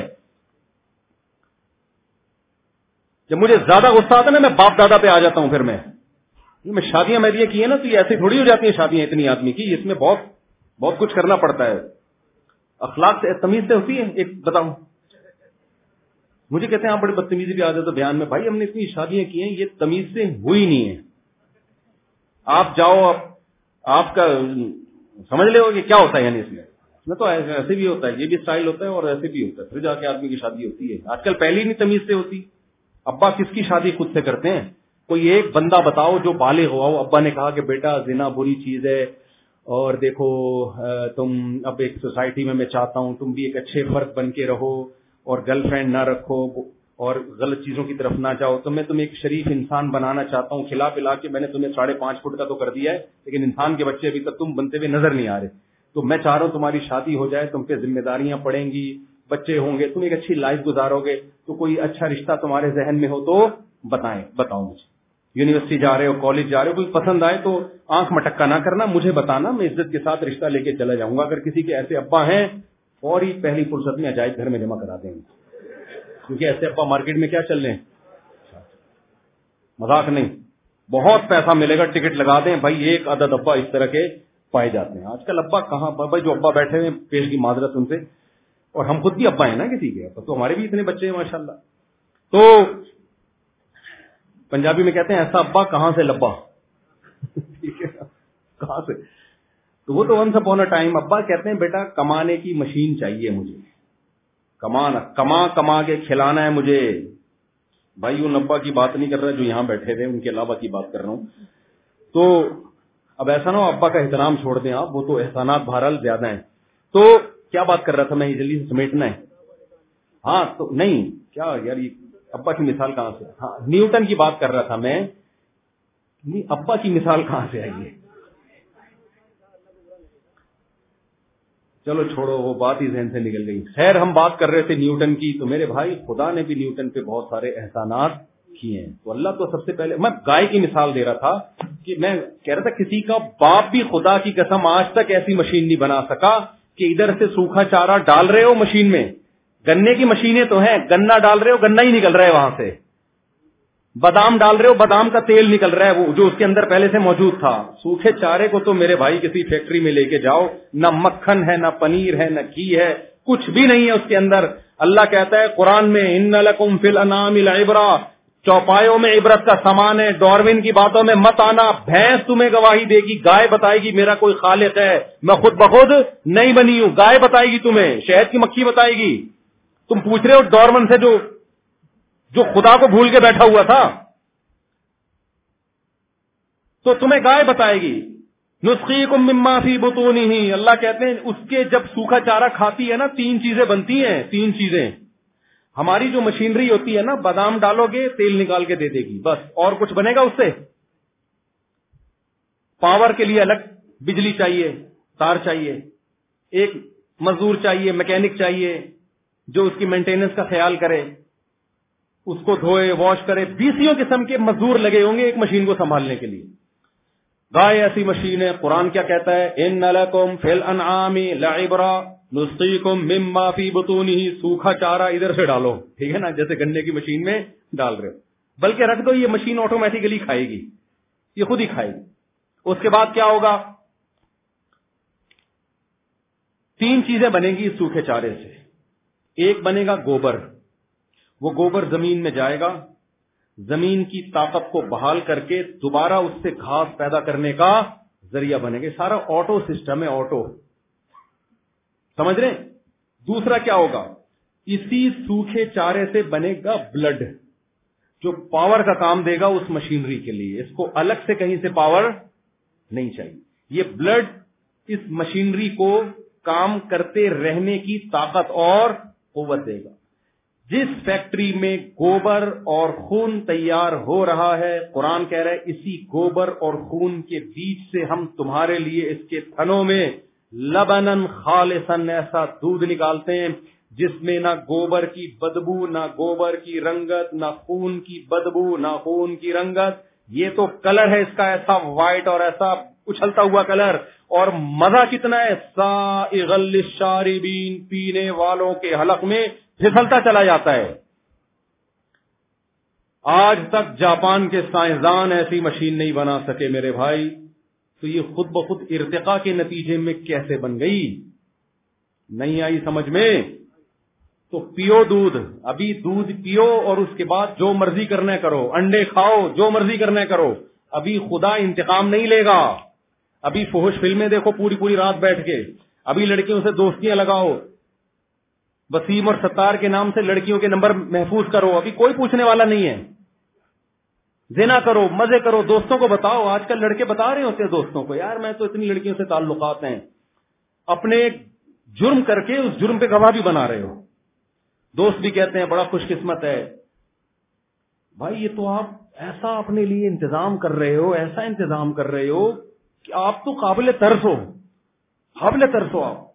جب مجھے زیادہ غصہ آتا ہے نا, میں باپ دادا پہ آ جاتا ہوں. پھر میں میں شادیاں میری کی ہیں نا, تو یہ ایسی تھوڑی ہو جاتی ہیں شادیاں اتنی آدمی کی, اس میں بہت بہت کچھ کرنا پڑتا ہے. اخلاق سے تمیز سے ہوتی ہے. ایک بتاؤں, مجھے کہتے ہیں آپ بڑی بدتمیزی بھی آ جاتا بیان میں. بھائی ہم نے اتنی شادیاں کی ہیں, یہ تمیز سے ہوئی نہیں ہے. آپ جاؤ, آپ کا سمجھ لے ہو کہ کیا ہوتا ہے, یعنی اس میں اس میں تو ایسے بھی ہوتا ہے, یہ بھی اسٹائل ہوتا ہے اور ایسے بھی ہوتا ہے, پھر جا کے آدمی کی شادی ہوتی ہے. آج کل پہلی نہیں تمیز سے ہوتی. ابا کس کی شادی خود سے کرتے ہیں؟ کوئی ایک بندہ بتاؤ جو بالغ ہوا ہو, ابا نے کہا کہ بیٹا زنا بری چیز ہے, اور دیکھو تم اب ایک سوسائٹی میں میں چاہتا ہوں تم بھی ایک اچھے فرد بن کے رہو اور گرل فرینڈ نہ رکھو اور غلط چیزوں کی طرف نہ جاؤ, تو میں تمہیں ایک شریف انسان بنانا چاہتا ہوں, کھلا پلا کے میں نے تمہیں ساڑھے پانچ فٹ کا تو کر دیا ہے, لیکن انسان کے بچے ابھی تک تم بنتے ہوئے نظر نہیں آ رہے, تو میں چاہ رہا ہوں تمہاری شادی ہو جائے, تم پہ ذمہ داریاں پڑیں گی, بچے ہوں گے, تم ایک اچھی لائف گزارو گے, تو کوئی اچھا رشتہ تمہارے ذہن میں ہو تو بتائیں, بتاؤ مجھے. یونیورسٹی جا رہے ہو, کالج جا رہے ہو, کوئی پسند آئے تو آنکھ مٹکا نہ کرنا, مجھے بتانا, میں عزت کے ساتھ رشتہ لے کے چلا جاؤں گا. اگر کسی کے ایسے ابا ہیں فوری پہلی فرصت میں عجائب گھر میں جمع کرا دیں گے, کیونکہ ایسے ابا مارکیٹ میں کیا چل رہے ہیں, مذاق نہیں, بہت پیسہ ملے گا, ٹکٹ لگا دیں بھائی, ایک عدد ابا اس طرح کے پائے جاتے ہیں. آج کل ابا کہاں, بھائی جو ابا بیٹھے ہوئے پیش کی معذرت ان سے, اور ہم خود بھی ابا ہیں نا کسی کے, تو ہمارے بھی اتنے بچے ہیں ماشاء اللہ. تو پنجابی میں کہتے ہیں ایسا ابا کہاں سے لبا, ٹھیک ہے, کہاں سے. تو وہ تو ونس اپون اے ٹائم ابا کہتے ہیں بیٹا کمانے کی مشین چاہیے مجھے, کمانا کما کما کے کھلانا ہے مجھے. بھائی ان ابا کی بات نہیں کر رہا جو یہاں بیٹھے تھے, ان کے علاوہ کی بات کر رہا ہوں. تو اب ایسا نہ ہو ابا کا احترام چھوڑ دیں آپ, وہ تو احسانات بہرحال زیادہ ہیں. تو کیا بات کر رہا تھا میں, جلدی سے سمیٹنا ہے. ہاں تو نہیں کیا یار, یہ ابا کی مثال کہاں سے, ہاں نیوٹن کی بات کر رہا تھا میں, ابا کی مثال کہاں سے آئی ہے. چلو چھوڑو, وہ بات ہی ذہن سے نکل گئی. خیر ہم بات کر رہے تھے نیوٹن کی, تو میرے بھائی خدا نے بھی نیوٹن پہ بہت سارے احسانات کیے ہیں. تو اللہ تو سب سے پہلے, میں گائے کی مثال دے رہا تھا کہ میں کہہ رہا تھا کسی کا باپ بھی خدا کی قسم آج تک ایسی مشین نہیں بنا سکا کہ ادھر سے سوکھا چارہ ڈال رہے ہو مشین میں, گنے کی مشینیں تو ہیں, گنا ڈال رہے ہو گنا ہی نکل رہا ہے وہاں سے, بادام ڈال رہے ہو بادام کا تیل نکل رہا ہے, وہ جو اس کے اندر پہلے سے موجود تھا. سوکھے چارے کو تو میرے بھائی کسی فیکٹری میں لے کے جاؤ, نہ مکھن ہے نہ پنیر ہے نہ گھی ہے, کچھ بھی نہیں ہے اس کے اندر. اللہ کہتا ہے قرآن میں ان لکم فی الانعام العبرہ, چوپایوں میں عبرت کا سامان ہے, ڈاروین کی باتوں میں مت آنا. بھینس تمہیں گواہی دے گی, گائے بتائے گی میرا کوئی خالق ہے, میں خود بخود نہیں بنی ہوں. گائے بتائے گی تمہیں, شہد کی مکھی بتائے گی. تم پوچھ رہے ہو ڈارون سے جو جو خدا کو بھول کے بیٹھا ہوا تھا, تو تمہیں گائے بتائے گی. نسقیکم مما فی بطونہ, اللہ کہتے ہیں اس کے جب سوکھا چارہ کھاتی ہے نا, تین چیزیں بنتی ہیں, تین چیزیں. ہماری جو مشینری ہوتی ہے نا, بادام ڈالو گے تیل نکال کے دے دے گی, بس, اور کچھ بنے گا اس سے؟ پاور کے لیے الگ بجلی چاہیے, تار چاہیے, ایک مزدور چاہیے, میکینک چاہیے جو اس کی مینٹیننس کا خیال کرے, اس کو دھوئے واش کرے. بیسیوں قسم کے مزدور لگے ہوں گے ایک مشین کو سنبھالنے کے لیے. گائے ایسی مشین ہے. قرآن کیا کہتا ہے؟ ان لکم فی الانعام لعبرا نسقیکم مما فی بطونہ. سوکھا چارہ ادھر سے ڈالو, ٹھیک ہے نا, جیسے گنے کی مشین میں ڈال رہے ہو, بلکہ رکھ دو, یہ مشین آٹومیٹیکلی کھائے گی, یہ خود ہی کھائے گی. اس کے بعد کیا ہوگا؟ تین چیزیں بنیں گی اس سوکھے چارے سے. ایک بنے گا گوبر, وہ گوبر زمین میں جائے گا, زمین کی طاقت کو بحال کر کے دوبارہ اس سے گھاس پیدا کرنے کا ذریعہ بنے گا. سارا آٹو سسٹم ہے, آٹو, سمجھ رہے ہیں؟ دوسرا کیا ہوگا؟ اسی سوکھے چارے سے بنے گا بلڈ, جو پاور کا کام دے گا اس مشینری کے لیے. اس کو الگ سے کہیں سے پاور نہیں چاہیے. یہ بلڈ اس مشینری کو کام کرتے رہنے کی طاقت اور قوت دے گا. جس فیکٹری میں گوبر اور خون تیار ہو رہا ہے, قرآن کہہ رہا ہے اسی گوبر اور خون کے بیچ سے ہم تمہارے لیے اس کے تھنوں میں لبنن خالصن, ایسا دودھ نکالتے ہیں جس میں نہ گوبر کی بدبو, نہ گوبر کی رنگت, نہ خون کی بدبو, نہ خون کی رنگت. یہ تو کلر ہے اس کا ایسا وائٹ اور ایسا اچھلتا ہوا کلر, اور مزہ کتنا ہے, سائغ للشاربین, پینے والوں کے حلق میں پھسلتا چلا جاتا ہے. آج تک جاپان کے سائنسدان ایسی مشین نہیں بنا سکے میرے بھائی. تو یہ خود بخود ارتقاء کے نتیجے میں کیسے بن گئی؟ نہیں آئی سمجھ میں؟ تو پیو دودھ, ابھی دودھ پیو اور اس کے بعد جو مرضی کرنا کرو, انڈے کھاؤ, جو مرضی کرنا کرو. ابھی خدا انتقام نہیں لے گا. ابھی فحش فلمیں دیکھو پوری پوری رات بیٹھ کے, ابھی لڑکیوں سے دوستیاں لگاؤ, وسیم اور ستار کے نام سے لڑکیوں کے نمبر محفوظ کرو, ابھی کوئی پوچھنے والا نہیں ہے. زنا کرو, مزے کرو, دوستوں کو بتاؤ. آج کل لڑکے بتا رہے ہوتے ہیں دوستوں کو, یار میں تو اتنی لڑکیوں سے تعلقات ہیں. اپنے جرم کر کے اس جرم پہ گواہ بھی بنا رہے ہو. دوست بھی کہتے ہیں بڑا خوش قسمت ہے بھائی, یہ تو آپ ایسا اپنے لیے انتظام کر رہے ہو, ایسا انتظام کر رہے ہو کہ آپ تو قابل ترس ہو, قابل ترس ہو آپ.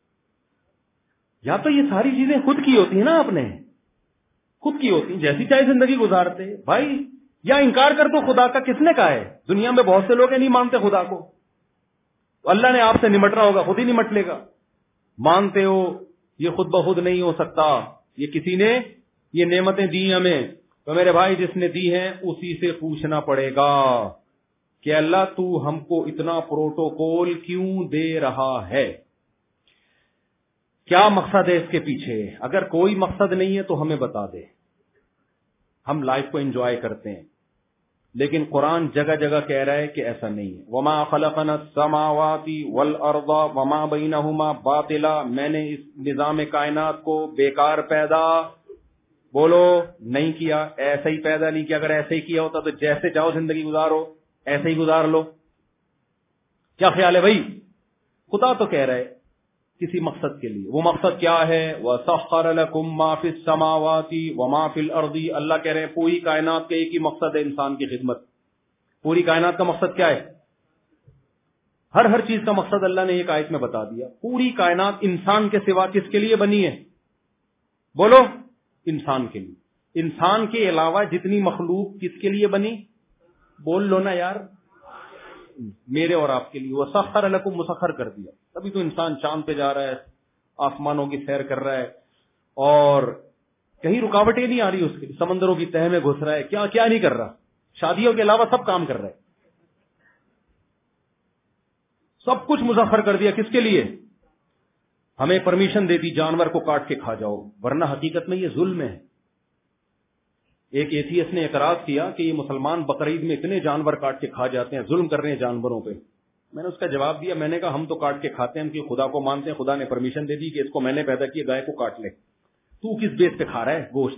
یا تو یہ ساری چیزیں خود کی ہوتی ہیں نا, آپ نے خود کی ہوتی ہیں, جیسی چاہے زندگی گزارتے بھائی. یا انکار کر دو خدا کا, کس نے کہا ہے؟ دنیا میں بہت سے لوگ ہیں نہیں مانتے خدا کو. اللہ نے آپ سے نمٹ رہا ہوگا, خود ہی نمٹ لے گا. مانتے ہو یہ خود بخود نہیں ہو سکتا, یہ کسی نے یہ نعمتیں دی ہمیں. تو میرے بھائی جس نے دی ہیں اسی سے پوچھنا پڑے گا کہ اللہ تو ہم کو اتنا پروٹوکول کیوں دے رہا ہے, کیا مقصد ہے اس کے پیچھے؟ اگر کوئی مقصد نہیں ہے تو ہمیں بتا دے. ہم لائف کو انجوائے کرتے ہیں, لیکن قرآن جگہ جگہ کہہ رہا ہے کہ ایسا نہیں ہے. وما خلقنا السماوات والارض وما بینہما باطلا, میں نے اس نظام کائنات کو بیکار پیدا بولو نہیں کیا, ایسا ہی پیدا نہیں کیا. اگر ایسے ہی کیا ہوتا تو جیسے چاہو زندگی گزارو, ایسے ہی گزار لو. کیا خیال ہے بھائی؟ خدا تو کہہ رہا ہے کسی مقصد کے لیے. وہ مقصد کیا ہے؟ وَسَخَّرَ لَكُم مَّا فِي السَّمَاوَاتِ وَمَا فِي الْأَرْضِ. اللہ کہہ رہے ہیں پوری کائنات کا ایک ہی مقصد ہے, انسان کی خدمت. پوری کائنات کا مقصد کیا ہے؟ ہر ہر چیز کا مقصد اللہ نے ایک آیت میں بتا دیا. پوری کائنات انسان کے سوا کس کے لیے بنی ہے؟ بولو, انسان کے لیے. انسان کے علاوہ جتنی مخلوق کس کے لیے بنی؟ بول لو نا یار, میرے اور آپ کے لیے. وہ سخر لکم, مسخر کر دیا. تبھی تو انسان چاند پہ جا رہا ہے, آسمانوں کی سیر کر رہا ہے, اور کہیں رکاوٹیں نہیں آ رہی اس کے لیے. سمندروں کی تہ میں گھس رہا ہے, کیا کیا نہیں کر رہا. شادیوں کے علاوہ سب کام کر رہا ہے. سب کچھ مسخر کر دیا. کس کے لیے؟ ہمیں پرمیشن دے دی جانور کو کاٹ کے کھا جاؤ, ورنہ حقیقت میں یہ ظلم ہے. ایک ایتھیسٹ نے اعتراض کیا کہ یہ مسلمان بقرعید میں اتنے جانور کاٹ کے کھا جاتے ہیں, ظلم کر رہے ہیں جانوروں پہ. میں نے اس کا جواب دیا, میں نے کہا ہم تو کاٹ کے کھاتے ہیں, ہم کہ خدا کو مانتے ہیں, خدا نے پرمیشن دے دی کہ اس کو میں نے پیدا کیا, گائے کو کاٹ لے. تو کس بیس پہ کھا رہا ہے گوشت؟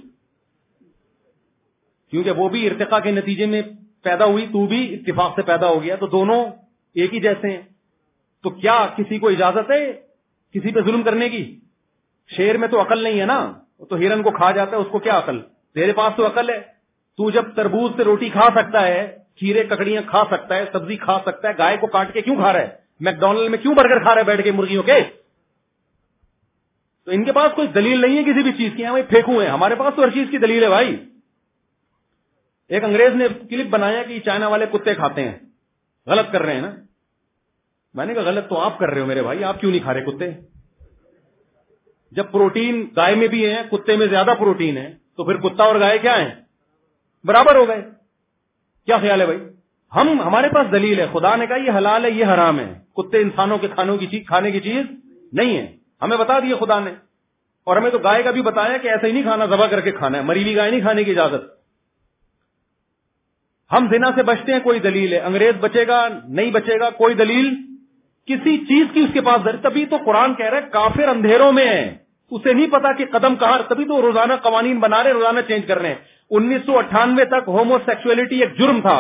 کیونکہ وہ بھی ارتقاء کے نتیجے میں پیدا ہوئی, تو بھی اتفاق سے پیدا ہو گیا, تو دونوں ایک ہی جیسے ہیں. تو کیا کسی کو اجازت ہے کسی پہ ظلم کرنے کی؟ شیر میں تو عقل نہیں ہے نا, تو ہرن کو کھا جاتا ہے, اس کو کیا عقل؟ تیرے پاس تو عقل ہے. تو جب تربوز سے روٹی کھا سکتا ہے, کھیرے ککڑیاں کھا سکتا ہے, سبزی کھا سکتا ہے, گائے کو کاٹ کے کیوں کھا رہا ہے؟ میک ڈونلڈ میں کیوں برگر کھا رہا ہے بیٹھ کے مرغیوں کے؟ تو ان کے پاس کوئی دلیل نہیں ہے کسی بھی چیز کی. ہاں بھائی پھینکوں ہے, ہمارے پاس تو ہر چیز کی دلیل ہے بھائی. ایک انگریز نے کلپ بنایا کہ چائنا والے کتے کھاتے ہیں, غلط کر رہے ہیں نا. میں نے کہا غلط تو آپ کر رہے ہو میرے بھائی, آپ کیوں نہیں کھا رہے کتے؟ جب پروٹین گائے میں بھی ہے, کتے میں زیادہ پروٹین ہے, تو پھر کتا اور گائے کیا ہیں؟ برابر ہو گئے. کیا خیال ہے بھائی؟ ہم ہمارے پاس دلیل ہے, خدا نے کہا یہ حلال ہے یہ حرام ہے, کتے انسانوں کے کھانوں کی چیز کھانے کی چیز نہیں ہے, ہمیں بتا دیا خدا نے. اور ہمیں تو گائے کا بھی بتایا کہ ایسا ہی نہیں کھانا, ذبح کر کے کھانا ہے, مری ہوئی گائے نہیں کھانے کی اجازت. ہم زنا سے بچتے ہیں, کوئی دلیل ہے. انگریز بچے گا نہیں بچے گا, کوئی دلیل کسی چیز کی اس کے پاس. تبھی تو قرآن کہہ رہا ہے کافر اندھیروں میں ہے, اسے نہیں پتا کہ قدم کہاں. تبھی تو روزانہ قوانین بنا رہے, روزانہ چینج کر رہے ہیں. انیس سو اٹھانوے تک ہومو سیکسولیٹی ایک جرم تھا.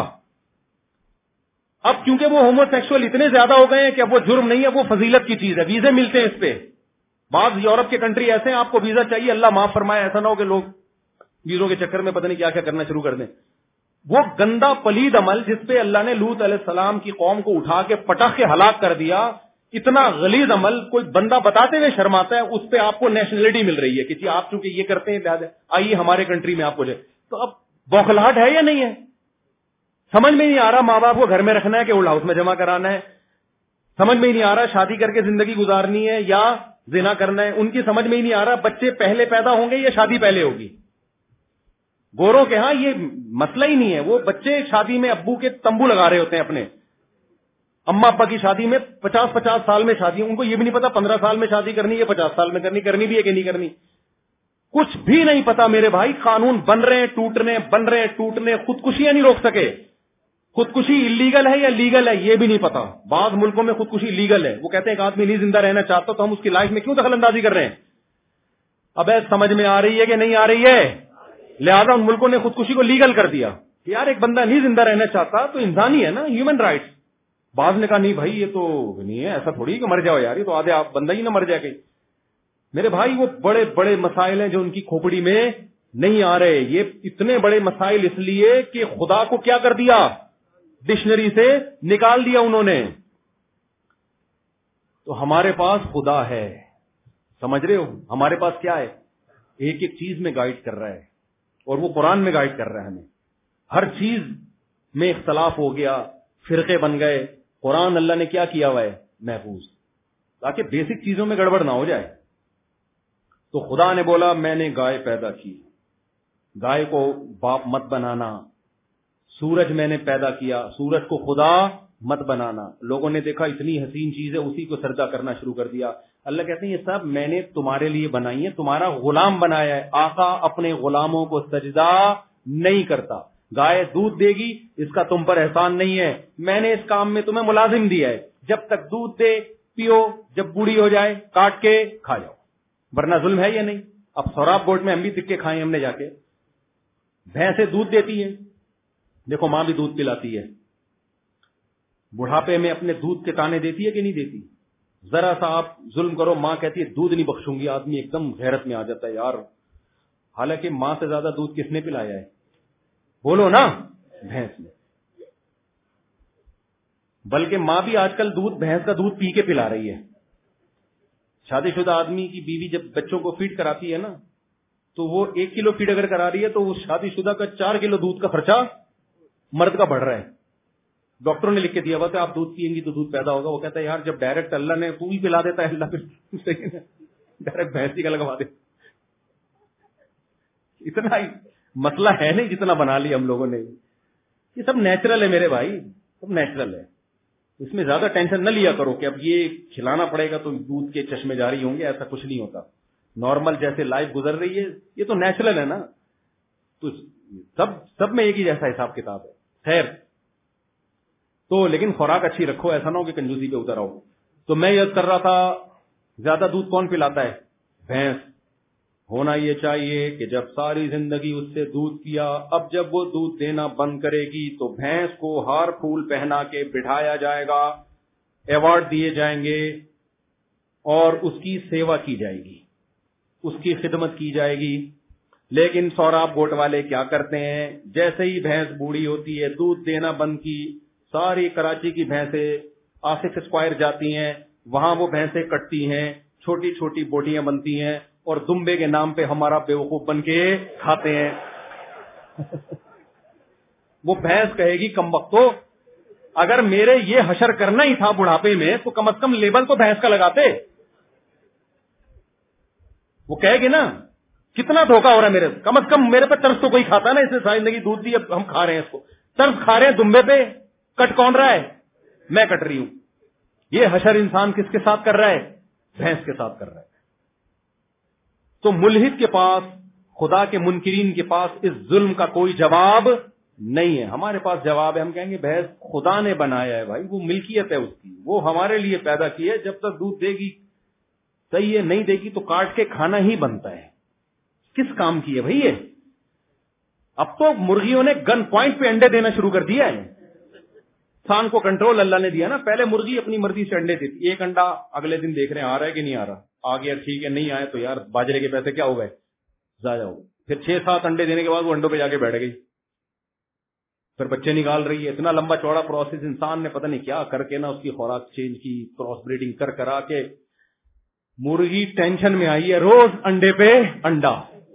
اب کیونکہ وہ ہومو سیکسول اتنے زیادہ ہو گئے ہیں کہ اب وہ جرم نہیں ہے, وہ فضیلت کی چیز ہے. ویزے ملتے ہیں اس پہ. بعض یورپ کے کنٹری ایسے ہیں آپ کو ویزا چاہیے, اللہ معاف فرمائے, ایسا نہ ہو کہ لوگ ویزوں کے چکر میں پتہ نہیں کیا کیا کرنا شروع کر دیں. وہ گندا پلید عمل جس پہ اللہ نے لوط علیہ السلام کی قوم کو اٹھا کے پٹخ کے ہلاک کر دیا, اتنا غلیظ عمل کوئی بندہ بتاتے ہوئے شرماتا ہے. اس پہ آپ کو نیشنلٹی مل رہی ہے کہ جی آپ چونکہ یہ کرتے ہیں لہٰذا آئیے ہمارے کنٹری میں آپ کو جائے. تو اب بوکھلاہٹ ہے یا نہیں ہے؟ سمجھ میں نہیں آ رہا ماں باپ کو گھر میں رکھنا ہے کہ اولڈ ہاؤس میں جمع کرانا ہے. سمجھ میں ہی نہیں آ رہا شادی کر کے زندگی گزارنی ہے یا زنا کرنا ہے. ان کی سمجھ میں ہی نہیں آ رہا بچے پہلے پیدا ہوں گے یا شادی پہلے ہوگی. گوروں کے ہاں یہ مسئلہ ہی نہیں ہے. وہ بچے شادی میں ابو کے تمبو لگا رہے ہوتے ہیں اپنے, اما ابا کی شادی میں پچاس پچاس سال میں شادی. ان کو یہ بھی نہیں پتا پندرہ سال میں شادی کرنی ہے, پچاس سال میں کرنی کرنی بھی ہے کہ نہیں کرنی, کچھ بھی نہیں پتا میرے بھائی. قانون بن رہے ہیں ٹوٹنے, بن رہے ہیں ٹوٹنے. خودکشیاں نہیں روک سکے. خودکشی لیگل ہے یا لیگل ہے یہ بھی نہیں پتا. بعض ملکوں میں خودکشی لیگل ہے. وہ کہتے ہیں ایک آدمی نہیں زندہ رہنا چاہتا تو ہم اس کی لائف میں کیوں دخل اندازی کر رہے ہیں؟ اب ایسا سمجھ میں آ رہی ہے کہ نہیں آ رہی ہے؟ لہذا ان ملکوں نے خودکشی کو لیگل کر دیا کہ یار ایک بندہ نہیں زندہ رہنا چاہتا تو انسانی ہے نا, ہیومن رائٹس. بعض نے کہا نہیں بھائی یہ تو نہیں ہے, ایسا تھوڑی کہ مر جاؤ یار, یہ تو آدھے آپ بندہ ہی نہ مر جائے گا. میرے بھائی وہ بڑے بڑے مسائل ہیں جو ان کی کھوپڑی میں نہیں آ رہے. یہ اتنے بڑے مسائل اس لیے کہ خدا کو کیا کر دیا, ڈکشنری سے نکال دیا انہوں نے. تو ہمارے پاس خدا ہے, سمجھ رہے ہو, ہمارے پاس کیا ہے, ایک ایک چیز میں گائیڈ کر رہا ہے, اور وہ قرآن میں گائیڈ کر رہا ہے ہمیں. ہر چیز میں اختلاف ہو گیا, فرقے بن گئے, قرآن اللہ نے کیا کیا ہوا ہے محفوظ, تاکہ بیسک چیزوں میں گڑبڑ نہ ہو جائے. تو خدا نے بولا میں نے گائے پیدا کی, گائے کو باپ مت بنانا. سورج میں نے پیدا کیا, سورج کو خدا مت بنانا. لوگوں نے دیکھا اتنی حسین چیز ہے, اسی کو سجدہ کرنا شروع کر دیا. اللہ کہتے ہیں یہ سب میں نے تمہارے لیے بنائی ہے, تمہارا غلام بنایا ہے. آقا اپنے غلاموں کو سجدہ نہیں کرتا. گائے دودھ دے گی, اس کا تم پر احسان نہیں ہے, میں نے اس کام میں تمہیں ملازم دیا ہے. جب تک دودھ دے پیو, جب بوڑھی ہو جائے کاٹ کے کھا جاؤ, ورنہ ظلم ہے یا نہیں. اب سوراب گوٹ میں ہم بھی تکے کھائے ہم نے جا کے. بھینسیں دودھ دیتی ہے, دیکھو ماں بھی دودھ پلاتی ہے, بڑھاپے میں اپنے دودھ کے تانے دیتی ہے کہ نہیں دیتی. ذرا سا آپ ظلم کرو, ماں کہتی ہے دودھ نہیں بخشوں گی, آدمی ایک دم غیرت میں آ جاتا ہے یار. حالانکہ ماں سے زیادہ دودھ کس نے پلایا ہے, بولو نا, بھینس نے. بلکہ ماں بھی آج کل دودھ, بھینس کا دودھ پی کے پلا رہی ہے. شادی شدہ آدمی کی بیوی جب بچوں کو فیڈ کراتی ہے نا, تو وہ ایک کلو فیڈ اگر کرا رہی ہے تو وہ شادی شدہ کا چار کلو دودھ کا خرچہ مرد کا بڑھ رہا ہے. ڈاکٹروں نے لکھ کے دیا ہوا کہ آپ دودھ پیئیں گی تو دودھ پیدا ہوگا. وہ کہتا ہے یار جب ڈائریکٹ اللہ نے تو ہی پلا دیتا ہے, اللہ پھر ڈائریکٹ بھینس کا لگوا دے. اتنا ہی مسئلہ ہے نہیں جتنا بنا لیا ہم لوگوں نے. یہ سب نیچرل ہے میرے بھائی, سب نیچرل ہے. اس میں زیادہ ٹینشن نہ لیا کرو کہ اب یہ کھلانا پڑے گا تو دودھ کے چشمے جاری ہوں گے, ایسا کچھ نہیں ہوتا. نارمل جیسے لائف گزر رہی ہے یہ تو نیچرل ہے نا, تو سب سب میں ایک ہی جیسا حساب کتاب ہے. خیر تو لیکن خوراک اچھی رکھو, ایسا نہ ہو کہ کنجوسی پہ اتر آؤ. تو میں یاد کر رہا تھا زیادہ دودھ کون پلاتا ہے, بھینس. ہونا یہ چاہیے کہ جب ساری زندگی اس سے دودھ پیا, اب جب وہ دودھ دینا بند کرے گی تو بھینس کو ہار پھول پہنا کے بٹھایا جائے گا, ایوارڈ دیے جائیں گے اور اس کی سیوا کی جائے گی, اس کی خدمت کی جائے گی. لیکن سوراب گوٹ والے کیا کرتے ہیں, جیسے ہی بھینس بوڑھی ہوتی ہے, دودھ دینا بند کی, ساری کراچی کی بھینسیں آصف اسکوائر جاتی ہیں, وہاں وہ بھینسیں کٹتی ہیں, چھوٹی چھوٹی بوٹیاں بنتی ہیں اور دمبے کے نام پہ ہمارا بیوقوف بن کے کھاتے ہیں. وہ بھینس کہے گی کم وقتو اگر میرے یہ حشر کرنا ہی تھا بڑھاپے میں تو کم از کم لیبل تو بھینس کا لگاتے. وہ کہے گی نا کتنا دھوکہ ہو رہا ہے میرے, کم از کم میرے پہ طرز تو کوئی کھاتا نا, اس نے ساری زندگی دودھ دی, اب ہم کھا رہے ہیں اس کو, طرز کھا رہے ہیں دمبے پہ, کٹ کون رہا ہے, میں کٹ رہی ہوں. یہ حشر انسان کس کے ساتھ کر رہا ہے, بھینس کے ساتھ کر رہا ہے. تو ملحد کے پاس, خدا کے منکرین کے پاس اس ظلم کا کوئی جواب نہیں ہے. ہمارے پاس جواب ہے, ہم کہیں گے بھینس خدا نے بنایا ہے بھائی, وہ ملکیت ہے اس کی, وہ ہمارے لیے پیدا کی ہے, جب تک دودھ دے گی صحیح ہے, نہیں دے گی تو کاٹ کے کھانا ہی بنتا ہے. کس کام کی ہے بھائی یہ؟ اب تو مرغیوں نے گن پوائنٹ پہ انڈے دینا شروع کر دیا ہے. انسان کو کنٹرول اللہ نے دیا نا, پہلے مرغی اپنی مرضی سے انڈے دیتی, ایک انڈا اگلے دن دیکھ رہے ہیں آ رہا ہے کہ نہیں آ رہا, آ گیا ٹھیک ہے, نہیں آئے تو یار باجرے کے پیسے کیا ہو گئے, ضائع ہو گئے. پھر چھ سات انڈے دینے کے بعد وہ انڈوں پہ جا کے بیٹھ گئی, پھر بچے نکال رہی ہے. اتنا لمبا چوڑا پروسیس انسان نے پتہ نہیں کیا کر کے نا اس کی خوراک چینج کی, کراس بریڈنگ کر کرا کے مرغی ٹینشن میں آئی ہے, روز انڈے پہ انڈا,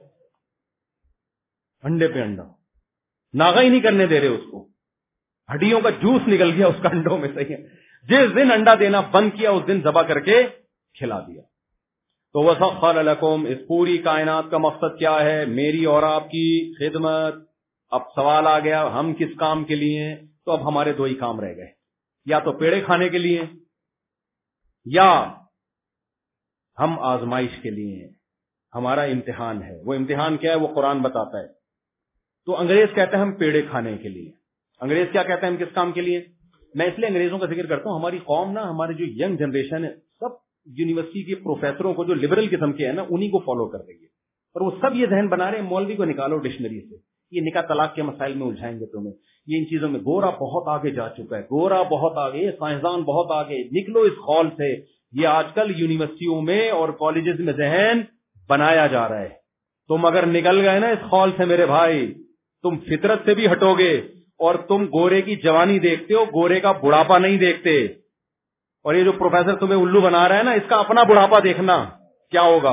انڈے پہ انڈا, ناغا ہی نہیں کرنے دے رہے اس کو, ہڈیوں کا جوس نکل گیا اس کا انڈوں میں. صحیح ہے, جس دن انڈا دینا بند کیا اس دن ذبح کر کے کھلا دیا. تو وَسَخَّرَ لَكُمْ, اس پوری کائنات کا مقصد کیا ہے, میری اور آپ کی خدمت. اب سوال آ گیا ہم کس کام کے لیے ہیں, تو اب ہمارے دو ہی کام رہ گئے, یا تو پیڑے کھانے کے لیے یا ہم آزمائش کے لیے ہیں. ہمارا امتحان ہے, وہ امتحان کیا ہے وہ قرآن بتاتا ہے. تو انگریز کہتا ہے ہم پیڑے کھانے کے لیے, انگریز کیا کہتا ہے ہم کس کام کے لیے. میں اس لیے انگریزوں کا ذکر کرتا ہوں, ہماری قوم نا, ہماری جو ینگ جنریشن ہے, سب یونیورسٹی کے پروفیسروں کو جو لبرل قسم کے ہیں نا انہی کو فالو کر رہی ہے, اور وہ سب یہ ذہن بنا رہے ہیں مولوی کو نکالو ڈکشنری سے, یہ نکاح طلاق کے مسائل میں الجھائیں گے تمہیں, یہ ان چیزوں میں گورا بہت آگے جا چکا ہے, گورا بہت آگے, سائنسدان بہت آگے, نکلو اس خول سے. یہ آج کل یونیورسٹیوں میں اور کالجز میں ذہن بنایا جا رہا ہے. تم اگر نکل گئے نا اس خول سے میرے بھائی, تم فطرت سے بھی ہٹو گے, اور تم گورے کی جوانی دیکھتے ہو, گورے کا بڑھاپا نہیں دیکھتے. اور یہ جو پروفیسر تمہیں الو بنا رہا ہے نا, اس کا اپنا بڑھاپا دیکھنا کیا ہوگا.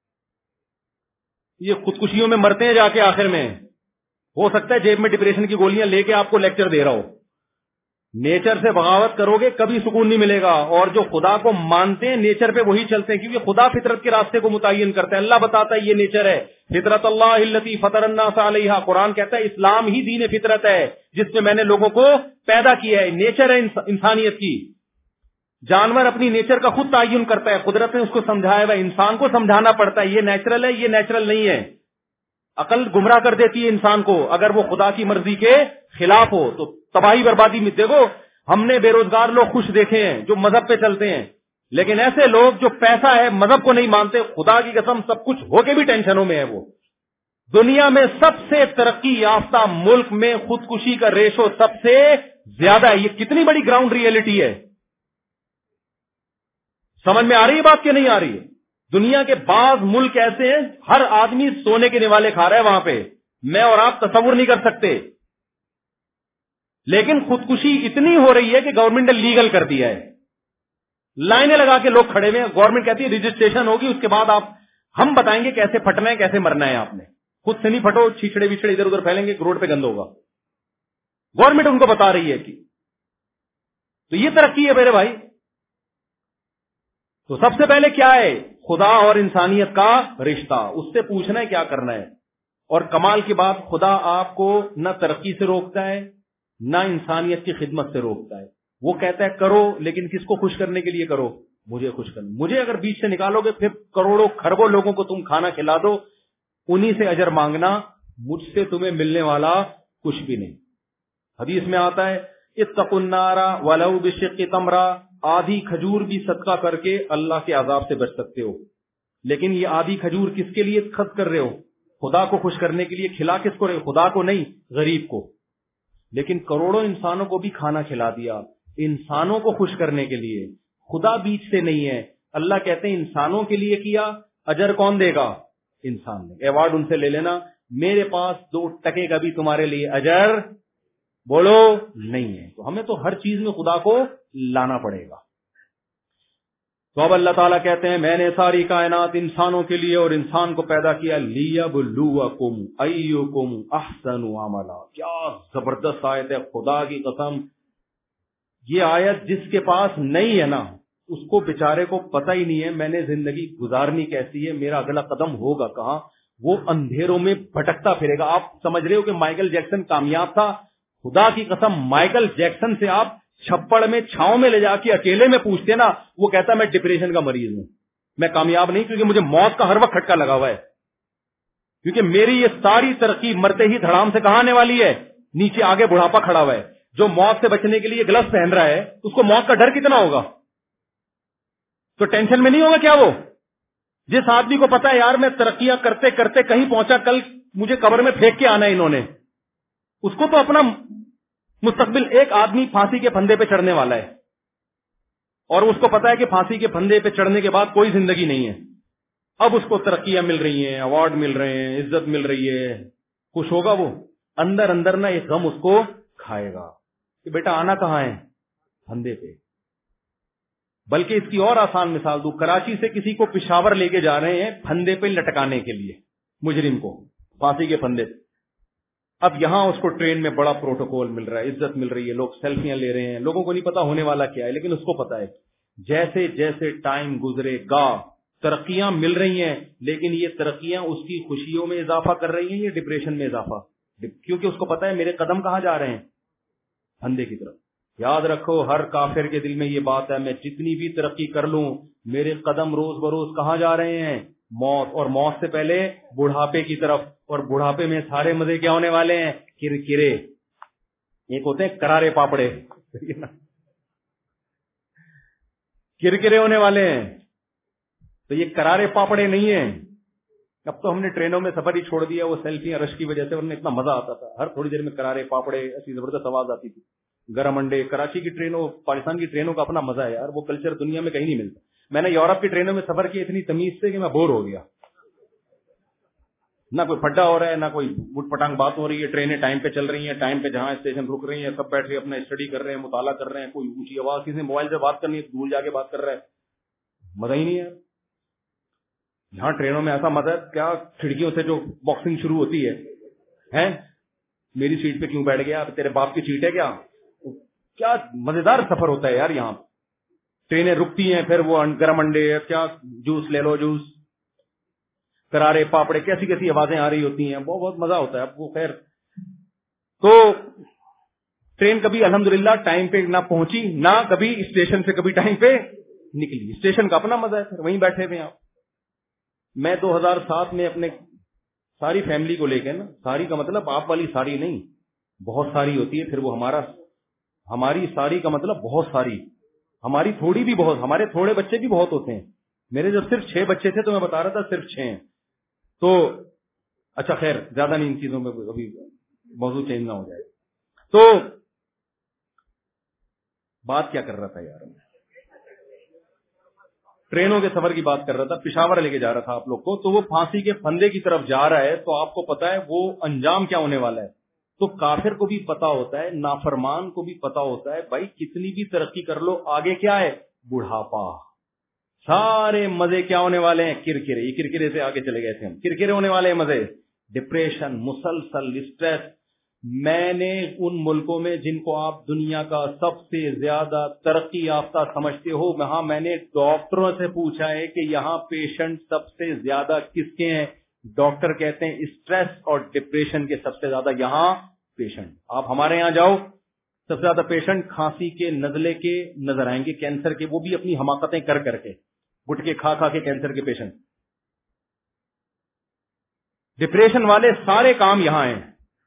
یہ خودکشیوں میں مرتے ہیں جا کے آخر میں, ہو سکتا ہے جیب میں ڈپریشن کی گولیاں لے کے آپ کو لیکچر دے رہا ہو. نیچر سے بغاوت کرو گے کبھی سکون نہیں ملے گا. اور جو خدا کو مانتے ہیں نیچر پہ وہی چلتے ہیں, کیونکہ خدا فطرت کے راستے کو متعین کرتا ہے. اللہ بتاتا ہے یہ نیچر ہے, فطرت اللہ التی فطر الناس علیہا. قرآن کہتا ہے اسلام ہی دین فطرت ہے جس میں میں نے لوگوں کو پیدا کیا ہے. نیچر ہے انسانیت کی. جانور اپنی نیچر کا خود تعین کرتا ہے, قدرت نے اس کو سمجھایا ہوا, انسان کو سمجھانا پڑتا ہے یہ نیچرل ہے یہ نیچرل نہیں ہے. عقل گمراہ کر دیتی ہے انسان کو, اگر وہ خدا کی مرضی کے خلاف ہو تو تباہی بربادی میں. دیکھو ہم نے بے روزگار لوگ خوش دیکھے ہیں جو مذہب پہ چلتے ہیں, لیکن ایسے لوگ جو پیسہ ہے مذہب کو نہیں مانتے, خدا کی قسم سب کچھ ہو کے بھی ٹینشنوں میں ہے. وہ دنیا میں سب سے ترقی یافتہ ملک میں خودکشی کا ریشو سب سے زیادہ ہے. یہ کتنی بڑی گراؤنڈ ریئلٹی ہے, سمجھ میں آ رہی ہے بات کہ نہیں آ رہی ہے. دنیا کے بعض ملک ایسے ہیں ہر آدمی سونے کے نوالے کھا رہا ہے وہاں پہ, میں اور آپ تصور نہیں کر سکتے. لیکن خودکشی اتنی ہو رہی ہے کہ گورنمنٹ نے لیگل کر دیا ہے, لائنیں لگا کے لوگ کھڑے ہوئے ہیں. گورنمنٹ کہتی ہے رجسٹریشن ہوگی, اس کے بعد آپ ہم بتائیں گے کیسے پھٹنا ہے کیسے مرنا ہے. آپ نے خود سے نہیں پھٹو, چھیچڑے بچھڑے ادھر ادھر پھیلیں گے, روڈ پہ گند ہوگا. گورنمنٹ ان کو بتا رہی ہے کہ تو یہ ترقی ہے میرے بھائی. تو سب سے پہلے کیا ہے, خدا اور انسانیت کا رشتہ, اس سے پوچھنا ہے کیا کرنا ہے. اور کمال کی بات, خدا آپ کو نہ ترقی سے روکتا ہے نہ انسانیت کی خدمت سے روکتا ہے. وہ کہتا ہے کرو, لیکن کس کو خوش کرنے کے لیے کرو, مجھے خوش کرنا. مجھے اگر بیچ سے نکالو گے پھر کروڑوں خربوں لوگوں کو تم کھانا کھلا دو, انہی سے اجر مانگنا, مجھ سے تمہیں ملنے والا کچھ بھی نہیں. حدیث میں آتا ہے اتقوا النار ولو بشق تمرہ, آدھی کھجور بھی صدقہ کر کے اللہ کے عذاب سے بچ سکتے ہو. لیکن یہ آدھی کھجور کس کے لیے خرچ کر رہے ہو, خدا کو خوش کرنے کے لیے. کھلا کس کو رہے, خدا کو نہیں غریب کو. لیکن کروڑوں انسانوں کو بھی کھانا کھلا دیا انسانوں کو خوش کرنے کے لیے, خدا بیچ سے نہیں ہے. اللہ کہتے ہیں انسانوں کے لیے کیا, اجر کون دے گا, انسان نے. ایوارڈ ان سے لے لینا, میرے پاس دو ٹکے کا بھی تمہارے لیے اجر بولو نہیں ہے. تو ہمیں تو ہر چیز میں خدا کو لانا پڑے گا. تو اب اللہ تعالیٰ کہتے ہیں میں نے ساری کائنات انسانوں کے لیے اور انسان کو پیدا کیا لیبلوکم ایکم احسن عملا. کیا زبردست آیت ہے, خدا کی قسم. یہ آیت جس کے پاس نہیں ہے نا اس کو بیچارے کو پتہ ہی نہیں ہے میں نے زندگی گزارنی کیسی ہے, میرا اگلا قدم ہوگا کہاں. وہ اندھیروں میں بھٹکتا پھرے گا. آپ سمجھ رہے ہو کہ مائیکل جیکسن کامیاب تھا؟ خدا کی قسم مائیکل جیکسن سے آپ چھپڑ میں چھاؤں میں لے جا کے اکیلے میں پوچھتے نا, وہ کہتا میں ڈپریشن کا مریض ہوں, میں کامیاب نہیں, کیونکہ مجھے موت کا ہر وقت کھٹکا لگا ہوا ہے. کیونکہ میری یہ ساری ترقی مرتے ہی دھڑام سے کہاں آنے والی ہے؟ نیچے آگے بڑھاپا کھڑا ہوا ہے. جو موت سے بچنے کے لیے گلفز پہن رہا ہے اس کو موت کا ڈر کتنا ہوگا؟ تو ٹینشن میں نہیں ہوگا کیا وہ؟ جس آدمی کو پتا ہے یار میں ترقیاں کرتے کرتے کہیں پہنچا, کل مجھے قبر میں پھینک کے آنا ہے انہوں نے, اس کو تو اپنا مستقبل. ایک آدمی پھانسی کے پھندے پہ چڑھنے والا ہے اور اس کو پتا ہے کہ پھانسی کے پھندے پہ چڑھنے کے بعد کوئی زندگی نہیں ہے. اب اس کو ترقیاں مل رہی ہیں, ایوارڈ مل رہے ہیں, عزت مل رہی ہے, خوش ہوگا وہ؟ اندر اندر نہ ایک غم اس کو کھائے گا کہ بیٹا آنا کہاں ہے؟ پھندے پہ. بلکہ اس کی اور آسان مثال دوں, کراچی سے کسی کو پشاور لے کے جا رہے ہیں پھندے پہ لٹکانے کے لیے, مجرم کو پھانسی کے پھندے پہ. اب یہاں اس کو ٹرین میں بڑا پروٹوکول مل رہا ہے, عزت مل رہی ہے, لوگ سیلفیاں لے رہے ہیں, لوگوں کو نہیں پتا ہونے والا کیا ہے, لیکن اس کو پتا ہے. جیسے جیسے ٹائم گزرے گا ترقیاں مل رہی ہیں, لیکن یہ ترقیاں اس کی خوشیوں میں اضافہ کر رہی ہیں یا ڈپریشن میں اضافہ؟ کیونکہ اس کو پتا ہے میرے قدم کہاں جا رہے ہیں؟ پھندے کی طرف. یاد رکھو ہر کافر کے دل میں یہ بات ہے, میں جتنی بھی ترقی کر لوں میرے قدم روز بروز کہاں جا رہے ہیں؟ موت. اور موت سے پہلے بڑھاپے کی طرف, اور بڑھاپے میں سارے مزے کیا ہونے والے ہیں؟ کرکرے. ایک ہوتے ہیں کرارے پاپڑے, کرکرے ہونے والے ہیں. تو یہ کرارے پاپڑے نہیں ہیں. اب تو ہم نے ٹرینوں میں سفر ہی چھوڑ دیا, وہ سیلفیاں رش کی وجہ سے, ورنہ اتنا مزہ آتا تھا. ہر تھوڑی دیر میں کرارے پاپڑے ایسی زبردست آواز آتی تھی, گرم انڈے. کراچی کی ٹرینوں, پاکستان کی ٹرینوں کا اپنا مزہ ہے یار, وہ کلچر دنیا میں کہیں نہیں ملتا. میں نے یورپ کی ٹرینوں میں سفر کیا اتنی تمیز سے کہ میں بور ہو گیا. نہ کوئی پھڈا ہو رہا ہے, نہ کوئی وٹ پٹانگ بات ہو رہی ہے. ٹرینیں ٹائم پہ چل رہی ہیں, ٹائم پہ جہاں اسٹیشن رک رہی ہیں, سب بیٹھ کے اپنا اسٹڈی کر رہے ہیں, مطالعہ کر رہے ہیں. کوئی اونچی آواز, کسی نے موبائل سے بات کرنی ہے دور جا کے بات کر رہا ہے, مزہ ہی نہیں ہے. یہاں ٹرینوں میں ایسا مزہ ہے کیا, کھڑکیوں سے جو باکسنگ شروع ہوتی ہے, میری سیٹ پہ کیوں بیٹھ گیا, تیرے باپ کی سیٹ ہے کیا؟ کیا مزیدار سفر ہوتا ہے یار. یہاں ٹرینیں رکتی ہیں, پھر وہ گرم انڈے, کیا جوس لے لو, جوس, کرارے پاپڑے, کیسی کیسی آوازیں آ رہی ہوتی ہیں, بہت بہت مزہ ہوتا ہے. اب وہ خیر, تو ٹرین کبھی الحمدللہ ٹائم پہ نہ پہنچی, نہ کبھی اسٹیشن سے کبھی ٹائم پہ نکلی. اسٹیشن کا اپنا مزہ ہے, پھر وہیں بیٹھے ہوئے. میں دو ہزار سات میں اپنے ساری فیملی کو لے کے, نا ساری کا مطلب آپ والی ساری نہیں, بہت ساری ہوتی ہے, پھر وہ ہمارا, ہماری ساری کا مطلب بہت ساری, ہماری تھوڑی بھی بہت, ہمارے تھوڑے بچے بھی بہت ہوتے ہیں. میرے جب صرف چھ بچے تھے تو میں بتا رہا تھا صرف چھ ہیں. تو اچھا خیر زیادہ نہیں, ان چیزوں میں ابھی موضوع چینج نہ ہو جائے. تو بات کیا کر رہا تھا یار, ٹرینوں کے سفر کی بات کر رہا تھا. پشاور لے کے جا رہا تھا آپ لوگ کو, تو وہ پھانسی کے پھندے کی طرف جا رہا ہے, تو آپ کو پتا ہے وہ انجام کیا ہونے والا ہے. تو کافر کو بھی پتا ہوتا ہے, نافرمان کو بھی پتا ہوتا ہے, بھائی کتنی بھی ترقی کر لو آگے کیا ہے؟ بڑھاپا. سارے مزے کیا ہونے والے ہیں؟ کرکرے. یہ کرکرے سے آگے چلے گئے تھے ہم, کرکرے ہونے والے ہیں مزے. ڈپریشن, مسلسل اسٹریس. میں نے ان ملکوں میں جن کو آپ دنیا کا سب سے زیادہ ترقی یافتہ سمجھتے ہو, وہاں میں نے ڈاکٹروں سے پوچھا ہے کہ یہاں پیشنٹ سب سے زیادہ کس کے ہیں؟ ڈاکٹر کہتے ہیں اسٹریس اور ڈپریشن کے سب سے زیادہ یہاں پیشنٹ. آپ ہمارے یہاں جاؤ, سب سے زیادہ پیشنٹ کھانسی کے, نزلے کے نظر آئیں گے, کینسر کے, وہ بھی اپنی حماقتیں کر کر کے, گٹکے کھا کھا کے کینسر کے پیشنٹ. ڈپریشن والے سارے کام یہاں ہیں.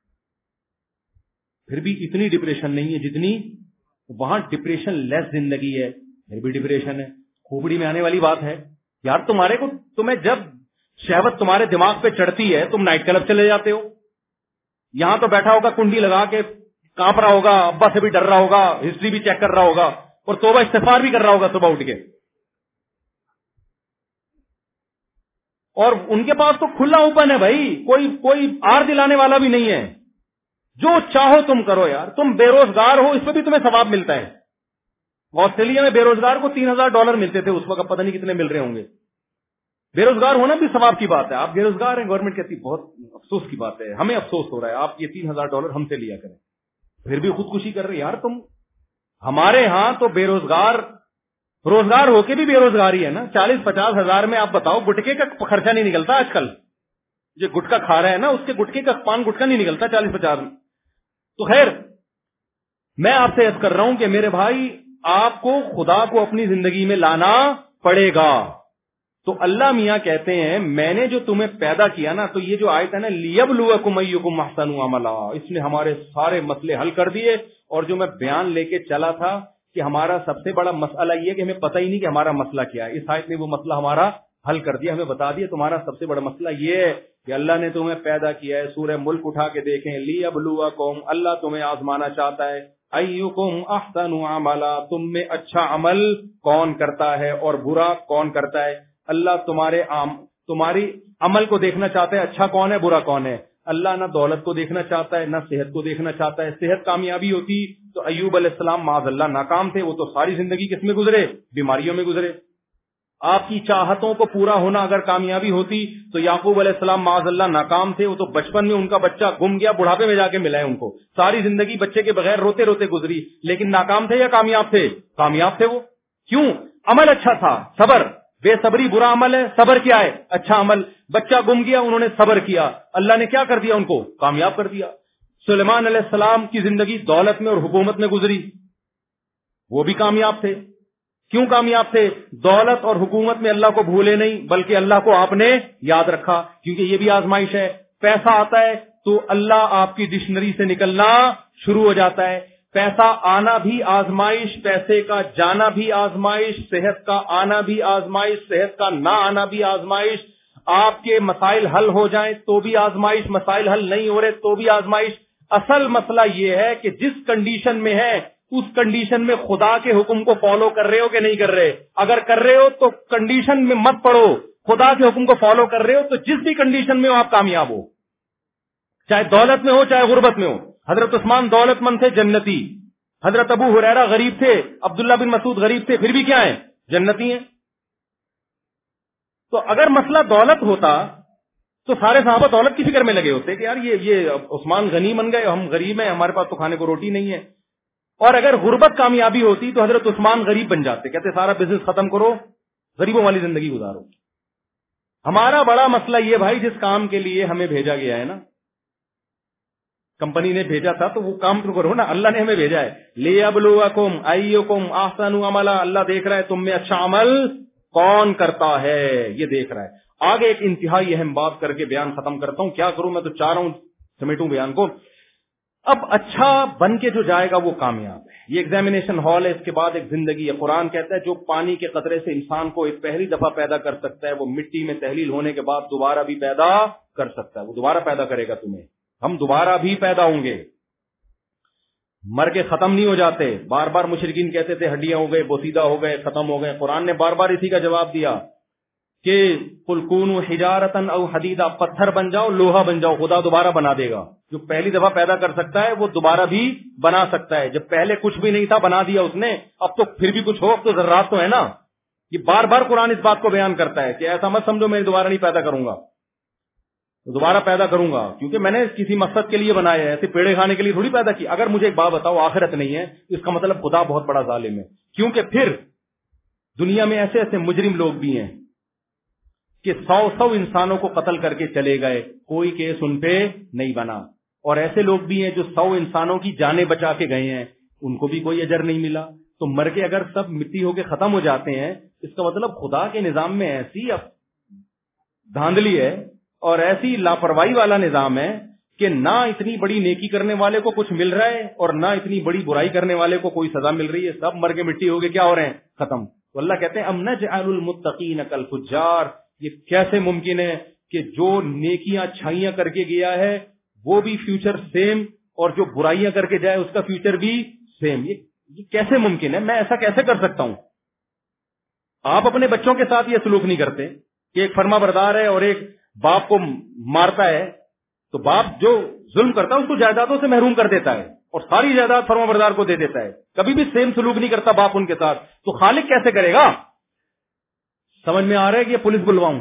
پھر بھی اتنی ڈپریشن نہیں ہے جتنی وہاں. ڈپریشن لیس زندگی ہے, پھر بھی ڈپریشن ہے. کھوپڑی میں آنے والی بات ہے یار. تمہارے کو, تمہیں جب شہوت تمہارے دماغ پہ چڑھتی ہے تم نائٹ کلب چلے جاتے ہو. یہاں تو بیٹھا ہوگا کنڈی لگا کے, کانپ رہا ہوگا, ابا سے بھی ڈر رہا ہوگا, ہسٹری بھی چیک کر رہا ہوگا, اور توبہ استغفار بھی کر رہا ہوگا صبح اٹھ کے. اور ان کے پاس تو کھلا اوپن ہے بھائی, کوئی کوئی آر دلانے والا بھی نہیں ہے. جو چاہو تم کرو یار. تم بے روزگار ہو, اس پہ بھی تمہیں ثواب ملتا ہے. آسٹریلیا میں بے روزگار کو تین ہزار ڈالر ملتے تھے اس وقت، پتہ نہیں کتنے مل رہے ہوں گے. بے روزگار ہونا بھی ثواب کی بات ہے. آپ بے روزگار ہیں، گورنمنٹ کہتی بہت افسوس کی بات ہے، ہمیں افسوس ہو رہا ہے، آپ یہ تین ہزار ڈالر ہم سے لیا کریں. پھر بھی خودکشی کر رہے. یار تم ہمارے ہاں تو بے روزگار روزگار ہو کے بھی بے روزگاری ہے نا. چالیس پچاس ہزار میں آپ بتاؤ گٹکے کا خرچہ نہیں نکلتا آج کل. جو گٹکا کھا رہا ہے نا اس کے گٹکے کا پان گٹکا نہیں نکلتا چالیس پچاس میں. تو خیر میں آپ سے عرض کر رہا ہوں کہ میرے بھائی آپ کو خدا کو اپنی زندگی میں لانا پڑے گا. تو اللہ میاں کہتے ہیں میں نے جو تمہیں پیدا کیا نا، تو یہ جو آیت ہے نا لیبلوکم ایکم احسن عملا، اس نے ہمارے سارے مسئلے حل کر دیے. اور جو میں بیان لے کے چلا تھا کہ ہمارا سب سے بڑا مسئلہ یہ کہ ہمیں پتہ ہی نہیں کہ ہمارا مسئلہ کیا ہے، اس آیت نے وہ مسئلہ ہمارا حل کر دیا، ہمیں بتا دیا تمہارا سب سے بڑا مسئلہ یہ ہے کہ اللہ نے تمہیں پیدا کیا ہے. سورہ ملک اٹھا کے دیکھیں، لیبلوکم، اللہ تمہیں آزمانا چاہتا ہے. ایکم احسن عملا، تم میں اچھا عمل کون کرتا ہے اور برا کون کرتا ہے. اللہ تمہارے عام تمہاری عمل کو دیکھنا چاہتا ہے، اچھا کون ہے برا کون ہے. اللہ نہ دولت کو دیکھنا چاہتا ہے نہ صحت کو دیکھنا چاہتا ہے. صحت کامیابی ہوتی تو ایوب علیہ السلام معاذ اللہ ناکام تھے، وہ تو ساری زندگی کس میں گزرے؟ بیماریوں میں گزرے. آپ کی چاہتوں کو پورا ہونا اگر کامیابی ہوتی تو یعقوب علیہ السلام معاذ اللہ ناکام تھے، وہ تو بچپن میں ان کا بچہ گم گیا، بڑھاپے میں جا کے ملا ہے ان کو. ساری زندگی بچے کے بغیر روتے روتے گزری، لیکن ناکام تھے یا کامیاب تھے؟ کامیاب تھے. وہ کیوں؟ عمل اچھا تھا. صبر، بے صبری برا عمل ہے، صبر کیا ہے؟ اچھا عمل. بچہ گم گیا، انہوں نے صبر کیا، اللہ نے کیا کر دیا؟ ان کو کامیاب کر دیا. سلیمان علیہ السلام کی زندگی دولت میں اور حکومت میں گزری، وہ بھی کامیاب تھے. کیوں کامیاب تھے؟ دولت اور حکومت میں اللہ کو بھولے نہیں، بلکہ اللہ کو آپ نے یاد رکھا. کیونکہ یہ بھی آزمائش ہے. پیسہ آتا ہے تو اللہ آپ کی ڈکشنری سے نکلنا شروع ہو جاتا ہے. پیسہ آنا بھی آزمائش، پیسے کا جانا بھی آزمائش، صحت کا آنا بھی آزمائش، صحت کا نہ آنا بھی آزمائش. آپ کے مسائل حل ہو جائیں تو بھی آزمائش، مسائل حل نہیں ہو رہے تو بھی آزمائش. اصل مسئلہ یہ ہے کہ جس کنڈیشن میں ہے اس کنڈیشن میں خدا کے حکم کو فالو کر رہے ہو کہ نہیں کر رہے. اگر کر رہے ہو تو کنڈیشن میں مت پڑو، خدا کے حکم کو فالو کر رہے ہو تو جس بھی کنڈیشن میں ہو آپ کامیاب ہو، چاہے دولت میں ہو چاہے غربت میں ہو. حضرت عثمان دولت مند تھے، جنتی. حضرت ابو ہریرہ غریب تھے، عبداللہ بن مسعود غریب تھے، پھر بھی کیا ہیں؟ جنتی ہیں. تو اگر مسئلہ دولت ہوتا تو سارے صحابہ دولت کی فکر میں لگے ہوتے کہ یار یہ یہ عثمان غنی بن گئے، ہم غریب ہیں، ہمارے پاس تو کھانے کو روٹی نہیں ہے. اور اگر غربت کامیابی ہوتی تو حضرت عثمان غریب بن جاتے، کہتے سارا بزنس ختم کرو، غریبوں والی زندگی گزارو. ہمارا بڑا مسئلہ یہ بھائی جس کام کے لیے ہمیں بھیجا گیا ہے نا، کمپنی نے بھیجا تھا تو وہ کام تو کرو نا. اللہ نے ہمیں بھیجا ہے لیبلوکم ایکم احسن عملا. اللہ دیکھ رہا ہے تم میں اچھا عمل کون کرتا ہے، یہ دیکھ رہا ہے. آگے ایک انتہائی اہم بات کر کے بیان ختم کرتا ہوں. کیا کروں، میں تو چاہ رہا ہوں سمیٹوں بیان کو. اب اچھا بن کے جو جائے گا وہ کامیاب ہے. یہ ایگزامینیشن ہال ہے، اس کے بعد ایک زندگی ہے. قرآن کہتا ہے جو پانی کے قطرے سے انسان کو ایک پہلی دفعہ پیدا کر سکتا ہے وہ مٹی میں تحلیل ہونے کے بعد دوبارہ بھی پیدا کر سکتا ہے. وہ دوبارہ پیدا کرے گا تمہیں. ہم دوبارہ بھی پیدا ہوں گے، مر کے ختم نہیں ہو جاتے. بار بار مشرکین کہتے تھے ہڈیاں ہو گئے، بوسیدہ ہو گئے، ختم ہو گئے. قرآن نے بار بار اسی کا جواب دیا کہ قل کونوا حجارۃ او حدیدا، پتھر بن جاؤ، لوہا بن جاؤ، خدا دوبارہ بنا دے گا. جو پہلی دفعہ پیدا کر سکتا ہے وہ دوبارہ بھی بنا سکتا ہے. جب پہلے کچھ بھی نہیں تھا بنا دیا اس نے، اب تو پھر بھی کچھ ہو، اب تو ذرات تو ہے نا. یہ بار بار قرآن اس بات کو بیان کرتا ہے کہ ایسا مت سمجھو میں دوبارہ نہیں پیدا کروں گا، دوبارہ پیدا کروں گا، کیونکہ میں نے کسی مقصد کے لیے بنایا ہے، ایسے پیڑے کھانے کے لیے تھوڑی پیدا کی. اگر مجھے ایک بات بتاؤ آخرت نہیں ہے اس کا مطلب خدا بہت بڑا ظالم ہے. کیونکہ پھر دنیا میں ایسے ایسے مجرم لوگ بھی ہیں کہ سو سو انسانوں کو قتل کر کے چلے گئے، کوئی کیس ان پہ نہیں بنا. اور ایسے لوگ بھی ہیں جو سو انسانوں کی جانیں بچا کے گئے ہیں، ان کو بھی کوئی اجر نہیں ملا. تو مر کے اگر سب مٹی ہو کے ختم ہو جاتے ہیں، اس کا مطلب خدا کے نظام میں ایسی اب دھاندلی ہے اور ایسی لاپرواہی والا نظام ہے کہ نہ اتنی بڑی نیکی کرنے والے کو کچھ مل رہا ہے اور نہ اتنی بڑی برائی کرنے والے کو کوئی سزا مل رہی ہے. سب مر کے مٹی ہو گے کیا ہو رہے ہیں؟ ختم. تو اللہ کہتے ہیں ام نجعل المتقین کالفجار. یہ کیسے ممکن ہے کہ جو نیکیاں چھائیاں کر کے گیا ہے وہ بھی فیوچر سیم، اور جو برائیاں کر کے جائے اس کا فیوچر بھی سیم. یہ یہ کیسے ممکن ہے؟ میں ایسا کیسے کر سکتا ہوں؟ آپ اپنے بچوں کے ساتھ یہ سلوک نہیں کرتے کہ ایک فرما بردار ہے اور ایک باپ کو مارتا ہے تو باپ جو ظلم کرتا ہے اس کو جائیدادوں سے محروم کر دیتا ہے، اور ساری جائیداد فرما بردار کو دے دیتا ہے, کبھی بھی سیم سلوک نہیں کرتا باپ ان کے ساتھ, تو خالق کیسے کرے گا؟ سمجھ میں آ رہا ہے کہ یہ پولیس بلواؤں؟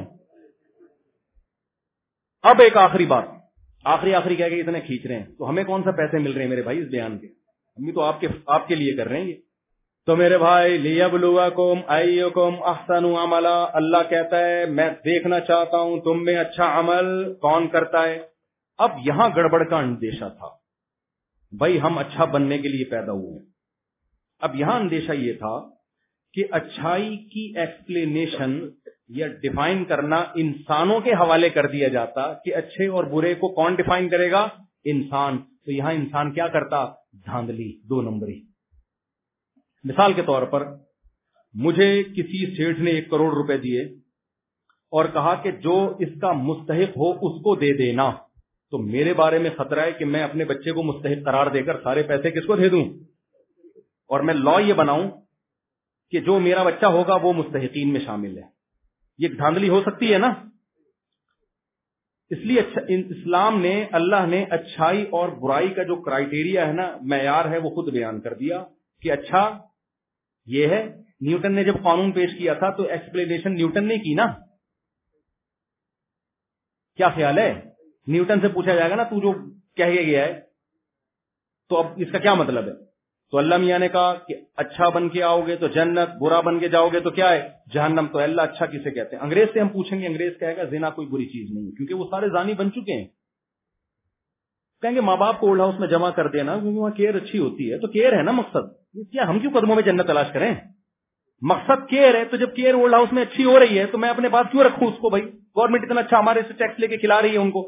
اب ایک آخری بات, آخری آخری کہہ کے اتنے کھینچ رہے ہیں تو ہمیں کون سا پیسے مل رہے ہیں میرے بھائی اس بیان کے؟ ہم بھی تو آپ کے آپ کے لیے کر رہے ہیں یہ. تو میرے بھائی لیبلوکم ایکم احسن عملا, اللہ کہتا ہے میں دیکھنا چاہتا ہوں تم میں اچھا عمل کون کرتا ہے. اب یہاں گڑبڑ کا اندیشہ تھا, بھائی ہم اچھا بننے کے لیے پیدا ہوئے ہیں. اب یہاں اندیشہ یہ تھا کہ اچھائی کی ایکسپلینیشن یا ڈیفائن کرنا انسانوں کے حوالے کر دیا جاتا کہ اچھے اور برے کو کون ڈیفائن کرے گا؟ انسان. تو یہاں انسان کیا کرتا؟ دھاندلی, دو نمبری. مثال کے طور پر مجھے کسی سیٹھ نے ایک کروڑ روپے دیے اور کہا کہ جو اس کا مستحق ہو اس کو دے دینا, تو میرے بارے میں خطرہ ہے کہ میں اپنے بچے کو مستحق قرار دے کر سارے پیسے کس کو دے دوں, اور میں لا یہ بناؤں کہ جو میرا بچہ ہوگا وہ مستحقین میں شامل ہے. یہ دھاندلی ہو سکتی ہے نا؟ اس لیے اسلام نے, اللہ نے اچھائی اور برائی کا جو کرائیٹیریا ہے نا, معیار ہے, وہ خود بیان کر دیا کہ اچھا یہ ہے. نیوٹن نے جب قانون پیش کیا تھا تو ایکسپلینیشن نیوٹن نے کی نا. کیا خیال ہے؟ نیوٹن سے پوچھا جائے گا نا تو جو کہہ کے گیا ہے تو اب اس کا کیا مطلب ہے؟ تو اللہ میاں نے کہا کہ اچھا بن کے آؤ گے تو جنت, برا بن کے جاؤ گے تو کیا ہے؟ جہنم. تو اللہ اچھا کسے کہتے ہیں؟ انگریز سے ہم پوچھیں گے, انگریز کہے گا زنا کوئی بری چیز نہیں, کیونکہ وہ سارے زانی بن چکے ہیں. کہیں گے ماں باپ کو اولڈ ہاؤس میں جمع کر دینا کیونکہ وہاں کیئر اچھی ہوتی ہے. تو کیئر ہے نا مقصد, کیا ہم کیوں قدموں میں جنت تلاش کریں؟ مقصد کیئر ہے. تو جب کیئر اولڈ ہاؤس میں اچھی ہو رہی ہے تو میں اپنے پاس کیوں رکھوں اس کو؟ بھائی گورنمنٹ اتنا اچھا ہمارے سے ٹیکس لے کے کھلا رہی ہے ان کو.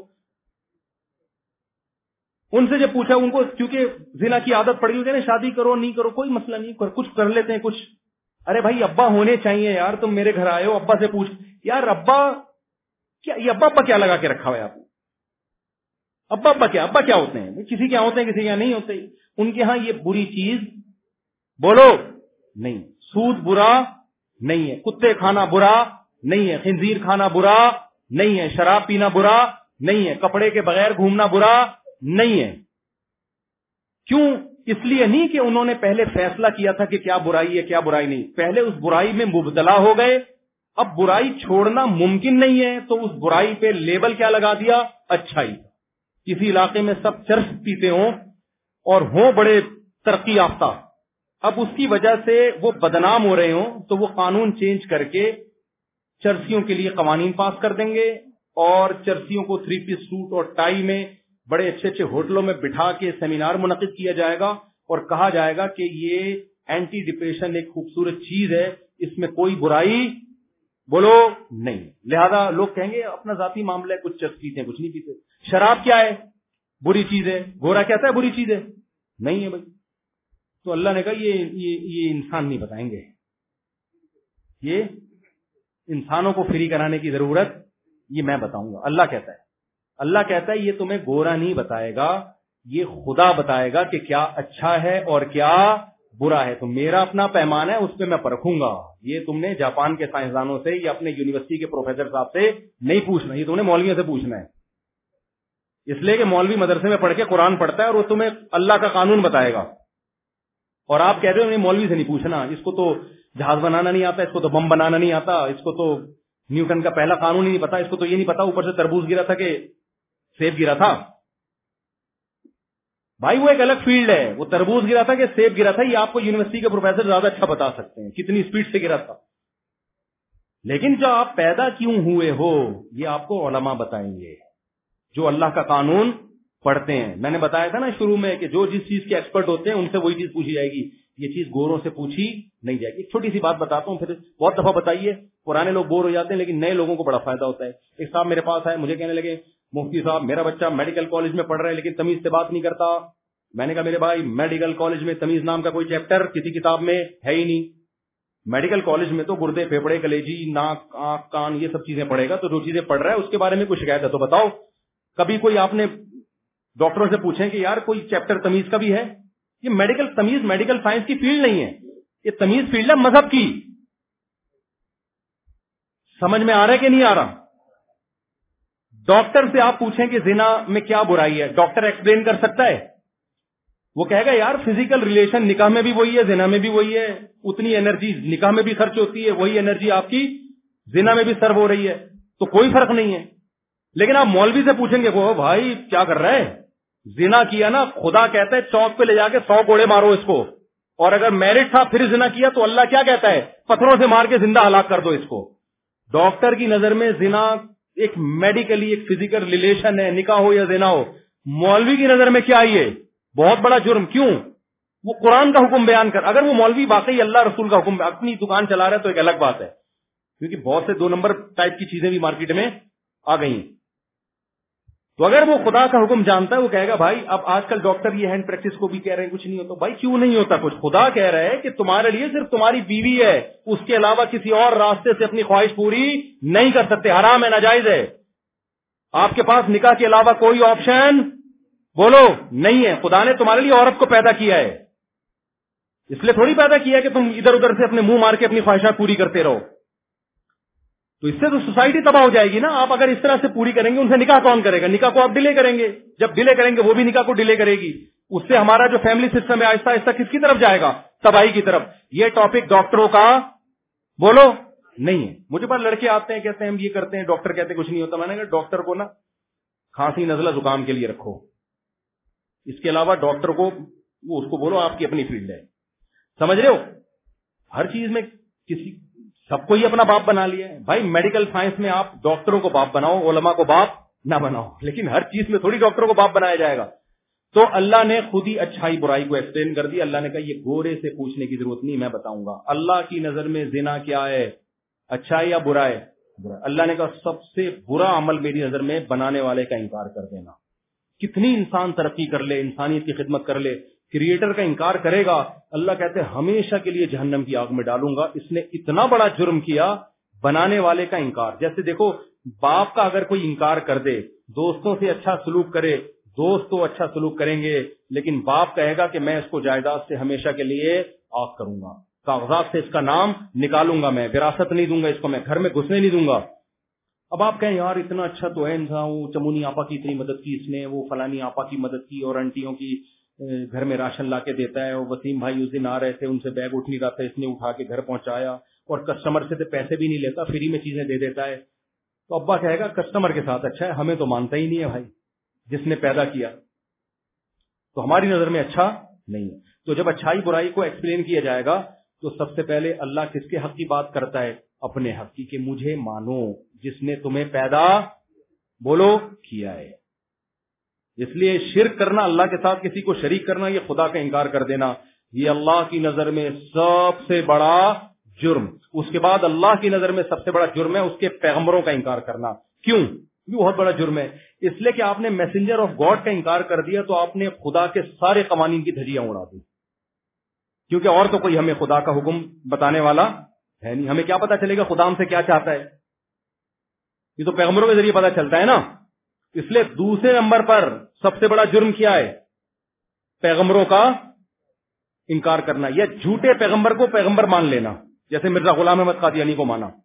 ان سے جب پوچھا ان کو, کیونکہ زنا کی عادت پڑی ہوئی ہے نا, شادی کرو نہیں کرو کوئی مسئلہ نہیں, کچھ کر لیتے ہیں کچھ. ارے بھائی ابا ہونے چاہیے یار, تم میرے گھر آئے ہو ابا سے پوچھ یار ابا کیا, یہ ابا ابا کیا لگا کے رکھا ہوا ہے آپ نے؟ ابا ابا کیا ابا کیا ہوتے ہیں؟ کسی کے یہاں ہوتے ہیں کسی کے یہاں نہیں ہوتے. ان کے ہاں یہ بری چیز بولو نہیں, سود برا نہیں ہے, کتے کھانا برا نہیں ہے, خنزیر کھانا برا نہیں ہے, شراب پینا برا نہیں ہے, کپڑے کے بغیر گھومنا برا نہیں ہے. کیوں؟ اس لیے نہیں کہ انہوں نے پہلے فیصلہ کیا تھا کہ کیا برائی ہے کیا برائی نہیں, پہلے اس برائی میں مبتلا ہو گئے. اب برائی چھوڑنا ممکن نہیں ہے تو اس برائی پہ لیبل کیا لگا دیا؟ اچھائی. کسی علاقے میں سب چرس پیتے ہوں اور ہوں بڑے ترقی یافتہ, اب اس کی وجہ سے وہ بدنام ہو رہے ہوں تو وہ قانون چینج کر کے چرسیوں کے لیے قوانین پاس کر دیں گے, اور چرسیوں کو تھری پیس سوٹ اور ٹائی میں بڑے اچھے اچھے ہوٹلوں میں بٹھا کے سیمینار منعقد کیا جائے گا اور کہا جائے گا کہ یہ اینٹی ڈپریشن ایک خوبصورت چیز ہے, اس میں کوئی برائی بولو نہیں. لہذا لوگ کہیں گے اپنا ذاتی معاملہ ہے, کچھ چرس پیتے ہیں کچھ نہیں پیتے. شراب کیا ہے؟ بری چیز ہے. گورا کہتا ہے بری چیز ہے؟ نہیں ہے بھائی. تو اللہ نے کہا یہ یہ, یہ انسان نہیں بتائیں گے, یہ انسانوں کو فری کرانے کی ضرورت یہ میں بتاؤں گا. اللہ کہتا ہے اللہ کہتا ہے یہ تمہیں گورا نہیں بتائے گا, یہ خدا بتائے گا کہ کیا اچھا ہے اور کیا برا ہے. تو میرا اپنا پیمانہ ہے, اس پہ میں پرکھوں گا. یہ تم نے جاپان کے سائنسدانوں سے یا اپنے یونیورسٹی کے پروفیسر صاحب سے نہیں پوچھنا, یہ تم نے مولویوں سے پوچھنا ہے. اس لیے کہ مولوی مدرسے میں پڑھ کے قرآن پڑھتا ہے اور وہ تمہیں اللہ کا قانون بتائے گا, اور آپ کہہ رہے ہو مولوی سے نہیں پوچھنا, اس کو تو جہاز بنانا نہیں آتا, اس کو تو بم بنانا نہیں آتا, اس کو تو نیوٹن کا پہلا قانون ہی نہیں پتا, اس کو تو یہ نہیں پتا اوپر سے تربوز گرا تھا کہ سیب گرا تھا. بھائی وہ ایک الگ فیلڈ ہے, وہ تربوز گرا تھا کہ سیب گرا تھا یہ آپ کو یونیورسٹی کے پروفیسر زیادہ اچھا بتا سکتے ہیں کتنی اسپیڈ سے گرا تھا. لیکن جو آپ پیدا کیوں ہوئے ہو یہ آپ کو علماء بتائیں گے جو اللہ کا قانون پڑھتے ہیں. میں نے بتایا تھا نا شروع میں کہ جو جس چیز کے ایکسپرٹ ہوتے ہیں ان سے وہی چیز پوچھی جائے گی, یہ چیز گوروں سے پوچھی نہیں جائے گی. ایک چھوٹی سی بات بتاتا ہوں, پھر بہت دفعہ بتائیے, پرانے لوگ بور ہو جاتے ہیں لیکن نئے لوگوں کو بڑا فائدہ ہوتا ہے. ایک صاحب میرے پاس آئے, مجھے کہنے لگے مفتی صاحب میرا بچہ میڈیکل کالج میں پڑھ رہا ہے لیکن تمیز سے بات نہیں کرتا. میں نے کہا میرے بھائی میڈیکل کالج میں تمیز نام کا کوئی چیپٹر کسی کتاب میں ہے ہی نہیں. میڈیکل کالج میں تو گردے پھیپڑے کلیجی ناک آنکھ کان یہ سب چیزیں پڑھے گا, تو جو چیزیں پڑھ رہا ہے اس کے بارے میں کوئی شکایت ہے تو بتاؤ. کبھی کوئی آپ نے ڈاکٹروں سے پوچھیں کہ یار کوئی چیپٹر تمیز کا بھی ہے؟ یہ میڈیکل تمیز میڈیکل سائنس کی فیلڈ نہیں ہے, یہ تمیز فیلڈ ہے مذہب کی. سمجھ میں آ رہا ہے کہ نہیں آ رہا؟ ڈاکٹر سے آپ پوچھیں کہ زنا میں کیا برائی ہے, ڈاکٹر ایکسپلین کر سکتا ہے؟ وہ کہے گا یار فزیکل ریلیشن نکاح میں بھی وہی ہے, زنا میں بھی وہی ہے, اتنی انرجی نکاح میں بھی خرچ ہوتی ہے, وہی انرجی آپ کی زنا میں بھی سرو ہو رہی ہے, تو کوئی فرق نہیں ہے. لیکن آپ مولوی سے پوچھیں گے وہ بھائی کیا کر رہا ہے, زنا کیا نا, خدا کہتا ہے چوک پہ لے جا کے سو کوڑے مارو اس کو, اور اگر میرڈ تھا پھر زنا کیا تو اللہ کیا کہتا ہے, پتھروں سے مار کے زندہ ہلاک کر دو اس کو. ڈاکٹر کی نظر میں زنا ایک میڈیکلی ایک فزیکل ریلیشن ہے, نکاح ہو یا زنا ہو. مولوی کی نظر میں کیا یہ بہت بڑا جرم. کیوں؟ وہ قرآن کا حکم بیان کر. اگر وہ مولوی واقعی اللہ رسول کا حکم اپنی دکان چلا رہا ہے تو ایک الگ بات ہے, کیونکہ بہت سے دو نمبر ٹائپ کی چیزیں بھی مارکیٹ میں آ گئی. تو اگر وہ خدا کا حکم جانتا ہے وہ کہے گا بھائی اب آج کل ڈاکٹر یہ ہینڈ پریکٹس کو بھی کہہ رہے ہیں کچھ نہیں ہوتا. بھائی کیوں نہیں ہوتا کچھ؟ خدا کہہ رہا ہے کہ تمہارے لیے صرف تمہاری بیوی ہے, اس کے علاوہ کسی اور راستے سے اپنی خواہش پوری نہیں کر سکتے, حرام ہے, ناجائز ہے. آپ کے پاس نکاح کے علاوہ کوئی آپشن بولو نہیں ہے. خدا نے تمہارے لیے عورت کو پیدا کیا ہے, اس لیے تھوڑی پیدا کیا ہے کہ تم ادھر ادھر سے اپنے منہ مار کے اپنی خواہشات پوری کرتے رہو. تو اس سے تو سوسائٹی تباہ ہو جائے گی نا. آپ اگر اس طرح سے پوری کریں گے ان سے نکاح کون کرے گا؟ نکاح کو آپ ڈیلے کریں گے, جب ڈیلے کریں گے وہ بھی نکاح کو ڈیلے کرے گی. اس سے ہمارا جو فیملی سسٹم ہے آہستہ آہستہ کس کی طرف جائے گا؟ تباہی کی طرف. یہ ٹاپک ڈاکٹروں کا بولو نہیں ہے. مجھے پاس لڑکے آتے ہیں کہتے ہیں ہم یہ کرتے ہیں, ڈاکٹر کہتے ہیں کچھ نہیں ہوتا. میں نے کہا ڈاکٹر کو نا کھانسی نزلہ زکام کے لیے رکھو, اس کے علاوہ ڈاکٹر کو وہ اس کو بولو آپ کی اپنی فیلڈ ہے. سمجھ رہے ہو؟ ہر چیز میں کسی سب کو ہی اپنا باپ بنا لیا ہے. بھائی میڈیکل سائنس میں آپ ڈاکٹروں کو باپ بناؤ, علماء کو باپ نہ بناؤ, لیکن ہر چیز میں تھوڑی ڈاکٹروں کو باپ بنایا جائے گا. تو اللہ نے خود ہی اچھائی برائی کو ایکسپلین کر دیا. اللہ نے کہا یہ گورے سے پوچھنے کی ضرورت نہیں, میں بتاؤں گا. اللہ کی نظر میں زنا کیا ہے, اچھا ہے یا برا ہے؟ برا. اللہ نے کہا سب سے برا عمل میری نظر میں بنانے والے کا انکار کر دینا. کتنی انسان ترقی کر لے, انسانیت کی خدمت کر لے, کریٹر کا انکار کرے گا, اللہ کہتے ہیں ہمیشہ کے لیے جہنم کی آگ میں ڈالوں گا. اس نے اتنا بڑا جرم کیا, بنانے والے کا انکار. جیسے دیکھو باپ کا اگر کوئی انکار کر دے, دوستوں سے اچھا سلوک کرے, دوست تو اچھا سلوک کریں گے, لیکن باپ کہے گا کہ میں اس کو جائیداد سے ہمیشہ کے لیے آگ کروں گا, کاغذات سے اس کا نام نکالوں گا, میں وراثت نہیں دوں گا اس کو, میں گھر میں گھسنے نہیں دوں گا. اب آپ کہیں یار اتنا اچھا تو ہے انسان, وہ چمونی آپا کی اتنی مدد کی اس نے, وہ فلانی آپا کی مدد کی, اور انٹیوں کی گھر میں راشن لا کے دیتا ہے, اور وسیم بھائی اس دن آ رہے تھے ان سے بیگ اٹھ نہیں رہا تھا, اس نے اٹھا کے گھر پہنچایا, اور کسٹمر سے تو پیسے بھی نہیں لیتا, فری میں چیزیں دے دیتا ہے. تو ابا کہے گا کسٹمر کے ساتھ اچھا ہے, ہمیں تو مانتا ہی نہیں ہے بھائی جس نے پیدا کیا, تو ہماری نظر میں اچھا نہیں ہے. تو جب اچھائی برائی کو ایکسپلین کیا جائے گا تو سب سے پہلے اللہ کس کے حق کی بات کرتا ہے؟ اپنے حق کی, کہ مجھے مانو جس نے تمہیں پیدا بولو کیا ہے. اس لیے شرک کرنا, اللہ کے ساتھ کسی کو شریک کرنا, یہ خدا کا انکار کر دینا, یہ اللہ کی نظر میں سب سے بڑا جرم. اس کے بعد اللہ کی نظر میں سب سے بڑا جرم ہے اس کے پیغمبروں کا انکار کرنا. کیوں؟ یہ بہت بڑا جرم ہے. اس لیے کہ آپ نے میسنجر آف گاڈ کا انکار کر دیا تو آپ نے خدا کے سارے قوانین کی دھجیاں اڑا دی, کیونکہ اور تو کوئی ہمیں خدا کا حکم بتانے والا ہے نہیں. ہمیں کیا پتا چلے گا خدا ہم سے کیا چاہتا ہے؟ یہ تو پیغمبروں کے ذریعے پتا چلتا ہے نا. اس لیے دوسرے نمبر پر سب سے بڑا جرم کیا ہے؟ پیغمبروں کا انکار کرنا, یا جھوٹے پیغمبر کو پیغمبر مان لینا, جیسے مرزا غلام احمد قادیانی کو مانا.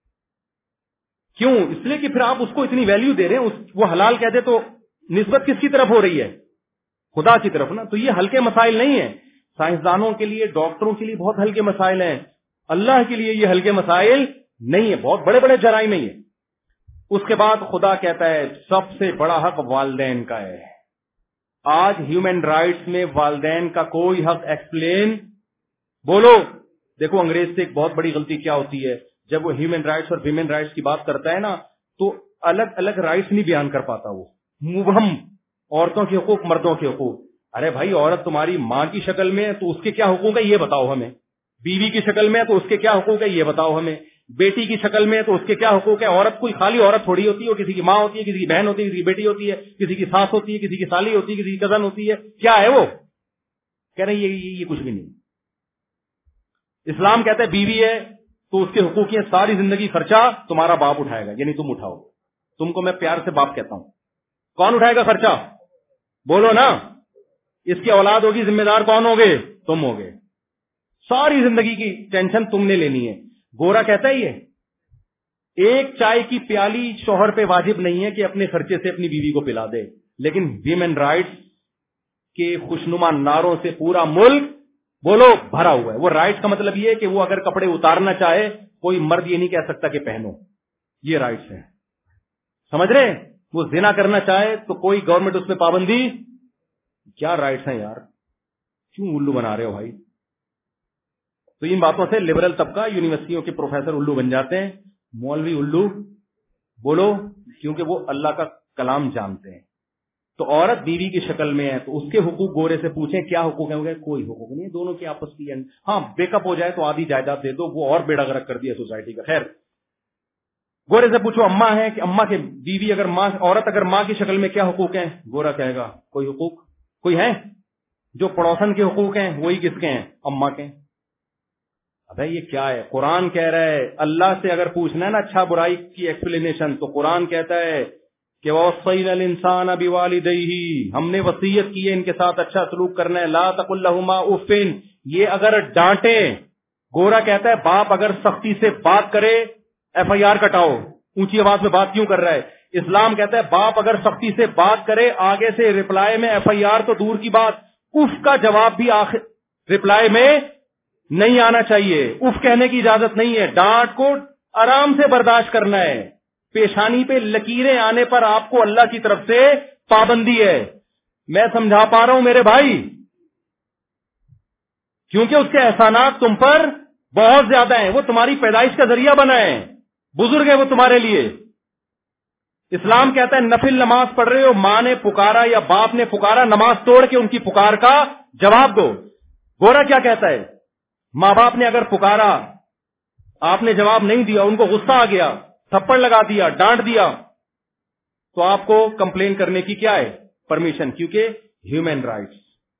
کیوں؟ اس لیے کہ پھر آپ اس کو اتنی ویلیو دے رہے ہیں, وہ حلال کہہ دے تو نسبت کس کی طرف ہو رہی ہے؟ خدا کی طرف نا. تو یہ ہلکے مسائل نہیں ہیں. سائنسدانوں کے لیے, ڈاکٹروں کے لیے بہت ہلکے مسائل ہیں, اللہ کے لیے یہ ہلکے مسائل نہیں ہے, بہت بڑے بڑے جرائم نہیں ہے. اس کے بعد خدا کہتا ہے سب سے بڑا حق والدین کا ہے. آج ہیومن رائٹس میں والدین کا کوئی حق ایکسپلین بولو. دیکھو انگریز سے ایک بہت بڑی غلطی کیا ہوتی ہے, جب وہ ہیومن رائٹس اور ویمن رائٹس کی بات کرتا ہے نا تو الگ الگ رائٹس نہیں بیان کر پاتا, وہ مبہم, عورتوں کے حقوق, مردوں کے حقوق. ارے بھائی عورت تمہاری ماں کی شکل میں ہے تو اس کے کیا حقوق ہے یہ بتاؤ ہمیں, بیوی کی شکل میں ہے تو اس کے کیا حقوق ہے یہ بتاؤ ہمیں, بیٹی کی شکل میں ہے تو اس کے کیا حقوق ہے. عورت کوئی خالی عورت تھوڑی ہوتی ہے, وہ کسی کی ماں ہوتی ہے, کسی کی بہن ہوتی ہے, کسی کی بیٹی ہوتی ہے, کسی کی ساس ہوتی ہے, کسی کی سالی ہوتی ہے, کسی کی کزن ہوتی ہے. کیا ہے وہ؟ کہہ رہے ہیں یہ, یہ کچھ بھی نہیں. اسلام کہتا ہے بیوی ہے تو اس کے حقوق ہیں, ساری زندگی خرچہ تمہارا باپ اٹھائے گا, یعنی تم اٹھاؤ. تم کو میں پیار سے باپ کہتا ہوں. کون اٹھائے گا خرچہ؟ بولو نا. اس کی اولاد ہوگی, ذمہ دار کون ہوگے؟ تم ہوگے. ساری زندگی کی ٹینشن تم نے لینی ہے. گورا کہتا ہے یہ ایک چائے کی پیالی شوہر پہ واجب نہیں ہے کہ اپنے خرچے سے اپنی بیوی کو پلا دے, لیکن ویمن رائٹس کے خوشنما نعروں سے پورا ملک بولو بھرا ہوا ہے. وہ رائٹس کا مطلب یہ ہے کہ وہ اگر کپڑے اتارنا چاہے کوئی مرد یہ نہیں کہہ سکتا کہ پہنو. یہ رائٹس ہیں, سمجھ رہے؟ وہ زنا کرنا چاہے تو کوئی گورنمنٹ اس پہ پابندی. کیا رائٹس ہیں یار, کیوں الو بنا رہے ہو بھائی؟ تو ان باتوں سے لبرل طبقہ, یونیورسٹیوں کے پروفیسر الو بن جاتے ہیں, مولوی الو بولو, کیونکہ وہ اللہ کا کلام جانتے ہیں. تو عورت بیوی کی شکل میں ہے تو اس کے حقوق گورے سے پوچھیں کیا حقوق ہیں, کوئی حقوق نہیں ہے, دونوں کی آپس کی. ہاں بیک اپ ہو جائے تو آدھی جائیداد دے دو, وہ اور بیڑا غرق کر دیا سوسائٹی کا. خیر, گورے سے پوچھو اماں ہے کہ اماں کے بیوی اگر ماں, عورت اگر ماں کی شکل میں کیا حقوق ہیں, گورا کہے گا کوئی حقوق کوئی ہے. جو پڑوسن کے حقوق ہیں وہی کس کے ہیں, اماں کے. ابے یہ کیا ہے؟ قرآن کہہ رہا ہے اللہ سے اگر پوچھنا ہے نا اچھا برائی کی ایکسپلینیشن, تو قرآن کہتا ہے کہ وَوَصَّيْنَا الْإِنسَانَ بِوَالِدَيْهِ, ہم نے وصیت کی ہے ان کے ساتھ اچھا سلوک کرنا ہے. لَا تَقُلْ لَهُمَا أُفٍّ, یہ اگر ڈانٹے. گورا کہتا ہے باپ اگر سختی سے بات کرے ایف آئی آر کٹاؤ, اونچی آواز میں بات کیوں کر رہا ہے. اسلام کہتا ہے باپ اگر سختی سے بات کرے آگے سے رپلائی میں ایف آئی آر تو دور کی بات, اف کا جواب بھی آخر رپلائی میں نہیں آنا چاہیے. اف کہنے کی اجازت نہیں ہے. ڈانٹ کو آرام سے برداشت کرنا ہے. پیشانی پہ لکیریں آنے پر آپ کو اللہ کی طرف سے پابندی ہے. میں سمجھا پا رہا ہوں میرے بھائی, کیونکہ اس کے احسانات تم پر بہت زیادہ ہیں. وہ تمہاری پیدائش کا ذریعہ بنا ہے, بزرگ ہے وہ تمہارے لیے. اسلام کہتا ہے نفل نماز پڑھ رہے ہو, ماں نے پکارا یا باپ نے پکارا, نماز توڑ کے ان کی پکار کا جواب دو. گورا کیا کہتا ہے, ماں باپ نے اگر پکارا آپ نے جواب نہیں دیا, ان کو غصہ آ گیا, تھپڑ لگا دیا, ڈانٹ دیا, تو آپ کو کمپلین کرنے کی کیا ہے پرمیشن, کیونکہ ہیومن رائٹس.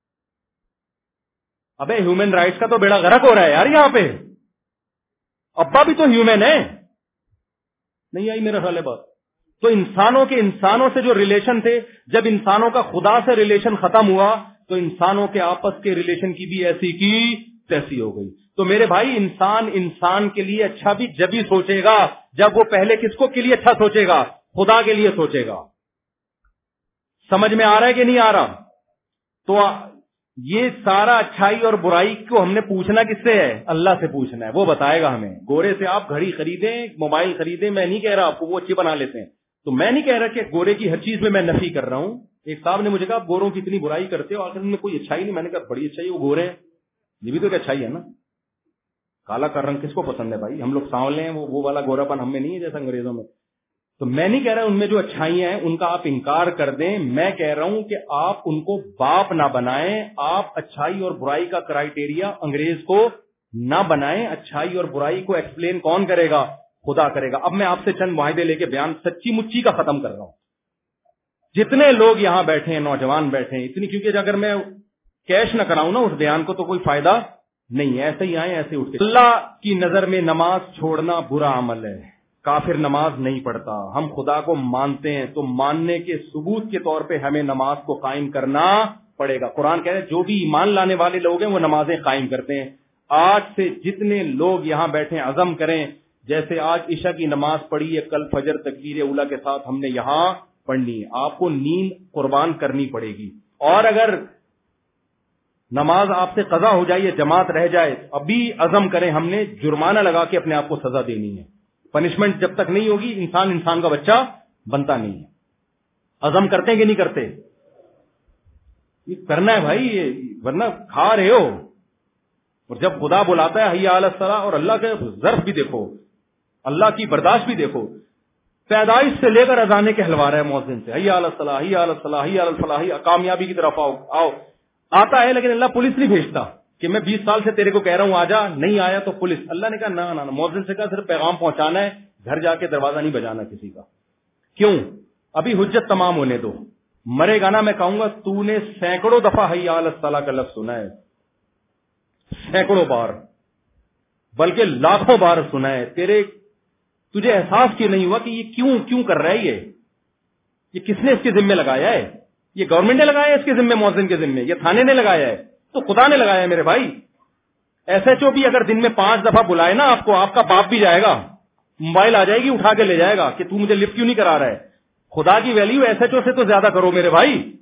ابے ہیومن رائٹس کا تو بیڑا غرق ہو رہا ہے یار یہاں پہ. ابا بھی تو ہیومن ہے. نہیں آئی میرا خیال ہے بات. تو انسانوں کے انسانوں سے جو ریلیشن تھے, جب انسانوں کا خدا سے ریلیشن ختم ہوا تو انسانوں کے آپس کے ریلیشن کی بھی ایسی کی تیسی ہو گئی. تو میرے بھائی انسان انسان کے لیے اچھا بھی جب ہی سوچے گا جب وہ پہلے کس کو کے لیے اچھا سوچے گا, خدا کے لیے سوچے گا. سمجھ میں آ رہا ہے کہ نہیں آ رہا؟ تو یہ سارا اچھائی اور برائی کو ہم نے پوچھنا کس سے ہے, اللہ سے پوچھنا ہے, وہ بتائے گا ہمیں. گورے سے آپ گھڑی خریدیں, موبائل خریدیں, میں نہیں کہہ رہا آپ کو وہ اچھی بنا لیتے ہیں, تو میں نہیں کہہ رہا کہ گورے کی ہر چیز میں میں نفی کر رہا ہوں. ایک صاحب نے مجھے کہا آپ گوروں کی اتنی برائی کرتے ہو, آخر میں کوئی اچھائی نہیں. میں نے کہا بڑی اچھائی, وہ گورے ہیں, یہ بھی تو ایک اچھائی ہے نا. کالا کا رنگ کس کو پسند ہے بھائی, ہم لوگ سانولے ہیں, وہ وہ والا گورا پن ہم میں نہیں ہے جیسا انگریزوں میں. تو میں نہیں کہہ رہا ان میں جو اچھائیاں ہیں ان کا آپ انکار کر دیں, میں کہہ رہا ہوں کہ آپ ان کو باپ نہ بنائیں, آپ اچھائی اور برائی کا کرائیٹیریا انگریز کو نہ بنائیں. اچھائی اور برائی کو ایکسپلین کون کرے گا, خدا کرے گا. اب میں آپ سے چند معاہدے لے کے بیان سچی مچی کا ختم کر رہا ہوں. جتنے لوگ یہاں بیٹھے ہیں, نوجوان بیٹھے ہیں اتنی, کیونکہ اگر میں کیش نہ کراؤں نا اس بیان کو تو کوئی فائدہ نہیں ہے. ایسے ہی آئے ایسے اٹھ کے. اللہ کی نظر میں نماز چھوڑنا برا عمل ہے. کافر نماز نہیں پڑھتا. ہم خدا کو مانتے ہیں تو ماننے کے ثبوت کے طور پہ ہمیں نماز کو قائم کرنا پڑے گا. قرآن کہہ رہے ہیں جو بھی ایمان لانے والے لوگ ہیں وہ نمازیں قائم کرتے ہیں. آج سے جتنے لوگ یہاں بیٹھے عزم کریں, جیسے آج عشاء کی نماز پڑھی ہے, کل فجر تکبیر اولا کے ساتھ ہم نے یہاں پڑھنی ہے. آپ کو نیند قربان کرنی پڑے گی. اور اگر نماز آپ سے قضا ہو جائے, جماعت رہ جائے, ابھی عزم کریں ہم نے جرمانہ لگا کے اپنے آپ کو سزا دینی ہے. پنشمنٹ جب تک نہیں ہوگی انسان انسان کا بچہ بنتا نہیں ہے. عزم کرتے ہیں کہ نہیں کرتے؟ یہ کرنا ہے بھائی, یہ ورنہ کھا رہے ہو. اور جب خدا بلاتا ہے حی علی الصلاۃ, اور اللہ کے ظرف بھی دیکھو, اللہ کی برداشت بھی دیکھو, پیدائش سے لے کر اذانے کے ہلوا رہا ہے مؤذن سے, حی علی الصلاۃ حی علی الصلاۃ حی علی الفلاح, کامیابی کی طرف آؤ آؤ. آتا ہے لیکن اللہ پولیس نہیں بھیجتا کہ میں بیس سال سے تیرے کو کہہ رہا ہوں آجا, نہیں آیا تو پولیس. اللہ نے کہا نہ نہ, مؤذن سے کہا صرف پیغام پہنچانا ہے, گھر جا کے دروازہ نہیں بجانا کسی کا. کیوں؟ ابھی حجت تمام ہونے دو. مرے گا نا میں کہوں گا تو نے سینکڑوں دفعہ حی علی الصلاۃ کا لفظ سنا ہے, سینکڑوں بار, بلکہ لاکھوں بار سنا ہے. تیرے تجھے احساس کیوں نہیں ہوا کہ یہ کیوں کیوں کر رہا ہے, یہ یہ کس نے اس کے ذمہ لگایا ہے؟ یہ گورنمنٹ نے لگایا ہے اس کے ذمہ, مؤذن کے ذمہ, یہ تھانے نے لگایا ہے, تو خدا نے لگایا ہے میرے بھائی. ایس ایچ او بھی اگر دن میں پانچ دفعہ بلائے نا آپ کو, آپ کا باپ بھی جائے گا, موبائل آ جائے گی اٹھا کے لے جائے گا کہ تو مجھے لفٹ کیوں نہیں کرا رہا ہے. خدا کی ویلیو ایس ایچ او سے تو زیادہ کرو میرے بھائی.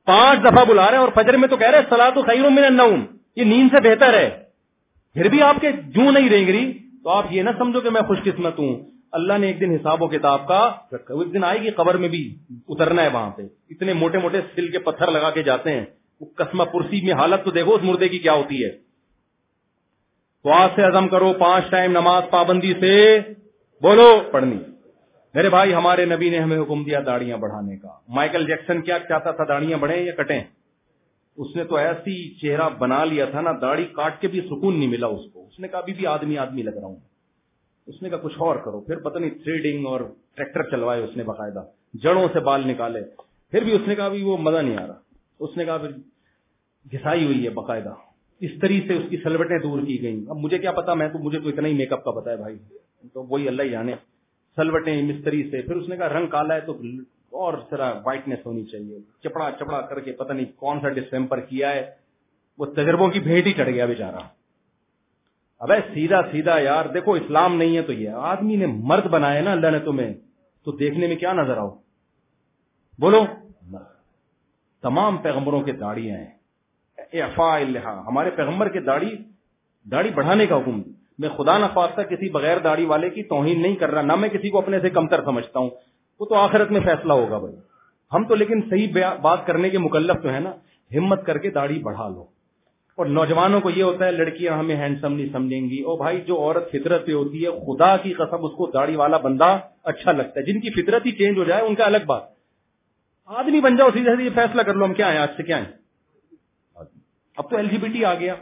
پانچ دفعہ بلا رہے ہیں اور فجر میں تو کہہ رہے صلاۃ خیر من النوم، یہ نیند سے بہتر ہے، پھر بھی آپ کے جوں نہیں رینگ رہی، تو آپ یہ نہ سمجھو کہ میں خوش قسمت ہوں. اللہ نے ایک دن حساب و کتاب کا رکھا، ایک دن آئے گی قبر میں بھی اترنا ہے وہاں پہ، اتنے موٹے موٹے سل کے پتھر لگا کے جاتے ہیں، وہ قسمہ پرسی میں حالت تو دیکھو اس مردے کی کیا ہوتی ہے. تو آج سے عزم کرو پانچ ٹائم نماز پابندی سے بولو پڑھنی. میرے بھائی ہمارے نبی نے ہمیں حکم دیا داڑیاں بڑھانے کا. مائیکل جیکسن کیا چاہتا تھا، داڑیاں بڑھیں یا کٹیں؟ اس نے تو ایسی چہرہ بنا لیا تھا نا، داڑھی کاٹ کے بھی سکون نہیں ملا اس کو. اس نے کہا ابھی بھی آدمی آدمی لگ رہا ہوں. اس نے کہا کچھ اور کرو، پھر پتہ نہیں تھریڈنگ اور ٹریکٹر چلوائے اس نے، باقاعدہ جڑوں سے بال نکالے، پھر بھی اس نے کہا ابھی وہ مزہ نہیں آ رہا. اس نے کہا پھر گھسائی ہوئی ہے باقاعدہ، اس طریقے سے اس کی سلوٹیں دور کی گئیں. اب مجھے کیا پتا، میں تو مجھے تو اتنا ہی میک اپ کا پتا ہے بھائی، تو وہی اللہ ہی جانے. سلوٹیں مستری سے، پھر اس نے کہا رنگ کالا ہے تو اور ذرا وائٹنس ہونی چاہیے، چپڑا چپڑا کر کے پتہ نہیں کون سا ڈسٹمپر کیا ہے، وہ تجربوں کی بھیٹ ہی چڑھ گیا بیچارہ. ابے سیدھا سیدھا یار دیکھو، اسلام نہیں ہے تو یہ آدمی نے مرد بنایا نا اللہ نے تمہیں، تو دیکھنے میں کیا نظر آؤ؟ بولو. تمام پیغمبروں کے داڑیاں ہیں، اعفاء اللحیٰ، ہمارے پیغمبر کے داڑھی داڑھی بڑھانے کا حکم. میں خدا نخواستہ کسی بغیر داڑھی والے کی توہین نہیں کر رہا، نہ میں کسی کو اپنے سے کمتر سمجھتا ہوں، وہ تو آخرت میں فیصلہ ہوگا بھائی. ہم تو لیکن صحیح بات کرنے کے مکلف تو ہے نا، ہمت کر کے داڑھی بڑھا لو. اور نوجوانوں کو یہ ہوتا ہے لڑکیاں ہمیں ہینڈسم نہیں سمجھیں گی. او بھائی جو عورت فطرت پہ ہوتی ہے خدا کی قسم اس کو داڑھی والا بندہ اچھا لگتا ہے. جن کی فطرت ہی چینج ہو جائے ان کا الگ بات، آدمی بن جاؤ سیدھے سیدھے فیصلہ کر لو ہم کیا ہیں آج سے کیا ہیں. اب تو ایل جی بی ٹی آ گیا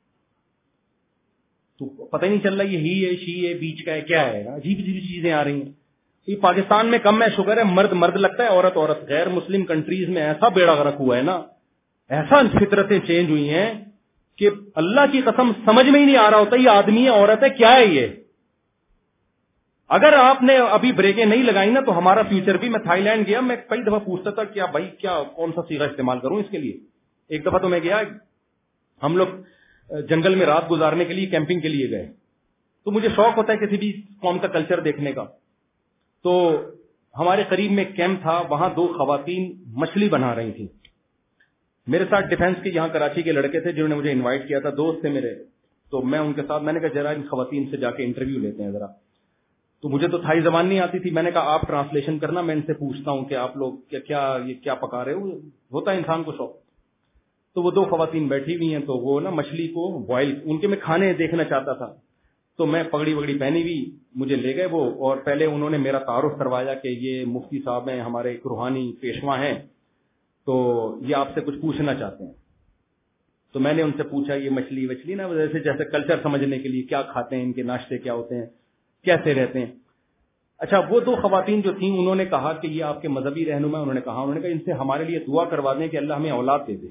تو پتہ ہی نہیں چل رہا یہ ہی ہے شی ہے بیچ کا ہے کیا ہے، عجیب عجیب چیزیں آ رہی ہیں. یہ پاکستان میں کم ہے شکر ہے، مرد مرد لگتا ہے عورت عورت. غیر مسلم کنٹریز میں ایسا بیڑا غرق ہوا ہے نا، ایسا فطرتیں چینج ہوئی ہیں کہ اللہ کی قسم سمجھ میں ہی نہیں آ رہا ہوتا یہ آدمی ہے عورت ہے کیا ہے یہ. اگر آپ نے ابھی بریکیں نہیں لگائی نا تو ہمارا فیوچر بھی. میں تھائی لینڈ گیا، میں کئی دفعہ پوچھتا تھا کیا بھائی کیا کون سا صیغہ استعمال کروں اس کے لیے. ایک دفعہ تو میں گیا، ہم لوگ جنگل میں رات گزارنے کے لیے کیمپنگ کے لیے گئے، تو مجھے شوق ہوتا ہے کسی بھی قوم کا کلچر دیکھنے کا. تو ہمارے قریب میں کیمپ تھا، وہاں دو خواتین مچھلی بنا رہی تھیں. میرے ساتھ ڈیفنس کے یہاں کراچی کے لڑکے تھے جنہوں نے مجھے انوائٹ کیا تھا، دوست تھے میرے. تو میں ان کے ساتھ میں نے کہا ذرا ان خواتین سے جا کے انٹرویو لیتے ہیں ذرا. تو مجھے تو تھائی زبان نہیں آتی تھی، میں نے کہا آپ ٹرانسلیشن کرنا، میں ان سے پوچھتا ہوں کہ آپ لوگ کیا کیا یہ کیا پکا رہے ہو. ہوتا ہے انسان کو شوق. تو وہ دو خواتین بیٹھی ہوئی ہیں، تو وہ نا مچھلی کو بوائل ان کے میں کھانے دیکھنا چاہتا تھا. تو میں پگڑی وگڑی پہنی ہوئی، مجھے لے گئے وہ، اور پہلے انہوں نے میرا تعارف کروایا کہ یہ مفتی صاحب ہیں ہمارے ایک روحانی پیشوا ہیں، تو یہ آپ سے کچھ پوچھنا چاہتے ہیں. تو میں نے ان سے پوچھا یہ مچھلی وچھلی نا جیسے جیسے کلچر سمجھنے کے لیے کیا کھاتے ہیں، ان کے ناشتے کیا ہوتے ہیں، کیسے رہتے ہیں. اچھا وہ دو خواتین جو تھیں انہوں نے کہا کہ یہ آپ کے مذہبی رہنما، انہوں نے کہا انہوں نے کہا ان سے ہمارے لیے دعا کروا دیں کہ اللہ ہمیں اولاد دے دے.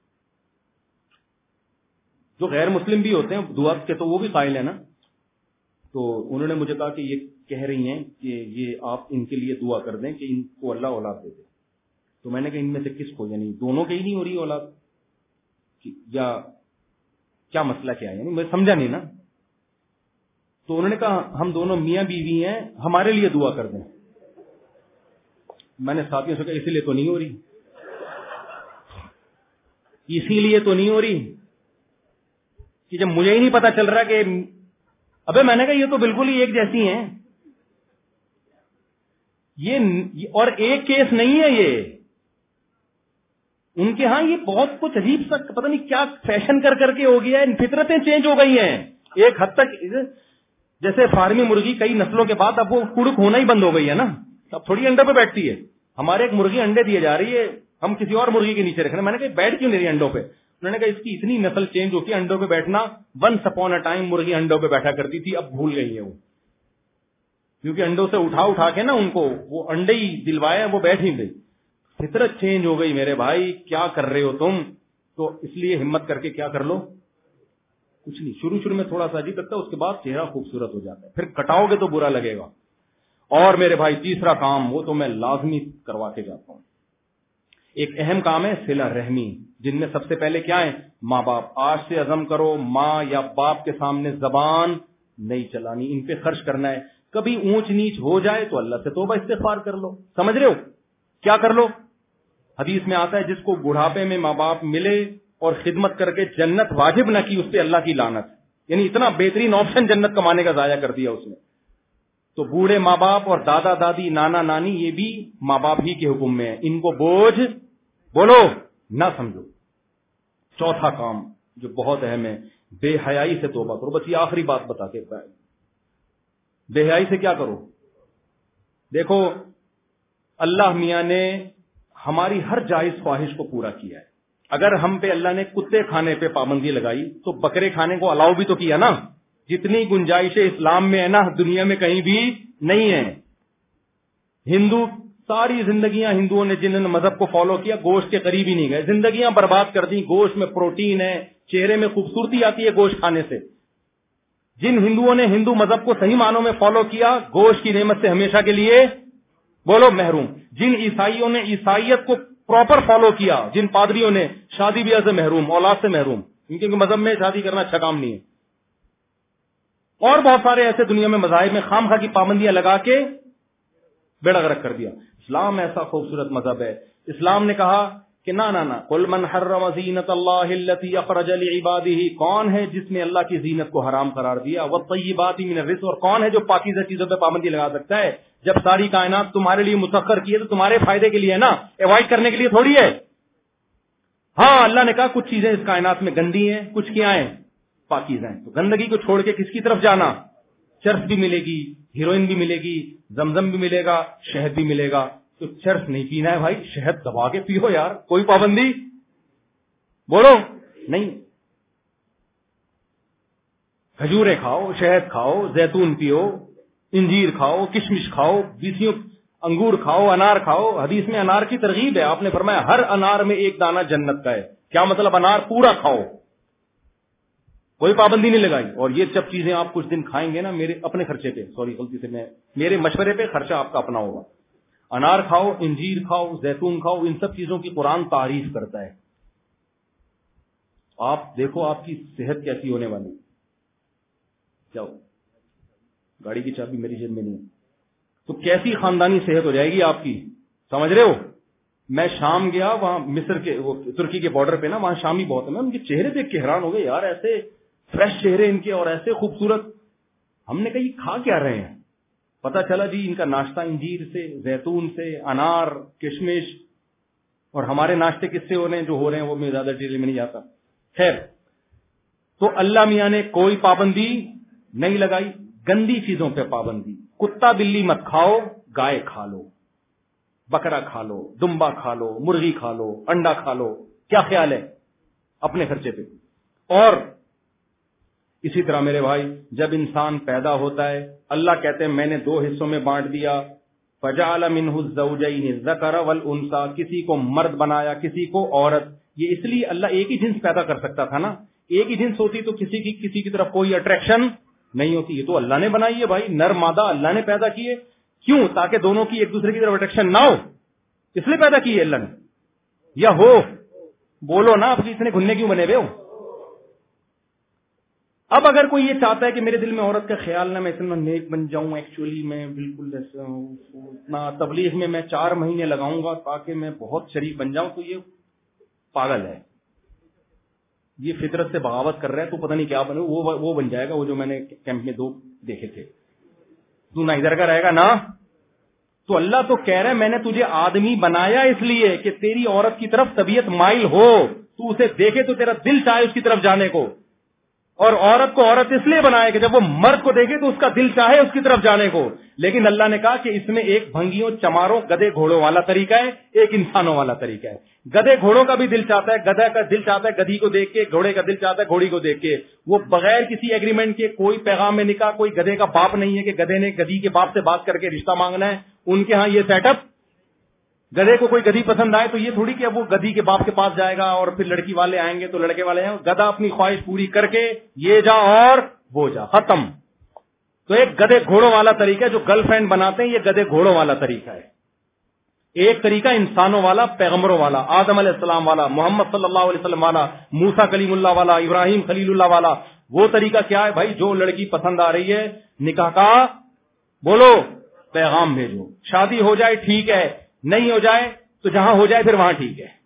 جو غیر مسلم بھی ہوتے ہیں دعا کے تو وہ بھی قائل ہے نا. تو انہوں نے مجھے کہا کہ یہ کہہ رہی ہیں کہ یہ آپ ان کے لیے دعا کر دیں کہ ان کو اللہ اولاد دے دے. تو میں نے کہا ان میں سے کس کو، یعنی دونوں کے ہی نہیں ہو رہی اولاد، یا کیا مسئلہ کیا ہے، یعنی میں سمجھا نہیں نا. تو انہوں نے کہا ہم دونوں میاں بیوی ہیں، ہمارے لیے دعا کر دیں. میں نے ساتھیوں سے کہا اسی لیے تو نہیں ہو رہی، اسی لیے تو نہیں ہو رہی کہ جب مجھے ہی نہیں پتا چل رہا کہ ابے میں نے کہا یہ تو بالکل ہی ایک جیسی ہیں یہ، اور ایک کیس نہیں ہے یہ. ان کے ہاں یہ بہت کچھ عجیب سا پتہ نہیں کیا فیشن کر کر کے ہو گیا ہے، فطرتیں چینج ہو گئی ہیں ایک حد تک. جیسے فارمی مرغی کئی نسلوں کے بعد اب وہ کڑک ہونا ہی بند ہو گئی ہے نا، اب تھوڑی انڈے پہ بیٹھتی ہے. ہمارے ایک مرغی انڈے دیے جا رہی ہے، ہم کسی اور مرغی کے نیچے رکھ رہے ہیں. میں نے کہا بیٹھ کیوں نہیں رہی انڈوں پہ؟ انہوں نے کہا اس کی اتنی نسل چینج ہوتی ہے انڈوں پہ بیٹھنا. ونس اپون اے ٹائم مرغی انڈوں پہ بیٹھا کرتی تھی، اب بھول گئی ہے وہ، کیونکہ انڈوں سے اٹھا اٹھا کے نا ان کو وہ انڈے ہی دلوائے، وہ بیٹھ ہی گئی. فطرت چینج ہو گئی میرے بھائی، کیا کر رہے ہو تم؟ تو اس لیے ہمت کر کے کیا کر لو، کچھ نہیں. شروع شروع میں تھوڑا سا عجیب لگتا ہے، اس کے بعد چہرہ خوبصورت ہو جاتا ہے، پھر کٹاؤ گے تو برا لگے گا. اور میرے بھائی تیسرا کام وہ تو میں لازمی کروا کے جاتا ہوں، ایک اہم کام ہے صلہ رحمی، جن میں سب سے پہلے کیا ہے ماں باپ. آج سے عزم کرو ماں یا باپ کے سامنے زبان نہیں چلانی، ان پہ خرچ کرنا ہے. کبھی اونچ نیچ ہو جائے تو اللہ سے توبہ استغفار کر لو. سمجھ رہے ہو کیا کر لو؟ حدیث میں آتا ہے جس کو بڑھاپے میں ماں باپ ملے اور خدمت کر کے جنت واجب نہ کی، اس پہ اللہ کی لعنت. یعنی اتنا بہترین آپشن جنت کمانے کا ضائع کر دیا اس نے. تو بوڑھے ماں باپ اور دادا دادی نانا نانی یہ بھی ماں باپ ہی کے حکم میں ہیں، ان کو بوجھ بولو نہ سمجھو. چوتھا کام جو بہت اہم ہے، بے حیائی سے توبہ کرو. بس یہ آخری بات بتا کے بے حیائی سے کیا کرو. دیکھو اللہ میاں نے ہماری ہر جائز خواہش کو پورا کیا ہے. اگر ہم پہ اللہ نے کتے کھانے پہ پابندی لگائی تو بکرے کھانے کو الاؤ بھی تو کیا نا. جتنی گنجائش اسلام میں ہے نا دنیا میں کہیں بھی نہیں ہے. ہندو ساری زندگیاں ہندوؤں نے جنہوں نے مذہب کو فالو کیا گوشت کے قریب ہی نہیں گئے، زندگیاں برباد کر دی. گوشت میں پروٹین ہے، چہرے میں خوبصورتی آتی ہے گوشت کھانے سے. جن ہندوؤں نے ہندو مذہب کو صحیح معنوں میں فالو کیا گوشت کی نعمت سے ہمیشہ کے لیے بولو محروم. جن عیسائیوں نے عیسائیت کو پراپر فالو کیا، جن پادریوں نے شادی بیاہ سے محروم، اولاد سے محروم، کیونکہ مذہب میں شادی کرنا اچھا کام نہیں ہے. اور بہت سارے ایسے دنیا میں مذاہب میں خام خواہ کی پابندیاں لگا کے بیڑا غرق کر دیا. اسلام ایسا خوبصورت مذہب ہے. اسلام نے کہا کہ نہ نہ نہ قل من حرم زینت اللہ التی اخرج لعبادہ، کون ہے جس نے اللہ کی زینت کو حرام قرار دیا، والطیبات من الرزق، اور کون ہے جو پاکیزہ چیزوں پہ پابندی لگا سکتا ہے. جب ساری کائنات تمہارے لیے مسخر کی ہے تو تمہارے فائدے کے لیے ہے نا، ایوائڈ کرنے کے لیے تھوڑی ہے. ہاں اللہ نے کہا کچھ چیزیں اس کائنات میں گندی ہیں، کچھ کیا ہیں پاکیزہ ہیں. تو گندگی کو چھوڑ کے کس کی طرف جانا؟ چرس بھی ملے گی، ہیروئن بھی ملے گی، زمزم بھی ملے گا، شہد بھی ملے گا. تو چرس نہیں پینا ہے بھائی، شہد دبا کے پیو یار، کوئی پابندی بولو نہیں. کھجورے کھاؤ، شہد کھاؤ، زیتون پیو، انجیر کھاؤ، کشمش کھاؤ، بیسیوں انگور کھاؤ، انار کھاؤ. حدیث میں انار کی ترغیب ہے، آپ نے فرمایا ہر انار میں ایک دانہ جنت کا ہے. کیا مطلب؟ انار پورا کھاؤ، کوئی پابندی نہیں لگائی. اور یہ جب چیزیں آپ کچھ دن کھائیں گے نا میرے اپنے خرچے پہ، سوری غلطی سے میں میرے مشورے پہ، خرچہ آپ کا اپنا ہوگا. انار کھاؤ، انجیر کھاؤ، زیتون کھاؤ، ان سب چیزوں کی قرآن تعریف کرتا ہے. آپ دیکھو آپ کی صحت کیسی ہونے والی. جاؤ، گاڑی کی چابی میری جیب میں نہیں ہے. تو کیسی خاندانی صحت ہو جائے گی آپ کی، سمجھ رہے ہو؟ میں شام گیا، وہاں مصر کے وہ ترکی کے بارڈر پہ نا، وہاں شامی بہت ہے. میں ان کے چہرے دیکھ کے حیران ہو گئے یار، ایسے فریش چہرے ان کے اور ایسے خوبصورت. ہم نے کہا یہ کھا کیا رہے ہیں؟ پتا چلا جی ان کا ناشتہ انجیر سے، زیتون سے، انار، کشمش. اور ہمارے ناشتے کس سے ہو رہے ہیں جو ہو رہے ہیں وہ میں زیادہ ڈیٹیل میں نہیں جاتا. خیر، تو اللہ میاں نے کوئی پابندی نہیں لگائی. گندی چیزوں پہ پابندی. کتا بلی مت کھاؤ، گائے کھا لو، بکرا کھا لو، دمبا کھا لو، مرغی کھا لو، انڈا کھا لو. کیا خیال ہے؟ اپنے خرچے پہ. اور اسی طرح میرے بھائی جب انسان پیدا ہوتا ہے اللہ کہتے ہیں میں نے دو حصوں میں بانٹ دیا. فجعل منہ الزوجین الذکر والانثى، کسی کو مرد بنایا کسی کو عورت. یہ اس لیے اللہ ایک ہی جنس پیدا کر سکتا تھا نا. ایک ہی جنس ہوتی تو کسی کی کسی کی طرف کوئی اٹریکشن نہیں ہوتی. یہ تو اللہ نے بنائی ہے بھائی، نر مادہ اللہ نے پیدا کیے. کیوں؟ تاکہ دونوں کی ایک دوسرے کی طرف اٹریکشن نہ ہو، اس لیے پیدا کی ہے اللہ نے. یا ہو بولو نا، آپ اتنے گھننے کیوں بنے ہوئے ہو؟ اب اگر کوئی یہ چاہتا ہے کہ میرے دل میں عورت کا خیال نہ، میں اتنا نیک بن جاؤں، ایکچولی میں بالکل ایسا ہوں، اتنا تبلیغ میں میں چار مہینے لگاؤں گا تاکہ میں بہت شریف بن جاؤں، تو یہ پاگل ہے. یہ فطرت سے بغاوت کر رہا ہے. تو پتہ نہیں کیا بنے، وہ وہ بن جائے گا وہ جو میں نے کیمپ میں دو دیکھے تھے. تو نہ ادھر کا رہے گا نا. تو اللہ تو کہہ رہا ہے میں نے تجھے آدمی بنایا اس لیے کہ تیری عورت کی طرف طبیعت مائل ہو، تو اسے دیکھے تو تیرا دل چاہے اس کی طرف جانے کو. اور عورت کو عورت اس لیے بنائے کہ جب وہ مرد کو دیکھے تو اس کا دل چاہے اس کی طرف جانے کو. لیکن اللہ نے کہا کہ اس میں ایک بھنگیوں، چماروں، گدے گھوڑوں والا طریقہ ہے، ایک انسانوں والا طریقہ ہے. گدے گھوڑوں کا بھی دل چاہتا ہے، گدھا کا دل چاہتا ہے گدھی کو دیکھ کے، گھوڑے کا دل چاہتا ہے گھوڑی کو دیکھ کے. وہ بغیر کسی ایگریمنٹ کے، کوئی پیغام میں نکاح، کوئی گدھے کا باپ نہیں ہے کہ گدھے نے گدھی کے باپ سے بات کر کے رشتہ مانگنا ہے. ان کے ہاں یہ سیٹ اپ. گدھے کو کوئی گدھی پسند آئے تو یہ تھوڑی کہ اب وہ گدھی کے باپ کے پاس جائے گا اور پھر لڑکی والے آئیں گے تو لڑکے والے آئیں. گدھا اپنی خواہش پوری کر کے یہ جا اور وہ جا، ختم. تو ایک گدھے گھوڑوں والا طریقہ ہے جو گرل فرینڈ بناتے ہیں، یہ گدھے گھوڑوں والا طریقہ ہے. ایک طریقہ انسانوں والا، پیغمبروں والا، آدم علیہ السلام والا، محمد صلی اللہ علیہ وسلم والا، موسیٰ کلیم اللہ والا، ابراہیم خلیل اللہ والا. وہ طریقہ کیا ہے بھائی؟ جو لڑکی پسند آ رہی ہے نکاح کا بولو پیغام بھیجو. شادی ہو جائے ٹھیک ہے، نہیں ہو جائے تو جہاں ہو جائے پھر وہاں ٹھیک ہے،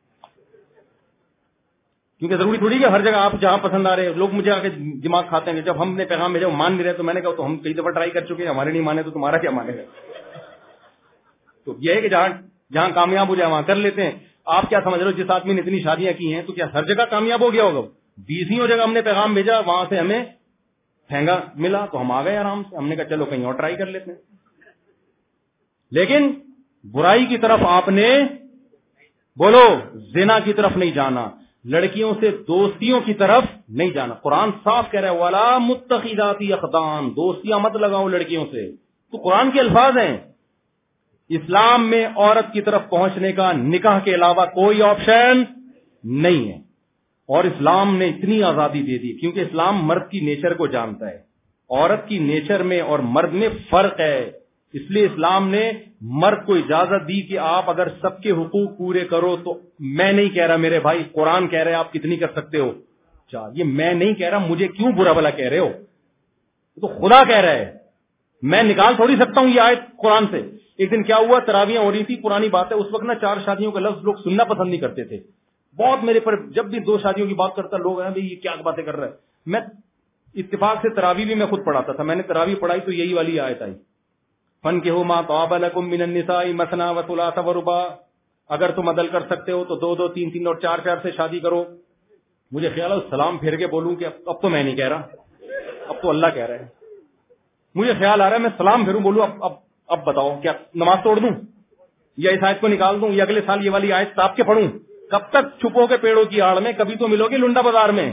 کیونکہ ضروری تھوڑی کہ ہر جگہ آپ جہاں پسند آ رہے ہیں. لوگ مجھے آ کے دماغ کھاتے ہیں، جب ہم نے پیغام بھیجا وہ مان نہیں رہے تو میں نے کہا تو ہم کئی دفعہ ٹرائی کر چکے ہیں، ہمارے نہیں مانے تو تمہارا کیا مانے گا. تو یہ ہے کہ جہاں جہاں کامیاب ہو جائے وہاں کر لیتے ہیں. آپ کیا سمجھ رہے ہو جس آدمی نے اتنی شادیاں کی ہیں تو کیا ہر جگہ کامیاب ہو گیا ہوگا؟ بیسویں جگہ ہم نے پیغام بھیجا، وہاں سے ہمیں پھینگا ملا تو ہم آ گئے آرام سے. ہم نے کہا چلو کہیں اور ٹرائی کر لیتے ہیں. لیکن برائی کی طرف آپ نے بولو زنا کی طرف نہیں جانا، لڑکیوں سے دوستیوں کی طرف نہیں جانا. قرآن صاف کہہ رہا ہے وَلَا مُتَّخِذَاتِ أَخْدَانٍ، دوستیاں مت لگاؤ لڑکیوں سے. تو قرآن کے الفاظ ہیں. اسلام میں عورت کی طرف پہنچنے کا نکاح کے علاوہ کوئی آپشن نہیں ہے. اور اسلام نے اتنی آزادی دے دی کیونکہ اسلام مرد کی نیچر کو جانتا ہے. عورت کی نیچر میں اور مرد میں فرق ہے، اس لیے اسلام نے مرد کو اجازت دی کہ آپ اگر سب کے حقوق پورے کرو تو میں نہیں کہہ رہا میرے بھائی، قرآن کہہ رہے آپ کتنی کر سکتے ہو. اچھا یہ میں نہیں کہہ رہا، مجھے کیوں برا بلا کہہ رہے ہو؟ تو خدا کہہ رہا ہے، میں نکال تھوڑی سکتا ہوں یہ آیت قرآن سے. ایک دن کیا ہوا، تراویاں ہو رہی تھی، پرانی بات ہے، اس وقت نا چار شادیوں کا لفظ لوگ سننا پسند نہیں کرتے تھے. بہت میرے پر جب بھی دو شادیوں کی بات کرتا لوگ ہیں بھائی یہ کیا باتیں کر رہا ہے. میں اتفاق سے تراوی بھی میں خود پڑھاتا تھا، میں نے تراوی پڑھائی تو یہی والی آیت آئی، فن کے ہو ماں طاب لکم من النساء مثنی و ثلاث و رباع، اگر تم عدل کر سکتے ہو تو دو دو تین تین اور چار چار سے شادی کرو. مجھے خیال ہے سلام پھیر کے بولوں کہ اب تو میں نہیں کہہ رہا، اب تو اللہ کہہ رہا ہے. مجھے خیال آ رہا ہے میں سلام پھیروں بولوں اب اب اب بتاؤ کیا نماز توڑ دوں یا اس آیت کو نکال دوں یا اگلے سال یہ والی آیت تاپ کے پڑھوں؟ کب تک چھپو گے پیڑوں کی آڑ میں؟ کبھی تو ملو گے لنڈا بازار میں.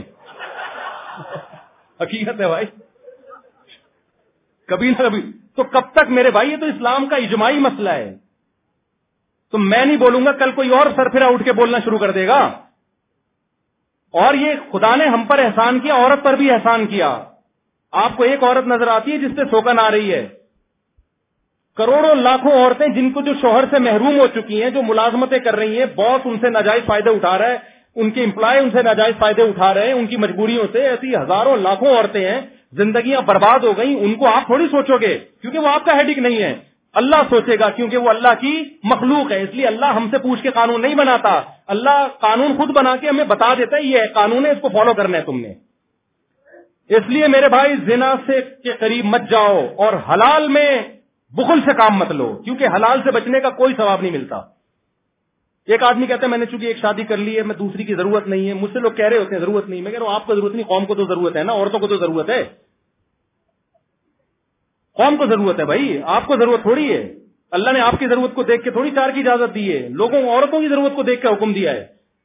حقیقت ہے بھائی، کبھی نہ کبھی. تو کب تک میرے بھائی؟ یہ تو اسلام کا اجماعی مسئلہ ہے. تو میں نہیں بولوں گا، کل کوئی اور سرفرا اٹھ کے بولنا شروع کر دے گا. اور یہ خدا نے ہم پر احسان کیا، عورت پر بھی احسان کیا. آپ کو ایک عورت نظر آتی ہے جس سے سوکن آ رہی ہے، کروڑوں لاکھوں عورتیں جن کو جو شوہر سے محروم ہو چکی ہیں، جو ملازمتیں کر رہی ہیں، باس ان سے ناجائز فائدے اٹھا رہا ہے، ان کے امپلائی ان سے ناجائز فائدے اٹھا رہے ہیں ان کی مجبوریوں سے. ایسی ہزاروں لاکھوں عورتیں ہیں، زندگیاں برباد ہو گئیں. ان کو آپ تھوڑی سوچو گے کیونکہ وہ آپ کا ہیڈک نہیں ہے، اللہ سوچے گا کیونکہ وہ اللہ کی مخلوق ہے. اس لیے اللہ ہم سے پوچھ کے قانون نہیں بناتا، اللہ قانون خود بنا کے ہمیں بتا دیتا ہے یہ قانون ہے، اس کو فالو کرنا ہے تم نے. اس لیے میرے بھائی زنا سے کے قریب مت جاؤ اور حلال میں بخل سے کام مت لو، کیونکہ حلال سے بچنے کا کوئی ثواب نہیں ملتا. ایک آدمی کہتا ہے میں نے چونکہ ایک شادی کر لی ہے، میں دوسری کی ضرورت نہیں ہے. مجھ سے لوگ کہہ رہے ہوتے ہیں ضرورت نہیں. میں کہہ رہا ہوں آپ کو ضرورت نہیں، قوم کو تو ضرورت ہے نا، عورتوں کو تو ضرورت ہے، قوم کو ضرورت ہے بھائی، آپ کو ضرورت تھوڑی ہے. اللہ نے آپ کی ضرورت کو دیکھ کے تھوڑی چار کی اجازت دی ہے، لوگوں عورتوں کی ضرورت کو دیکھ کے حکم دیا ہے.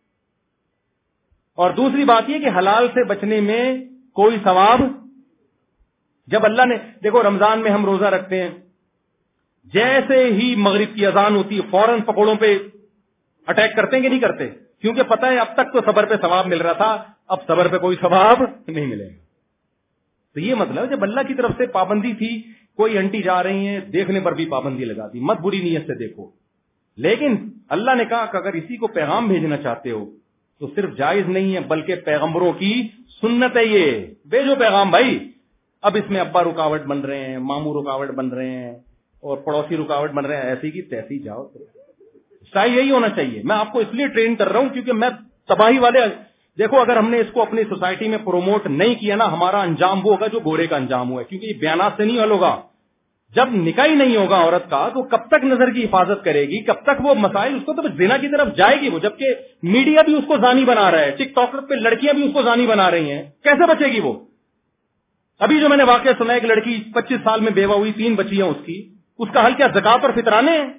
اور دوسری بات یہ کہ حلال سے بچنے میں کوئی ثواب، جب اللہ نے دیکھو رمضان میں ہم روزہ رکھتے ہیں، جیسے ہی مغرب کی اذان ہوتی ہے فوراً پکوڑوں پہ اٹیک کرتے ہیں کہ نہیں کرتے؟ کیونکہ پتہ ہے اب تک تو صبر پہ ثواب مل رہا تھا، اب صبر پہ کوئی ثواب نہیں ملے گا. تو یہ مطلب جب اللہ کی طرف سے پابندی تھی، کوئی انٹی جا رہی ہیں دیکھنے پر بھی پابندی لگا دی، مت بری نیت سے دیکھو. لیکن اللہ نے کہا کہ اگر اسی کو پیغام بھیجنا چاہتے ہو تو صرف جائز نہیں ہے بلکہ پیغمبروں کی سنت ہے، یہ بھیجو پیغام بھائی. اب اس میں ابا رکاوٹ بن رہے ہیں، ماموں رکاوٹ بن رہے ہیں اور پڑوسی رکاوٹ بن رہے ہیں، ایسی کی تیسی جاؤ. سائی یہی ہونا چاہیے. میں آپ کو اس لیے ٹرین کر رہا ہوں کیونکہ میں تباہی والے، دیکھو اگر ہم نے اس کو اپنی سوسائٹی میں پروموٹ نہیں کیا نا، ہمارا انجام وہ ہوگا جو گورے کا انجام ہوا ہے. کیونکہ یہ بیانات سے نہیں حل ہوگا. جب نکاح ہی نہیں ہوگا عورت کا تو کب تک نظر کی حفاظت کرے گی؟ کب تک وہ مسائل اس کو تو زنا کی طرف جائے گی وہ، جبکہ میڈیا بھی اس کو زانی بنا رہا ہے، ٹک ٹاک پہ لڑکیاں بھی اس کو زانی بنا رہی ہیں. کیسے بچے گی وہ؟ ابھی جو میں نے واقعہ سنا، ایک لڑکی پچیس سال میں بیوہ ہوئی، تین بچیاں اس کی، اس کا حل کیا زکات اور فطرانے ہیں؟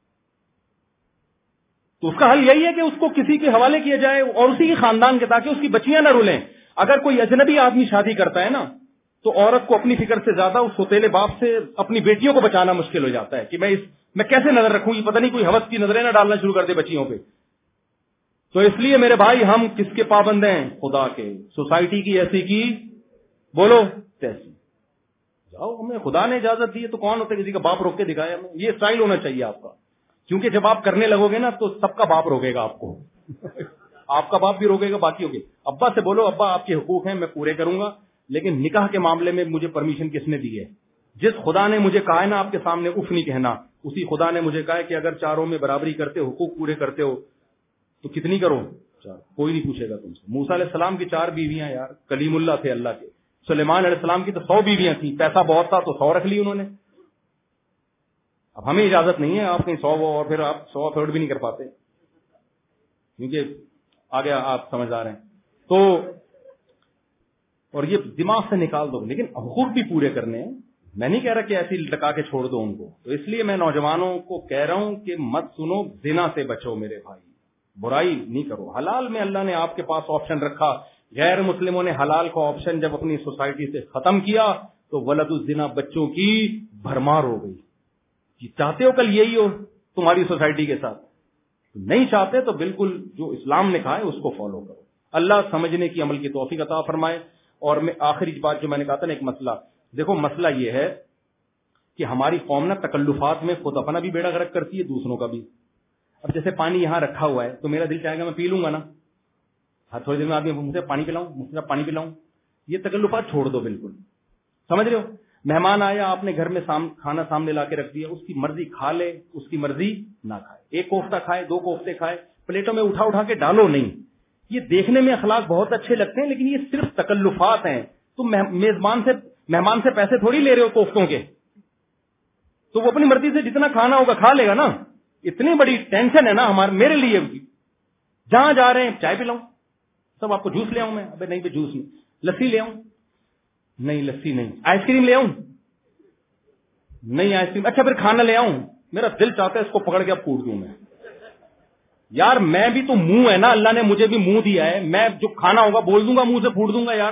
تو اس کا حل یہی ہے کہ اس کو کسی کے حوالے کیا جائے اور اسی کے خاندان کے، تاکہ اس کی بچیاں نہ رولیں. اگر کوئی اجنبی آدمی شادی کرتا ہے نا تو عورت کو اپنی فکر سے زیادہ اس سوتیلے باپ سے اپنی بیٹیوں کو بچانا مشکل ہو جاتا ہے کہ میں اس میں کیسے نظر رکھوں، یہ پتہ نہیں کوئی حوث کی نظریں نہ ڈالنا شروع کر دے بچیوں پہ. تو اس لیے میرے بھائی ہم کس کے پابند ہیں؟ خدا کے. سوسائٹی کی ایسی کی بولو تیسی جاؤ، ہمیں خدا نے اجازت دی ہے تو کون ہوتا ہے کسی کا باپ روک کے دکھایا ہمیں؟ یہ اسٹائل ہونا چاہیے آپ کا. کیونکہ جب آپ کرنے لگو گے نا تو سب کا باپ روکے گا آپ کو. آپ کا باپ بھی روکے گا، باقی ہوگی. ابا سے بولو ابا آپ کے حقوق ہیں میں پورے کروں گا، لیکن نکاح کے معاملے میں مجھے پرمیشن کس نے دی ہے؟ جس خدا نے مجھے کہا ہے نا آپ کے سامنے اف نہیں کہنا، اسی خدا نے مجھے کہا ہے کہ اگر چاروں میں برابری کرتے ہو, حقوق پورے کرتے ہو تو کتنی کرو؟ چار. کوئی نہیں پوچھے گا تم سے. موسیٰ علیہ السلام کی چار بیویاں یار, کلیم اللہ تھے اللہ کے. سلیمان علیہ السلام کی تو سو بیویاں تھیں, پیسہ بہت تھا تو سو رکھ لی انہوں نے. اب ہمیں اجازت نہیں ہے آپ کہیں سو وہ اور پھر آپ سو افورڈ بھی نہیں کر پاتے, کیونکہ آگے آپ سمجھ آ رہے ہیں. تو اور یہ دماغ سے نکال دو, لیکن حقوق بھی پورے کرنے ہیں. میں نہیں کہہ رہا کہ ایسی لٹکا کے چھوڑ دو ان کو. تو اس لیے میں نوجوانوں کو کہہ رہا ہوں کہ مت سنو, زنا سے بچو میرے بھائی, برائی نہیں کرو. حلال میں اللہ نے آپ کے پاس آپشن رکھا, غیر مسلموں نے حلال کا آپشن جب اپنی سوسائٹی سے ختم کیا تو ولد الزنا بچوں کی بھرمار ہو گئی. چاہتے ہو کل یہی ہو تمہاری سوسائٹی کے ساتھ؟ نہیں چاہتے تو بالکل جو اسلام نے کہا ہے اس کو فالو کرو. اللہ سمجھنے کی عمل کی توفیق عطا فرمائے. اور میں آخری بات جو میں نے کہا تھا نا, ایک مسئلہ دیکھو, مسئلہ یہ ہے کہ ہماری قوم نا تکلفات میں خود اپنا بھی بیڑا غرق کرتی ہے, دوسروں کا بھی. اب جیسے پانی یہاں رکھا ہوا ہے تو میرا دل چاہے گا میں پی لوں گا نا, ہر تھوڑی دیر میں آدمی مجھے پانی پلاؤں, مجھے پانی پلاؤں. یہ تکلفات چھوڑ دو بالکل, سمجھ رہے ہو. مہمان آیا, آپ نے گھر میں سام, کھانا سامنے لا کے رکھ دیا, اس کی مرضی کھا لے, اس کی مرضی نہ کھائے. ایک کوفتہ کھائے, دو کوفتے کھائے, پلیٹوں میں اٹھا اٹھا کے ڈالو نہیں. یہ دیکھنے میں اخلاق بہت اچھے لگتے ہیں, لیکن یہ صرف تکلفات ہیں. تم میزبان سے مہمان سے پیسے تھوڑی لے رہے ہو کوفتوں کے, تو وہ اپنی مرضی سے جتنا کھانا ہوگا کھا لے گا نا. اتنی بڑی ٹینشن ہے نا ہمارے, میرے لیے جہاں جا رہے ہیں چائے پلاؤں, سب آپ کو جوس لے آؤں میں, ابے نہیں پہ جوس نہیں, لسی لے آؤں نہیں, لسی نہیں, آئس کریم لے آؤں نہیں, آئس کریم اچھا پھر کھانا لے آؤں, میرا دل چاہتا ہے اس کو پکڑ کے اب پھوٹ دوں میں. یار میں بھی تو منہ ہے نا, اللہ نے مجھے بھی منہ دیا ہے, میں جو کھانا ہوگا بول دوں گا, منہ سے پھوٹ دوں گا. یار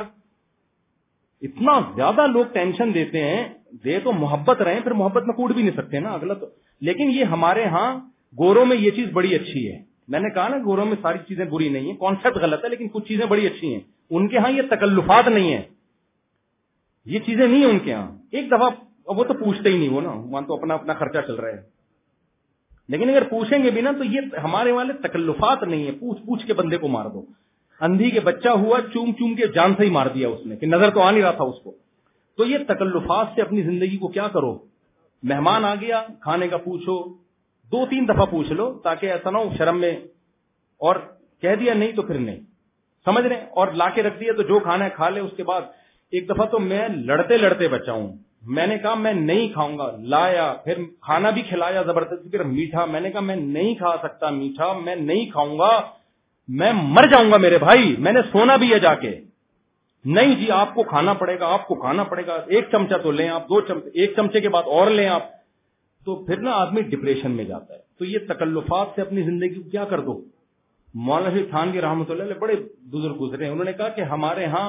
اتنا زیادہ لوگ ٹینشن دیتے ہیں, دے تو محبت رہے, پھر محبت میں کوٹ بھی نہیں سکتے نا اگلا تو. لیکن یہ ہمارے ہاں گوروں میں یہ چیز بڑی اچھی ہے. میں نے کہا نا گوروں میں ساری چیزیں بری نہیں ہیں, کانسیپٹ غلط ہے, لیکن کچھ چیزیں بڑی اچھی ہیں. ان کے ہاں یہ تکلفات نہیں ہیں, یہ چیزیں نہیں ہیں ان کے ہاں. ایک دفعہ وہ تو پوچھتے ہی نہیں, وہ نا وہاں تو اپنا اپنا خرچہ چل رہا ہے. لیکن اگر پوچھیں گے بھی نا تو یہ ہمارے والے تکلفات نہیں ہیں. پوچھ پوچھ کے بندے کو مار دو. اندھی کے بچہ ہوا, چوم چوم کے جان سے ہی مار دیا اس نے, کہ نظر تو آ نہیں رہا تھا اس کو. تو یہ تکلفات سے اپنی زندگی کو کیا کرو. مہمان آ گیا, کھانے کا پوچھو, دو تین دفعہ پوچھ لو, تاکہ ایسا نہ ہو شرم میں اور کہہ دیا نہیں تو پھر نہیں, سمجھ رہے, اور لا کے رکھ دیا تو جو کھانا ہے کھا لے. اس کے بعد ایک دفعہ تو میں لڑتے لڑتے بچا ہوں, میں نے کہا میں نہیں کھاؤں گا, لایا, پھر کھانا بھی کھلایا زبردستی, پھر میٹھا, میں نے کہا میں نہیں کھا سکتا میٹھا, میں نہیں کھاؤں گا, میں مر جاؤں گا میرے بھائی. میں نے سونا بھی ہے جا کے. نہیں جی آپ کو کھانا پڑے گا, آپ کو کھانا پڑے گا, ایک چمچہ تو لیں آپ, دو چمچے, ایک چمچے کے بعد اور لیں آپ. تو پھر نا آدمی ڈپریشن میں جاتا ہے. تو یہ تکلفات سے اپنی زندگی کو کیا کر دو. مولانا خان کی رحمۃ اللہ علیہ بڑے بزرگ گزرے, انہوں نے کہا کہ ہمارے ہاں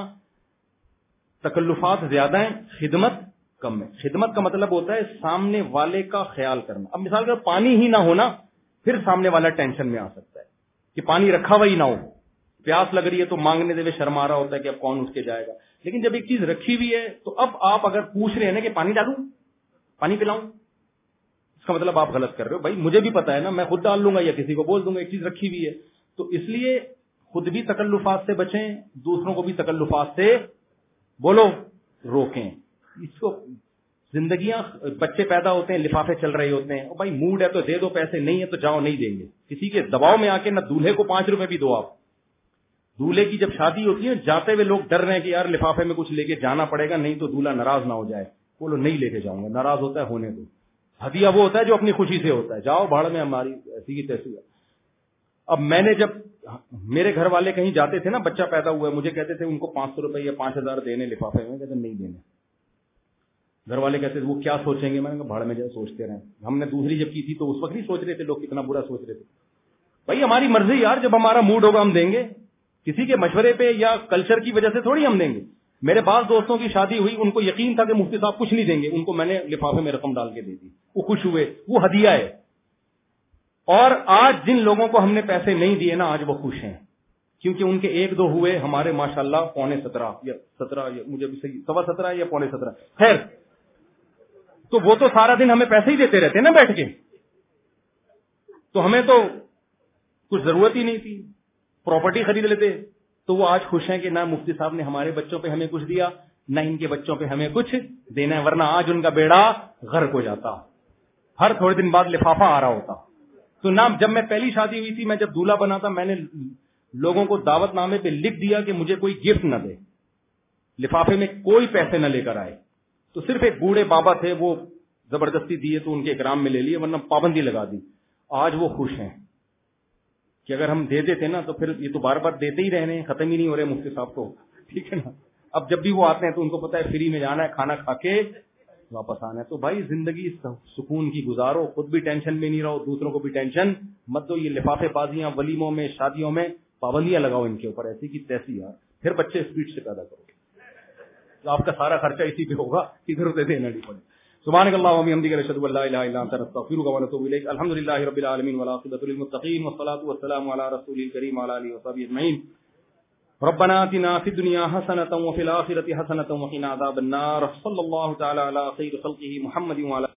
تکلفات زیادہ ہیں, خدمت کم ہے. خدمت کا مطلب ہوتا ہے سامنے والے کا خیال کرنا. اب مثال کر پانی ہی نہ ہونا, پھر سامنے والا ٹینشن میں آ سکتا ہے کہ پانی رکھا ہوا ہی نہ ہو, پیاس لگ رہی ہے تو مانگنے دے شرم آ رہا ہوتا ہے کہ اب کون اٹھ کے جائے گا. لیکن جب ایک چیز رکھی ہوئی ہے تو اب آپ اگر پوچھ رہے ہیں نا کہ پانی ڈالوں, پانی پلاؤں, اس کا مطلب آپ غلط کر رہے ہو. بھائی مجھے بھی پتا ہے نا, میں خود ڈال لوں گا یا کسی کو بول دوں گا, ایک چیز رکھی ہوئی ہے. تو اس لیے خود بھی تکلفات سے بچیں, دوسروں کو بھی تکلفات سے بولو روکیں. اس کو زندگیاں, بچے پیدا ہوتے ہیں لفافے چل رہے ہوتے ہیں, بھائی موڈ ہے تو دے دو پیسے, نہیں ہے تو جاؤ, نہیں دیں گے. کسی کے دباؤ میں آ کے نہ دولہے کو پانچ روپے بھی دو آپ. دولہے کی جب شادی ہوتی ہے جاتے ہوئے لوگ ڈر رہے ہیں کہ یار لفافے میں کچھ لے کے جانا پڑے گا, نہیں تو دولہا ناراض نہ ہو جائے. بولو نہیں لے کے جاؤں گا, ناراض ہوتا ہے ہونے دو. ہدیہ وہ ہوتا ہے جو اپنی خوشی سے ہوتا ہے, جاؤ بھاڑ میں, ہماری ایسی کی تیسی ہے. اب میں نے جب میرے گھر والے کہیں جاتے تھے نا, بچہ پیدا ہوا ہے, مجھے کہتے تھے ان کو پانچ سو روپئے یا پانچ ہزار دینے لفافے میں, کہتے نہیں دینے. گھر والے کہتے تھے وہ کیا سوچیں گے, میں نے کہا بھاڑ میں جائے سوچتے رہیں. ہم نے دوسری جب کی تھی تو اس وقت نہیں سوچ رہے تھے لوگ کتنا برا سوچ رہے تھے. بھائی ہماری مرضی یار, جب ہمارا موڈ ہوگا ہم دیں گے, کسی کے مشورے پہ یا کلچر کی وجہ سے تھوڑی ہم دیں گے. میرے بعض دوستوں کی شادی ہوئی, ان کو یقین تھا کہ مفتی صاحب کچھ نہیں دیں گے, ان کو میں نے لفافے میں رقم ڈال کے دے دی, وہ خوش ہوئے, وہ ہدیہ ہے. اور آج جن لوگوں کو ہم نے پیسے نہیں دیے نا, آج وہ خوش ہیں, کیونکہ ان کے ایک دو ہوئے, ہمارے ماشاءاللہ پونے سترہ یا سترہ, مجھے بھی صحیح سوا سترہ یا پونے سترہ, خیر. تو وہ تو سارا دن ہمیں پیسے ہی دیتے رہتے نا بیٹھ کے, تو ہمیں تو کچھ ضرورت ہی نہیں تھی, پراپرٹی خرید لیتے. تو وہ آج خوش ہیں کہ نہ مفتی صاحب نے ہمارے بچوں پہ ہمیں کچھ دیا, نہ ان کے بچوں پہ ہمیں کچھ دینا ہے, ورنہ آج ان کا بیڑا غرق ہو جاتا. ہر تھوڑے دن بعد لفافہ آ رہا ہوتا. تو نام جب میں پہلی شادی ہوئی تھی، میں جب دولہا بنا تھا، میں نے لوگوں کو دعوت نامے پہ لکھ دیا کہ مجھے کوئی گفٹ نہ دے، لفافے میں کوئی پیسے نہ لے کر آئے. تو صرف ایک بوڑھے بابا تھے، وہ زبردستی دیے تو ان کے اکرام میں لے لیے، ورنہ پابندی لگا دی. آج وہ خوش ہیں کہ اگر ہم دے دیتے نا تو پھر یہ تو بار بار دیتے ہی رہنے، ختم ہی نہیں ہو رہے مفتی صاحب تو، ٹھیک ہے نا. اب جب بھی وہ آتے ہیں تو ان کو پتا ہے فری میں جانا ہے، کھانا کھا کے واپس آنا ہے. تو بھائی زندگی سکون کی گزارو، خود بھی ٹینشن میں نہیں رہو، دوسروں کو بھی ٹینشن مت دو. یہ لفافے بازیاں ولیموں میں شادیوں میں پابندیاں لگاؤ ان کے اوپر، ایسی کی تیسی یار، پھر بچے اسپیڈ سے پیدا کرو تو آپ کا سارا خرچہ اسی پہ ہوگا، ادھر ادھر دینا نہیں پڑے. سبحانک اللہم و بحمدک اشہد ان لا الہ الا انت نستغفرک و نتوب الیک. الحمدللہ رب العالمین والعاقبۃ للمتقین والصلاۃ والسلام علی رسول الکریم وعلی آلہ وصحبہ اجمعین. ربنا آتنا فی الدنیا حسنۃ وفی الآخرۃ حسنۃ وقنا عذاب النار. صلی اللہ تعالی علی خیر خلقہ محمد وعلی